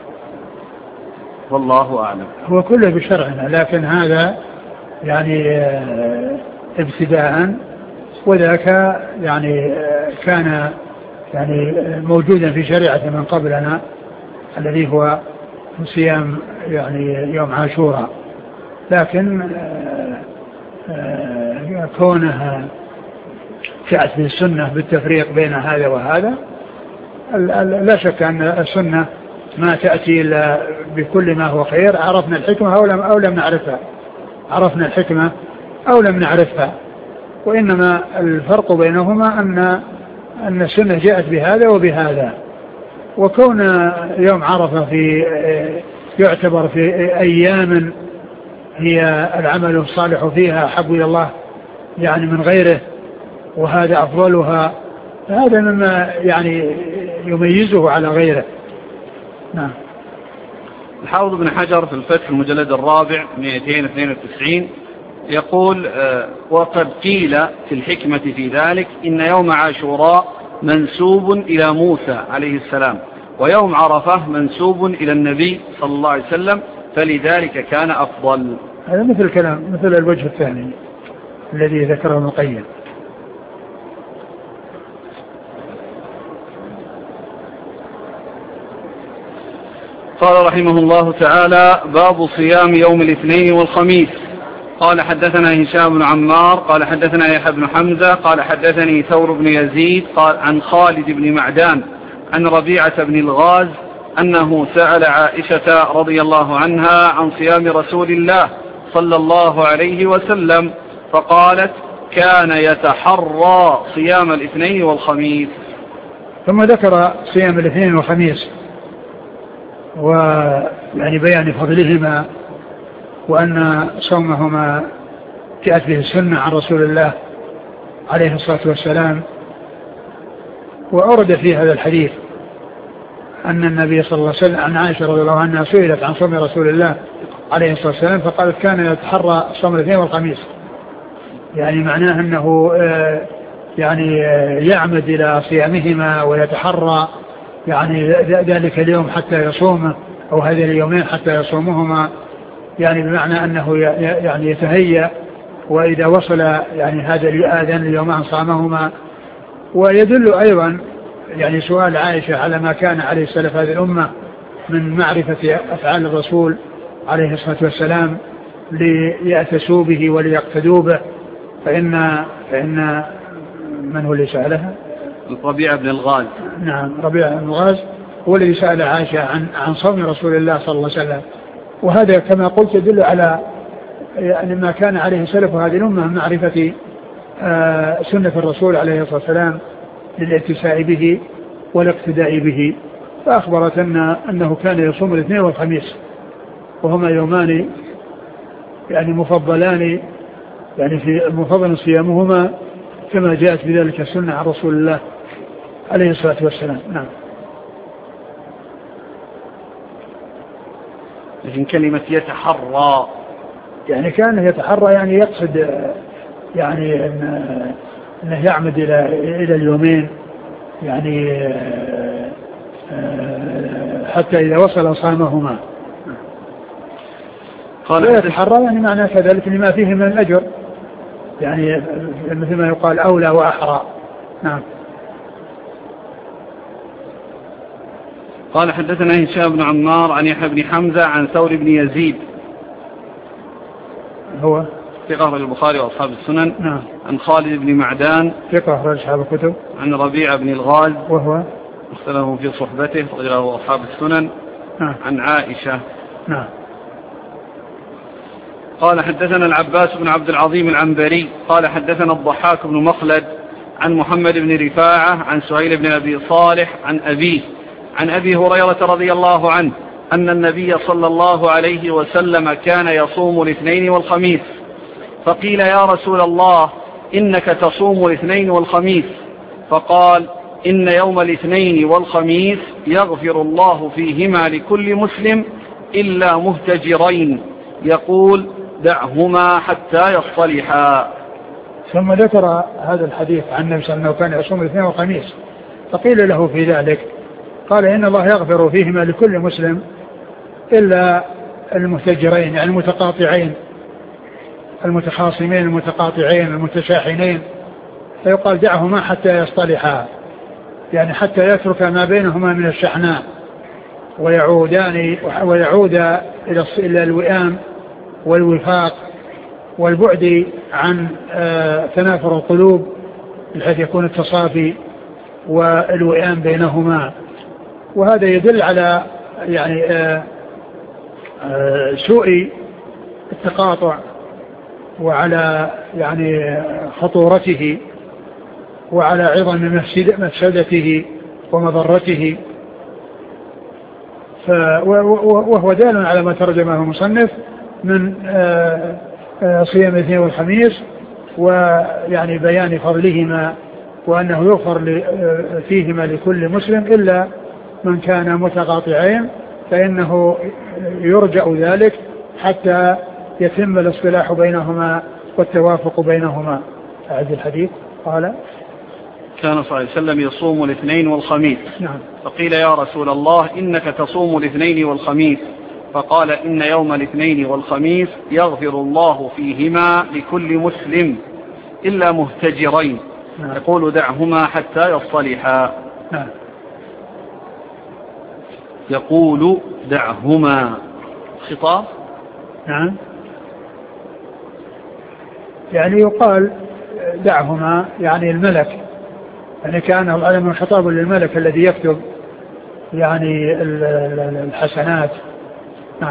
والله أعلم. هو كله بشرعنا، لكن هذا يعني ابتداء، وذاك يعني كان يعني موجودا في شريعة من قبلنا الذي هو صيام يعني يوم عاشوراء، لكن كونها جاءت في السنة بالتفريق بين هذا وهذا، لا شك أن السنة ما تأتي إلا بكل ما هو خير. عرفنا الحكمة أو لم, أو لم نعرفها عرفنا الحكمة أو لم نعرفها، وإنما الفرق بينهما أن أن السنة جاءت بهذا وبهذا. وكون يوم عرفة في يعتبر في أيام هي العمل الصالح فيها أحب إلى الله يعني من غيره، وهذا أفضلها، هذا مما يعني يميزه على غيره. نعم. الحافظ ابن حجر في الفتح المجلد الرابع مئتين واثنين وتسعين يقول: وقد قيل في الحكمة في ذلك إن يوم عاشوراء منسوب إلى موسى عليه السلام، ويوم عرفة منسوب إلى النبي صلى الله عليه وسلم، فلذلك كان أفضل. هذا مثل الكلام، مثل الوجه الثاني الذي ذكره ابن القيم. قال رحمه الله تعالى: باب صيام يوم الاثنين والخميس. قال حدثنا هشام بن عمار قال حدثنا يحيى بن حمزة قال حدثني ثور بن يزيد قال عن خالد بن معدان عن ربيعة بن الغاز أنه سأل عائشة رضي الله عنها عن صيام رسول الله صلى الله عليه وسلم فقالت كان يتحرى صيام الاثنين والخميس. ثم ذكر صيام الاثنين والخميس ويعني بيان فضلهما وأن صومهما جاءت به السنة عن رسول الله عليه الصلاة والسلام. وأورد في هذا الحديث أن النبي صلى الله عليه وسلم عن عائشة رضي الله عنها سئلت عن صوم رسول الله عليه الصلاة والسلام فقالت كان يتحرى صوم الاثنين والخميس، يعني معناه أنه يعني يعمد إلى صيامهما ويتحرى يعني ذلك اليوم حتى يصومه أو هذه اليومين حتى يصومهما، يعني بمعنى أنه يعني يتهيأ وإذا وصل يعني هذا هذان اليومان صامهما. ويدل أيضا يعني سؤال عائشة على ما كان عليه السلف هذه الأمة من معرفة أفعال الرسول عليه الصلاة والسلام ليأتسوا به وليقتدوا به. فإن فإن من هو اللي سألها؟ ربيع بن الغاز. نعم ربيع بن الغاز هو الذي سأل عائشة عن عن صوم رسول الله صلى الله عليه وسلم. وهذا كما قلت يدل على يعني ما كان عليه سلف هذه الأمة من معرفة آه سنة الرسول عليه الصلاة والسلام للاتساع به والاقتداء به. فأخبرت أن أنه كان يصوم الاثنين والخميس وهما يومان يعني مفضلان، يعني في مفضل صيامهما كما جاءت بذلك السنة عن رسول الله عليه الصلاة والسلام. نعم. لكن كلمة يتحرى يعني كان يتحرى يعني يقصد يعني أنه يعمد إلى إلى اليومين يعني حتى إذا وصل صامهما. قال يتحرى يعني معنى كذلك لما فيه من الأجر، يعني مثل ما يقال أولى وأحرى. نعم. قال حدثنا هشام بن عمار عن يحيى بن حمزة عن ثور بن يزيد هو ثقة أخرج البخاري وأصحاب السنن. نعم. عن خالد بن معدان ثقة أخرج أصحاب الكتب. عن ربيع بن الغاز وهو اختلفوا في صحبته أخرجه أصحاب السنن. نعم. عن عائشة. نعم. قال حدثنا العباس بن عبد العظيم العنبري قال حدثنا الضحاك بن مخلد عن محمد بن رفاعة عن سهيل بن أبي صالح عن أبيه عن أبي هريرة رضي الله عنه أن النبي صلى الله عليه وسلم كان يصوم الاثنين والخميس، فقيل يا رسول الله إنك تصوم الاثنين والخميس، فقال إن يوم الاثنين والخميس يغفر الله فيهما لكل مسلم إلا مهتجرين يقول دعهما حتى يصطلحا. ثم ذكر هذا الحديث عن النبي صلى الله عليه وسلم كان يصوم الاثنين والخميس، فقيل له في ذلك قال إن الله يغفر فيهما لكل مسلم إلا المهتجرين يعني المتقاطعين المتخاصمين المتقاطعين المتشاحنين، فيقال دعهما حتى يصطلحا يعني حتى يترك ما بينهما من الشحناء ويعودان ويعود إلى الوئام والوفاق والبعد عن تنافر القلوب بحيث يكون التصافي والوئام بينهما. وهذا يدل على يعني سوء التقاطع وعلى يعني خطورته وعلى عظم مفسدته ومضرته. وهو دال على ما ترجمه المصنف من صيام الاثنين والخميس ويعني بيان فضلهما وأنه يغفر فيهما لكل مسلم إلا من كان متقاطعين، فإنه يرجع ذلك حتى يتم الاصطلاح بينهما والتوافق بينهما. أعد الحديث. قال كان صلى الله عليه وسلم يصوم الاثنين والخميس. نعم. فقيل يا رسول الله إنك تصوم الاثنين والخميس، فقال إن يوم الاثنين والخميس يغفر الله فيهما لكل مسلم إلا مهتجرين. نعم. يقول دعهما حتى يصطلحا. نعم. يقول دعهما خطاب. نعم. يعني يقال دعهما يعني الملك، يعني كان العلم خطاب للملك الذي يكتب يعني الحسنات. نعم.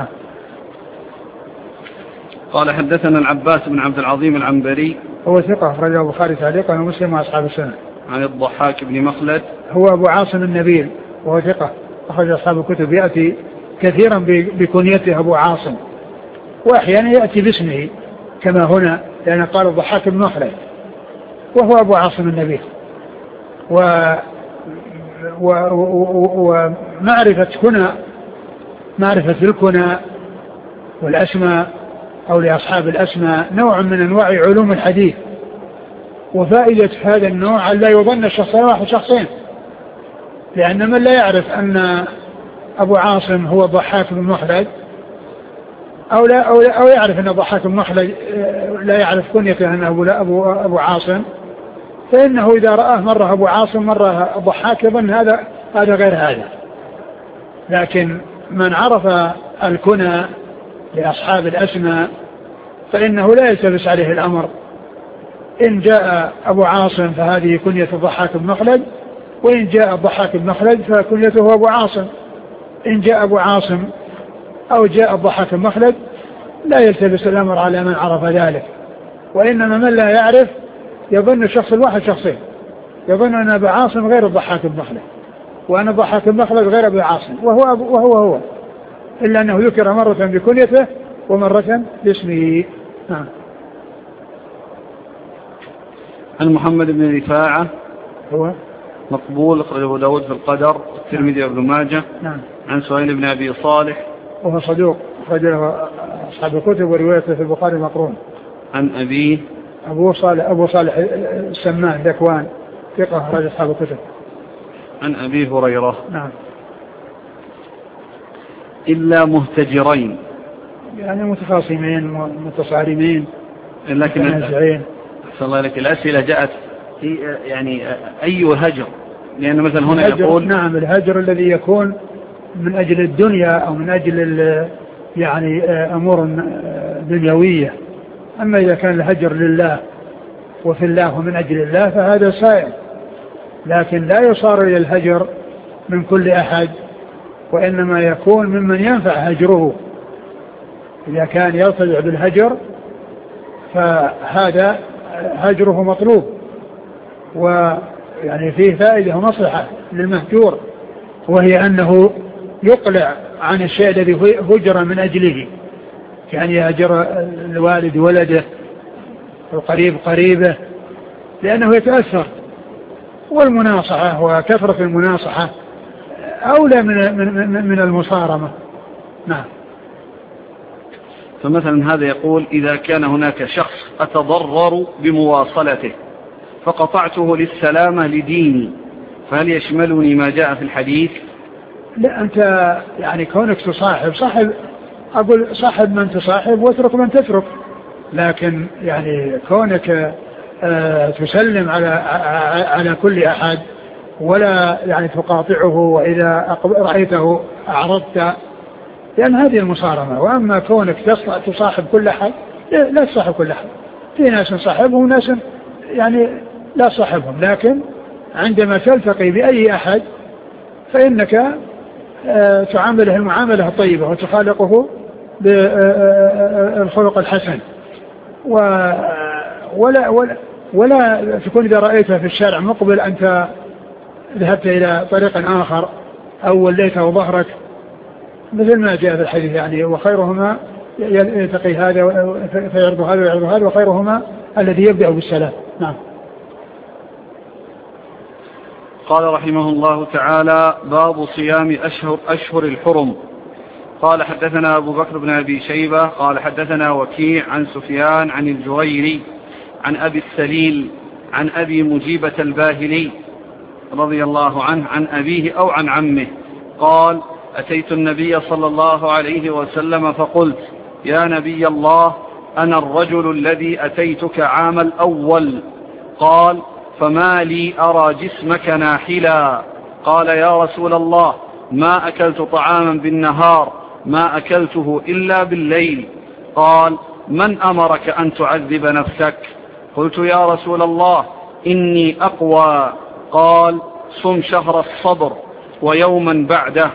قال حدثنا العباس بن عبد العظيم العنبري هو ثقة أخرجه البخاري تعليقا ومسلم وأصحاب السنة. عن الضحاك بن مخلد هو أبو عاصم النبيل وهو ثقة أخرج أصحاب الكتب، يأتي كثيرا بكنيته أبو عاصم وأحيانا يأتي باسمه كما هنا، لأن قال الضحاك بن مخلد وهو أبو عاصم النبيل. و ومعرفة كنى معرفة الكنى والأسماء أو لأصحاب الأسماء نوع من أنواع علوم الحديث، وفائدة هذا النوع أن لا يظن الشخصين واحد شخصين، لأن من لا يعرف أن أبو عاصم هو الضحاك بن مخلد أو لا أو, لا أو يعرف أن الضحاك بن مخلد لا يعرف كنيته أنه أبو, أبو, أبو عاصم، فإنه إذا رآه مرة أبو عاصم مرة الضحاك يظن هذا هذا غير هذا. لكن من عرف الكنى لأصحاب الأسماء فإنه لا يلتبس عليه الأمر، إن جاء أبو عاصم فهذه كنية الضحاك بن مخلد، وإن جاء الضحاك بن مخلد فكنيته أبو عاصم. إن جاء أبو عاصم أو جاء الضحاك بن مخلد لا يلتبس الأمر على من عرف ذلك، وإنما من لا يعرف يظن الشخص الواحد شخصين، يظن أن أبو عاصم غير الضحاك بن مخلد وأن الضحاك بن مخلد غير أبو عاصم، وهو أبو وهو هو إلا أنه ذكر مرة بكنيته ومرة باسمه. نعم. عن محمد بن رفاعة هو مقبول أخرجه أبو داود في القدر الترمذي وابن ماجه. نعم. عن سهيل بن أبي صالح وهو صدوق أخرجه أصحاب الكتب وروايته في البخاري مقرون. عن أبيه أبو صالح أبو صالح السمان ذكوان ثقة أخرج أصحاب الكتب. عن أبي هريرة. نعم. إلا مهتجرين يعني متخاصمين متصارمين لكن متنازعين. صلى الله عليك الأسئلة جاءت يعني أي هجر، لأن مثلا هنا يقول نعم الهجر الذي يكون من أجل الدنيا أو من أجل يعني أمور دنيوية، أما إذا كان الهجر لله وفي الله ومن أجل الله فهذا سائر، لكن لا يصار إلى الهجر من كل أحد، وإنما يكون ممن ينفع هجره. إذا كان يرتجع بالهجر فهذا هجره مطلوب، ويعني فيه فائدة ومصلحة للمهجور، وهي أنه يقلع عن الشيء الذي هجر من أجله، يعني يهجر الوالد ولده القريب قريبه لأنه يتأثر، والمناصحة وكثرة المناصحة أولى من من من المصارمة. نعم. فمثلا هذا يقول إذا كان هناك شخص أتضرر بمواصلته فقطعته للسلامة لديني، فهل يشملني ما جاء في الحديث؟ لا، أنت يعني كونك تصاحب صاحب أقول صاحب من تصاحب واترك من تترك، لكن يعني كونك آه تسلم على على كل أحد ولا يعني تقاطعه، وإذا رأيته أعرضت، لأن هذه المصارمة. وأما كونك تصاحب كل أحد لا تصاحب كل أحد، في ناس صاحبهم وناس يعني لا صاحبهم، لكن عندما تلتقي بأي أحد فإنك آه تعامله المعاملة الطيبة وتخالقه بالخلق الحسن، ولا, ولا, ولا تكون إذا رأيته في الشارع مقبل أنت ذهبت إلى طريق آخر أو وليته ظهرك، مثل ما جاء في الحديث يعني وخيرهما يلتقي هذا فيعرض هذا ويعرض هذا، وخيرهما الذي يبدأ بالسلام. نعم. قال رحمه الله تعالى: باب صيام أشهر, أشهر الحرم. قال حدثنا أبو بكر بن أبي شيبة قال حدثنا وكيع عن سفيان عن الجريري عن أبي السليل عن أبي مجيبة الباهلي رضي الله عنه عن أبيه أو عن عمه قال: أتيت النبي صلى الله عليه وسلم فقلت: يا نبي الله، أنا الرجل الذي أتيتك عام الأول. قال: فما لي أرى جسمك ناحلا. قال: يا رسول الله، ما أكلت طعاما بالنهار، ما أكلته إلا بالليل. قال: من أمرك أن تعذب نفسك؟ قلت: يا رسول الله، إني أقوى. قال: صم شهر الصبر ويوما بعده.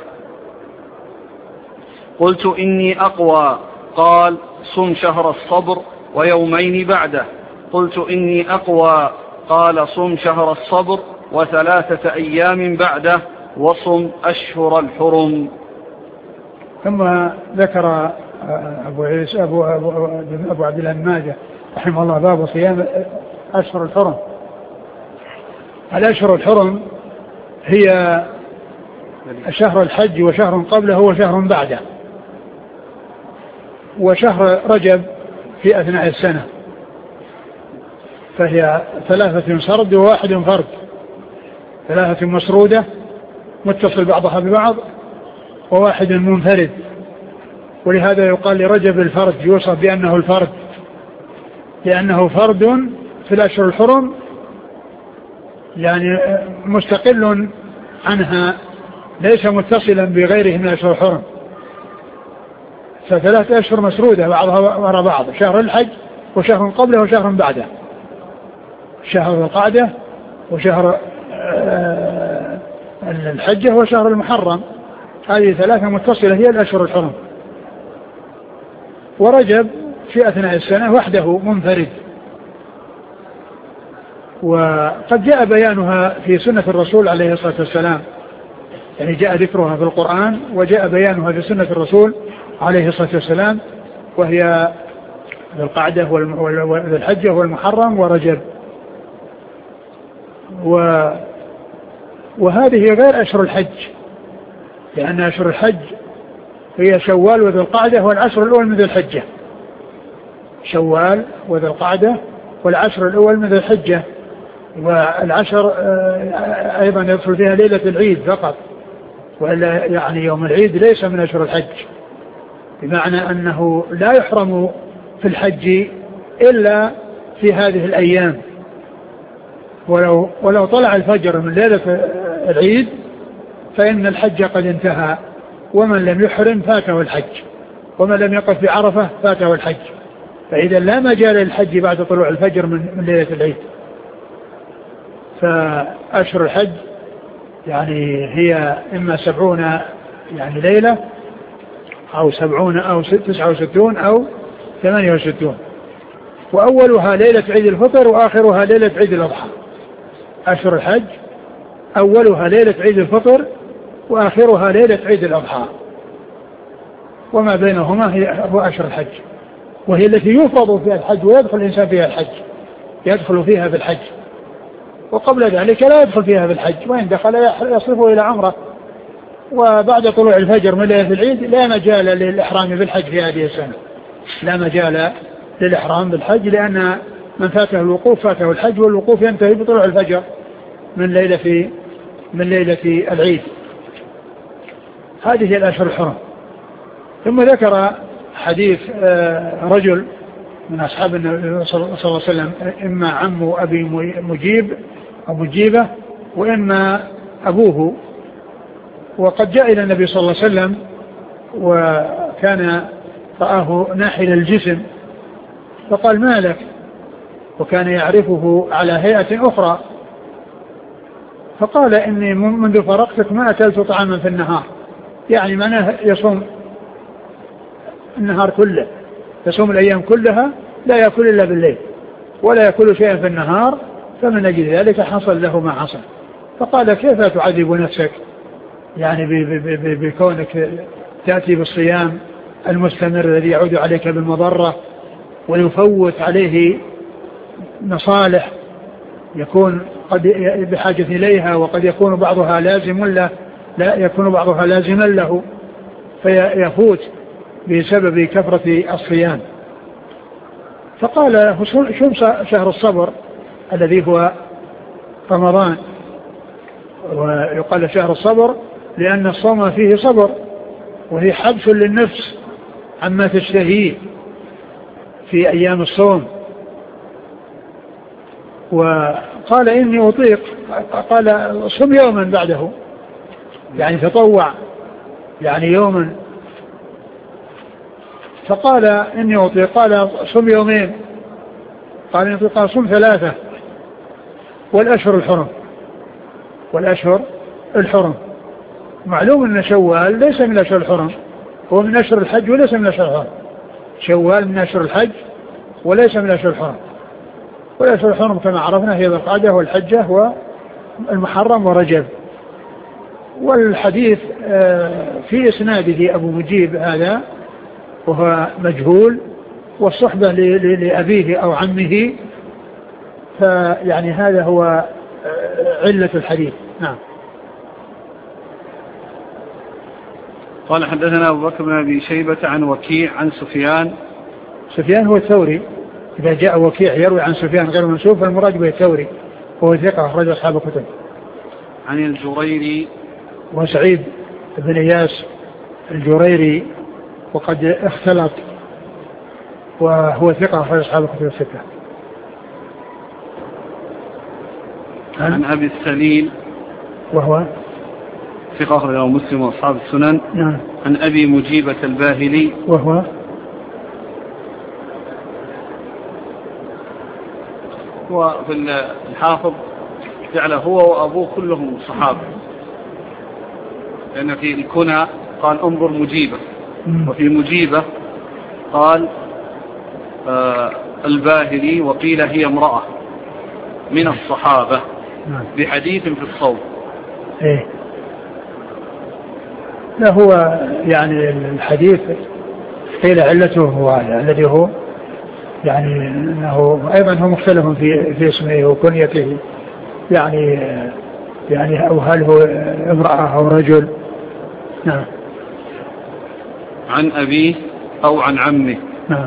قلت إني أقوى. قال صم شهر الصبر ويومين بعده. قلت إني أقوى. قال صم شهر الصبر وثلاثة أيام بعده وصم أشهر الحرم. ثم ذكر أبو, عيسى أبو, أبو, أبو عبد الله بن ماجه رحمه الله باب صيام أشهر الحرم. الأشهر الحرم هي شهر الحج وشهر قبله وشهر بعده، وشهر رجب في أثناء السنة، فهي ثلاثة سرد وواحد فرد، ثلاثة مسرودة متصل بعضها ببعض وواحد منفرد. ولهذا يقال لرجب الفرد، يوصف بأنه الفرد لأنه فرد في الأشهر الحرم، يعني مستقل عنها ليس متصلا بغيره من الأشهر الحرم. فثلاث أشهر مسرودة بعضها وراء بعض، شهر الحج وشهر قبله وشهر بعده، شهر القعدة وشهر الحجة وشهر المحرم. هذه ثلاثة متصلة هي الأشهر الحرم. ورجب في أثناء السنة وحده منفرد، وقد جاء بيانها في سنة الرسول عليه الصلاة والسلام، يعني جاء ذكرها في القرآن وجاء بيانها في سنة الرسول عليه الصلاة والسلام، وهي القعدة والحجة والمحرم ورجب. و وهذه غير أشهر الحج، لأن أشهر الحج هي شوال وذي القعدة والعشر الأول من ذي الحجة، شوال وذي القعدة والعشر الأول من ذي الحجة. والعشر أيضا يدخل فيها ليلة العيد فقط، وإلا يعني يوم العيد ليس من أشهر الحج، بمعنى أنه لا يحرم في الحج إلا في هذه الأيام. ولو, ولو طلع الفجر من ليلة العيد فإن الحج قد انتهى، ومن لم يحرم فاته الحج، ومن لم يقف بعرفة فاته الحج. فإذا لا مجال للحج بعد طلوع الفجر من, من ليلة العيد. فأشهر الحج يعني هي إما سبعون يعني ليلة أو سبعون أو تسعة وستون أو ثمانية وستون، وأولها ليلة عيد الفطر وآخرها ليلة عيد الأضحى. أشهر الحج أولها ليلة عيد الفطر وآخرها ليلة عيد الأضحى، وما بينهما هو أشهر الحج، وهي التي يفرض فيها الحج ويدخل الإنسان فيها الحج، يدخل فيها بالحج، وقبل ذلك لا يدخل فيها بالحج، وإن دخل يصرفه إلى عمره. وبعد طلوع الفجر من ليلة العيد لا مجال للإحرام بالحج في هذه السنة، لا مجال للإحرام بالحج، لأن من فاته الوقوف فاته الحج، والوقوف ينتهي بطلوع الفجر من ليلة من ليلة العيد. هذه الأشهر الحرم. ثم ذكر حديث رجل من أصحاب النبي صلى الله عليه وسلم، إما عم أبي مجيب أو مجيبة وإما أبوه، وقد جاء إلى النبي صلى الله عليه وسلم وكان رآه ناحل الجسم فقال ما لك، وكان يعرفه على هيئة أخرى، فقال إني منذ فرقتك ما أكلت طعاما في النهار، يعني معناه يصوم النهار كله، يصوم الأيام كلها لا يأكل إلا بالليل ولا يأكل شيئا في النهار، فمن أجل ذلك حصل له ما حصل. فقال كيف تعذب نفسك يعني بكونك تأتي بالصيام المستمر الذي يعود عليك بالمضرة ويفوت عليه مصالح يكون قد بحاجة إليها، وقد يكون بعضها لازم له لا يكون بعضها لازما له فيفوت بسبب كثرة الصيام. فقال له شم شهر الصبر الذي هو رمضان، ويقال شهر الصبر لأن الصوم فيه صبر، وهي حبس للنفس عما تشتهيه في أيام الصوم. وقال إني أطيق، قال صم يوما بعده يعني تطوع يعني يوما، فقال إني أطيق، قال صم يومين، قال إني أطيق، قال صم ثلاثة، والأشهر الحرم والأشهر الحرم. معلوم أن شوال ليس من أشهر الحرم، هو من أشهر الحج وليس من أشهر الحرم. شوال من أشهر الحج وليس من أشهر الحرم، والأشهر الحرم كما عرفنا هي ذو القعدة والحجة والمحرم ورجب. والحديث في إسناده أبو مجيب هذا وهو مجهول، والصحبة لأبيه أو عمه، فيعني هذا هو علة الحديث. نعم. قال حدثنا أبو بكر بن أبي شيبة عن وكيع عن سفيان. سفيان هو الثوري، إذا جاء وكيع يروي عن سفيان غير منسوب فالمراد به الثوري، هو ثقة أخرج أصحاب الكتب. عن الجريري وسعيد بن إياس الجريري وقد اختلط، وهو ثقة أخرج أصحاب الكتب الستة. عن أبي السليل وهو ثقة أخرجه مسلم وأصحاب السنن. نعم. عن أبي مجيبة الباهلي وهو هو في الحافظ جعل هو وأبوه كلهم صحابة، لأن في الكنى قال انظر مجيبة، وفي مجيبة قال آه الباهلي، وقيل هي امرأة من الصحابة بحديث في الصوم. إيه. لا هو يعني الحديث قيل علته هو الذي هو يعني أنه أيضا هو مختلف في في اسمه وكنيته، يعني يعني أو هل هو امرأة أو رجل. نعم. عن أبيه أو عن عمه. نعم.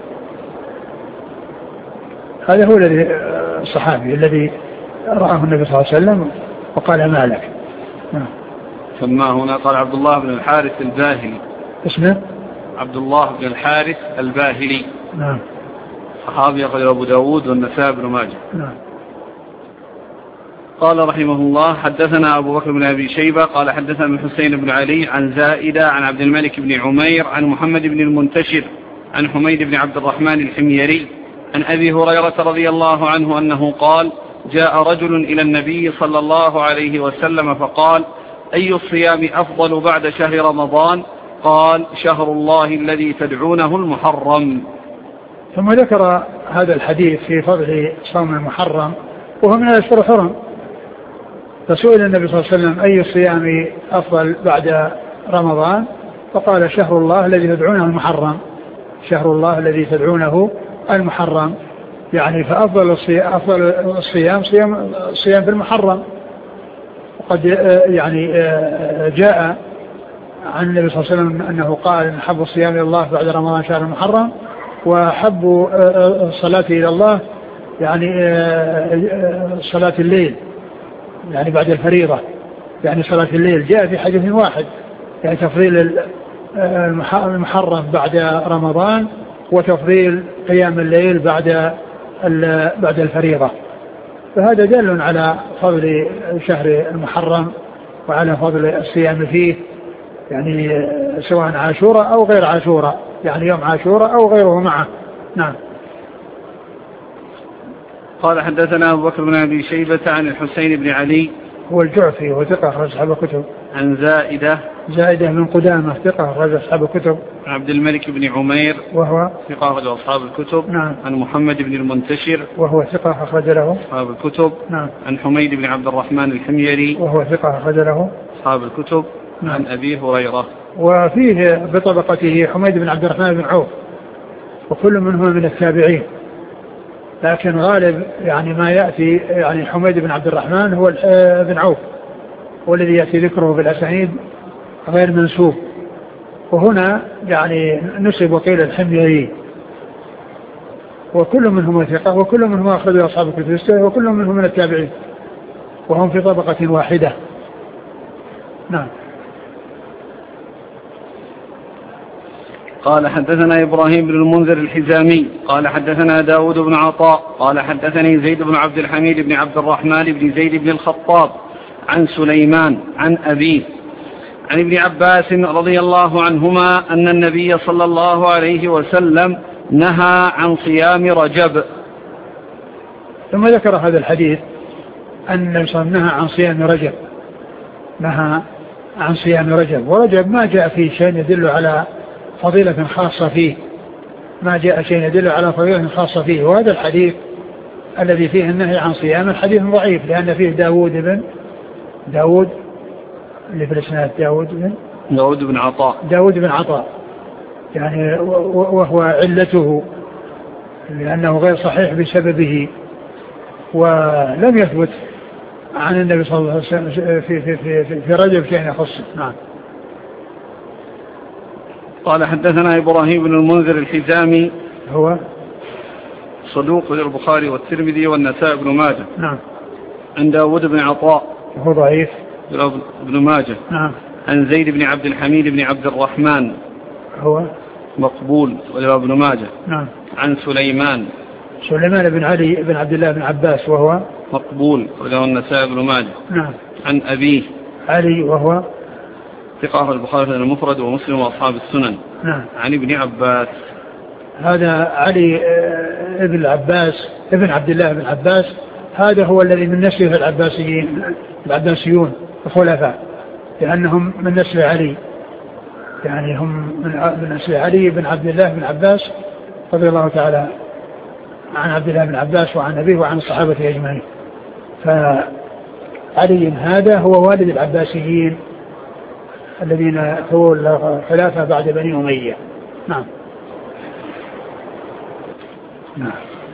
هذا هو الذي الصحابي الذي رآه النبي صلى الله عليه وسلم وقال ما لك. نعم. ثم هنا قال عبد الله بن الحارث الباهلي. اسمه عبد الله بن الحارث الباهلي. نعم. صحابي أخرج أبو داود والنسائي بن ماجه. نعم. قال رحمه الله حدثنا أبو بكر بن أبي شيبة قال حدثنا الحسين بن علي عن زائدة عن عبد الملك بن عمير عن محمد بن المنتشر عن حميد بن عبد الرحمن الحميري عن أبي هريرة رضي الله عنه أنه قال جاء رجل إلى النبي صلى الله عليه وسلم فقال أي الصيام أفضل بعد شهر رمضان؟ قال شهر الله الذي تدعونه المحرم. ثم ذكر هذا الحديث في فضل صوم المحرم وهو من الأشهر الحرم، فسئل النبي صلى الله عليه وسلم أي الصيام أفضل بعد رمضان؟ فقال شهر الله الذي تدعونه المحرم، شهر الله الذي تدعونه المحرم، يعني فأفضل الصيام, أفضل الصيام صيام, الصيام في المحرم. وقد يعني جاء عن النبي صلى الله عليه وسلم أنه قال إن حب الصيام إلى الله بعد رمضان شهر المحرم، وحب الصلاة إلى الله يعني صلاة الليل يعني بعد الفريضة، يعني صلاة الليل جاء في حديث واحد، يعني تفضيل المحرم بعد رمضان وتفضيل قيام الليل بعد بعد الفريضة. فهذا دل على فضل شهر المحرم وعلى فضل الصيام فيه، يعني سواء عاشوراء أو غير عاشوراء، يعني يوم عاشوراء أو غيره معه. نعم. قال حدثنا أبو بكر بن أبي شيبة عن الحسين بن علي هو الجعفي وثقة أخرج أصحاب الكتب. عن زائدة زائدة من قدامة ثقة أخرج أصحاب الكتب. عن عبد الملك بن عمير وهو ثقة أخرج أصحاب الكتب. نعم. عن محمد بن المنتشر وهو ثقة أخرج له أصحاب الكتب. نعم. عن حميد بن عبد الرحمن الحميري وهو ثقة أخرج له أصحاب الكتب. نعم. عن أبي هريرة. وفيه بطبقته حميد بن عبد الرحمن بن عوف، وكل منهم من التابعين، لكن غالب يعني ما يأتي يعني حميد بن عبد الرحمن هو بن عوف والذي يأتي ذكره في الأسانيد غير منسوب، وهنا يعني نسب وقيل الحميري، وكل منهم ثقة وكل منهم أخرج أصحاب الكتب الستة وكل منهم من التابعين وهم في طبقة واحدة. نعم. قال حدثنا إبراهيم بن المنذر الحزامي قال حدثنا داود بن عطاء قال حدثني زيد بن عبد الحميد بن عبد الرحمن بن زيد بن الخطاب عن سليمان عن أبيه عن ابن عباس رضي الله عنهما أن النبي صلى الله عليه وسلم نهى عن صيام رجب. ثم ذكر هذا الحديث أن النبي صلى الله عليه وسلم نهى عن صيام رجب، نهى عن صيام رجب، ورجب ما جاء فيه شيء يدل على فضيلة خاصة فيه، ما جاء شيء يدل على فضيلة خاصة فيه. وهذا الحديث الذي فيه النهي عن صيام الحديث ضعيف، لأن فيه داود بن داود اللي في الإسناد داود بن داود بن عطاء داود بن عطاء يعني، وهو علته لأنه غير صحيح بسببه، ولم يثبت عن النبي صلى الله عليه وسلم في, في, في, في, في رجب شيء يخصه. نعم. قال حدثنا إبراهيم بن المنذر الحزامي هو صدوق للبخاري والترمذي والنسائي بن ماجه. نعم. عن داود بن عطاء هو ضعيف بن ماجه. نعم. عن زيد بن عبد الحميد بن عبد الرحمن هو مقبول ابن ماجه. نعم. عن سليمان سليمان بن علي بن عبد الله بن عباس وهو مقبول وله النسائي بن ماجه. نعم. عن أبيه علي وهو ثقة البخاري المفرد ومسلم وأصحاب السنن. نعم. عن ابن عباس، هذا علي ابن العباس ابن عبد الله بن عباس، هذا هو الذي من نسله العباسيين العباسيون الخلفاء، لأنهم من نسل علي، يعني هم من نسل علي بن عبد الله بن عباس رضي الله تعالى عن عبد الله بن عباس وعن أبيه وعن الصحابة أجمعين. فعلي هذا هو والد العباسيين الذين تولوا الخلافة بعد بني أمية. نعم. نعم.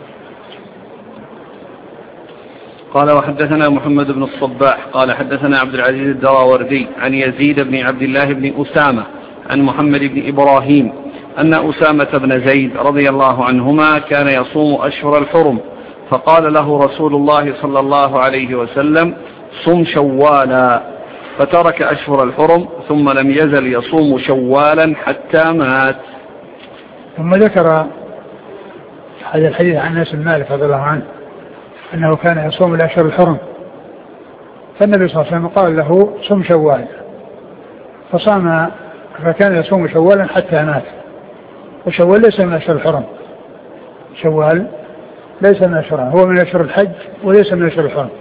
قال وحدثنا محمد بن الصباح قال حدثنا عبد العزيز الدراوردي عن يزيد بن عبد الله بن أسامة عن محمد بن إبراهيم أن أسامة بن زيد رضي الله عنهما كان يصوم أشهر الحرم، فقال له رسول الله صلى الله عليه وسلم صم شوالا، فترك أشهر الحرم ثم لم يزل يصوم شوالا حتى مات. ثم ذكر هذا الحديث عن أنس بن مالك رضي الله عنه أنه كان يصوم الأشهر الحرم، فالنبي صلى الله عليه وسلم قال له صم شوال، فصام، فكان يصوم شوالا حتى مات. وشوال ليس من أشهر الحرم، شوال ليس من أشهر، هو من أشهر الحج وليس من أشهر الحرم،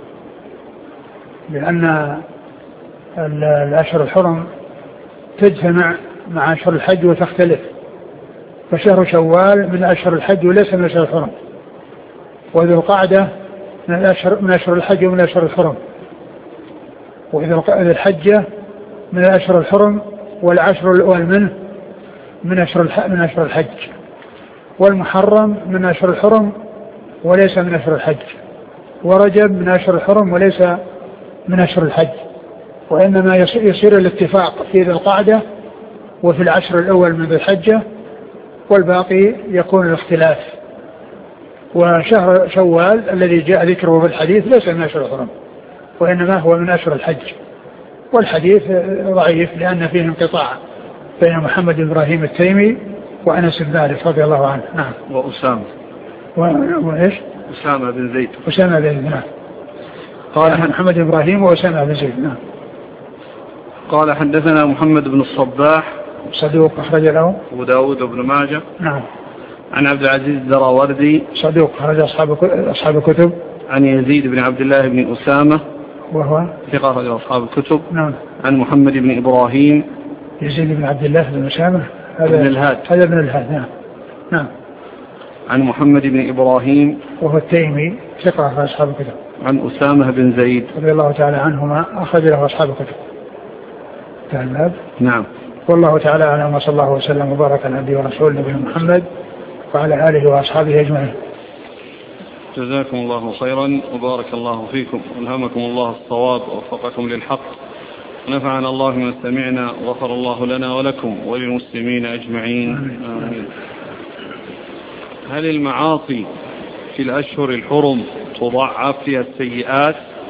لأن الأشهر الحرم تجتمع مع أشهر الحج وتختلف، فشهر شوال من أشهر الحج وليس من أشهر الحرم، وذو القعدة من الأشهر من أشهر الحج ومن أشهر الحرم، وإذا الحجة من الأشهر الحرم، والعشر الأول منه من أشهر من أشهر الحج، والمحرم من أشهر الحرم وليس من أشهر الحج، ورجب من أشهر الحرم وليس من أشهر الحج، وإنما يصير الاتفاق في ذي القعدة وفي العشر الأول من ذي الحجة، والباقي يكون الاختلاف. وشهر شوال الذي جاء ذكره في الحديث ليس من أشهر الحرم، وإنما هو من أشهر الحج، والحديث ضعيف لأن فيه انقطاع بين محمد بن إبراهيم التيمي وأنس بن مالك رضي الله عنه. نعم. وأسامة وإيش أسامة بن زيد أسامة بن زيد. نعم. قال يعني محمد بن إبراهيم وأسامة بن زيد. نعم. قال حدثنا محمد بن الصباح صدوق أخرج له أبو داود بن ماجه. نعم. عن عبد العزيز الدراوردي صدوق أخرج أصحاب أصحاب الكتب. عن يزيد بن عبد الله بن أسامة وهو ثقة أخرج أصحاب الكتب. نعم. عن محمد بن إبراهيم يزيد بن عبد الله بن أسامة هذا ابن الهاد هذا ابن الهاد. نعم. نعم. عن محمد بن إبراهيم وهو التيمي ثقة أخرج أصحاب الكتب. عن أسامة بن زيد رضي الله تعالى عنهما أخرج له أصحاب الكتب. تعالى. نعم. والله تعالى أعلم، وصلى الله وسلم وبارك على نبينا ورسوله نبينا محمد وعلى آله وأصحابه أجمعين. جزاكم الله خيرا وبارك الله فيكم، ألهمكم الله الصواب ووفقكم للحق، ونفعنا الله ما سمعنا، وغفر الله لنا ولكم وللمسلمين أجمعين. آمين. هل المعاصي في الأشهر الحرم تضاعف فيها السيئات؟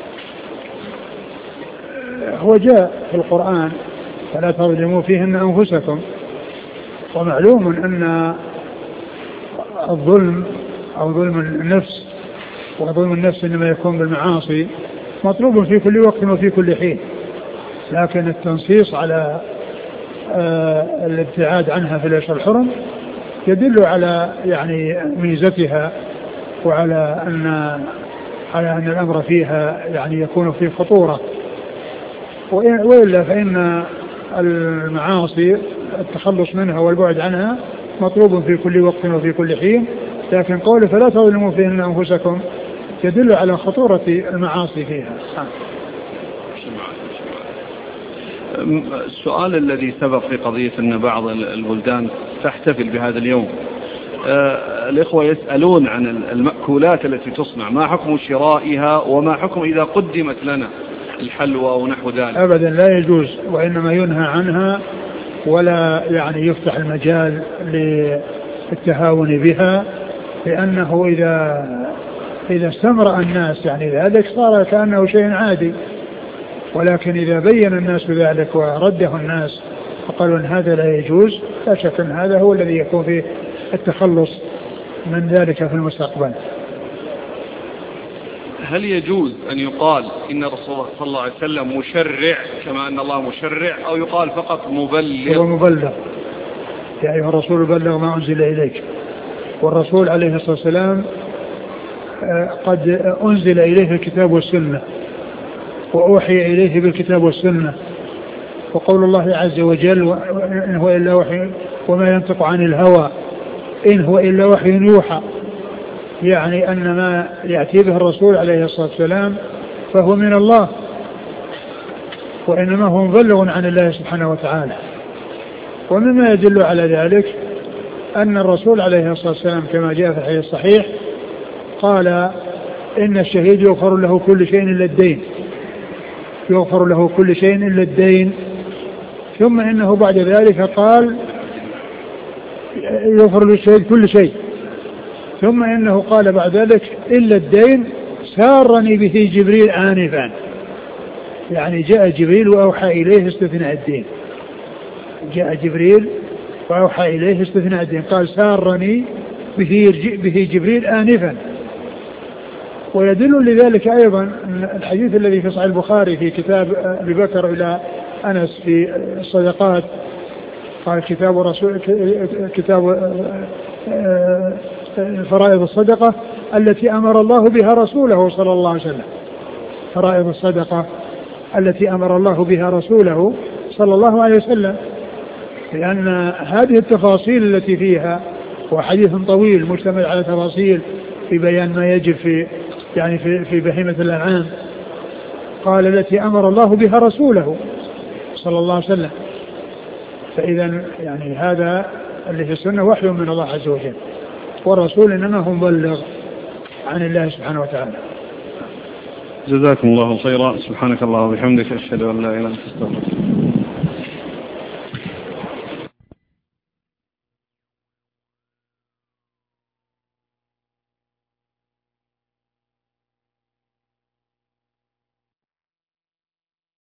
هو جاء في القرآن فلا تظلموا فيهن أنفسكم، ومعلوم أن الظلم أو ظلم النفس وظلم النفس إنما يكون بالمعاصي مطلوب في كل وقت وفي كل حين، لكن التنصيص على آه الابتعاد عنها في الأشهر الحرم يدل على يعني ميزتها، وعلى أن على أن الأمر فيها يعني يكون فيه خطورة، وإلا فإن المعاصي التخلص منها والبعد عنها مطلوب في كل وقت وفي كل حين، لكن قوله فلا تظلموا فيهن أنفسكم يدل على خطورة المعاصي فيها. السؤال الذي سبق في قضية أن بعض البلدان تحتفل بهذا اليوم، الإخوة يسألون عن المأكولات التي تصنع، ما حكم شرائها وما حكم إذا قدمت لنا الحلوى ونحو ذلك؟ أبدا لا يجوز، وإنما ينهى عنها، ولا يعني يفتح المجال للتهاون بها، لأنه إذا إذا استمرأ الناس يعني ذلك صار كأنه شيء عادي، ولكن إذا بين الناس بذلك ورده الناس فقالوا أن هذا لا يجوز، لا شك أن هذا هو الذي يكون فيه التخلص من ذلك في المستقبل. هل يجوز أن يقال إن الرسول صلى الله عليه وسلم مشرع كما أن الله مشرع، أو يقال فقط مبلغ؟ هو مبلغ، يا أيها الرسول بلغ ما أنزل إليك، والرسول عليه الصلاة والسلام قد أنزل إليه الكتاب والسنة، وأوحي إليه بالكتاب والسنة، وقول الله عز وجل إن هو إلا وحي وما ينطق عن الهوى إن هو إلا وحي يوحى، يعني أن ما يأتي به الرسول عليه الصلاة والسلام فهو من الله، وإنما هو مبلغ عن الله سبحانه وتعالى. ومما يدل على ذلك أن الرسول عليه الصلاة والسلام كما جاء في الحديث الصحيح قال إن الشهيد يغفر له كل شيء إلا الدين، يغفر له كل شيء إلا الدين، ثم إنه بعد ذلك قال يغفر للشهيد كل شيء، ثم إنه قال بعد ذلك إلا الدين سارني به جبريل آنفا، يعني جاء جبريل وأوحى إليه استثناء الدين، جاء جبريل وأوحى إليه استثناء الدين، قال سارني به, به جبريل آنفا. ويدل لذلك أيضا الحديث الذي في صحيح البخاري في كتاب أبي بكر إلى أنس في الصدقات، قال كتاب رسول كتاب فرائض الصدقة التي أمر الله بها رسوله صلى الله عليه وسلم، فرائض الصدقة التي أمر الله بها رسوله صلى الله عليه وسلم، لأن هذه التفاصيل التي فيها وحديث طويل مشتمل على تفاصيل في بيان ما يجب في يعني في في بهيمة الأنعام، قال التي أمر الله بها رسوله صلى الله عليه وسلم، فإذا يعني هذا اللي في السنة وحي من الله عز وجل، والرسول إنما هو مبلغ عن الله سبحانه وتعالى. جزاكم الله خيرا، سبحانك الله وبحمدك، أشهد أن لا إله إلا أنت أستغفرك.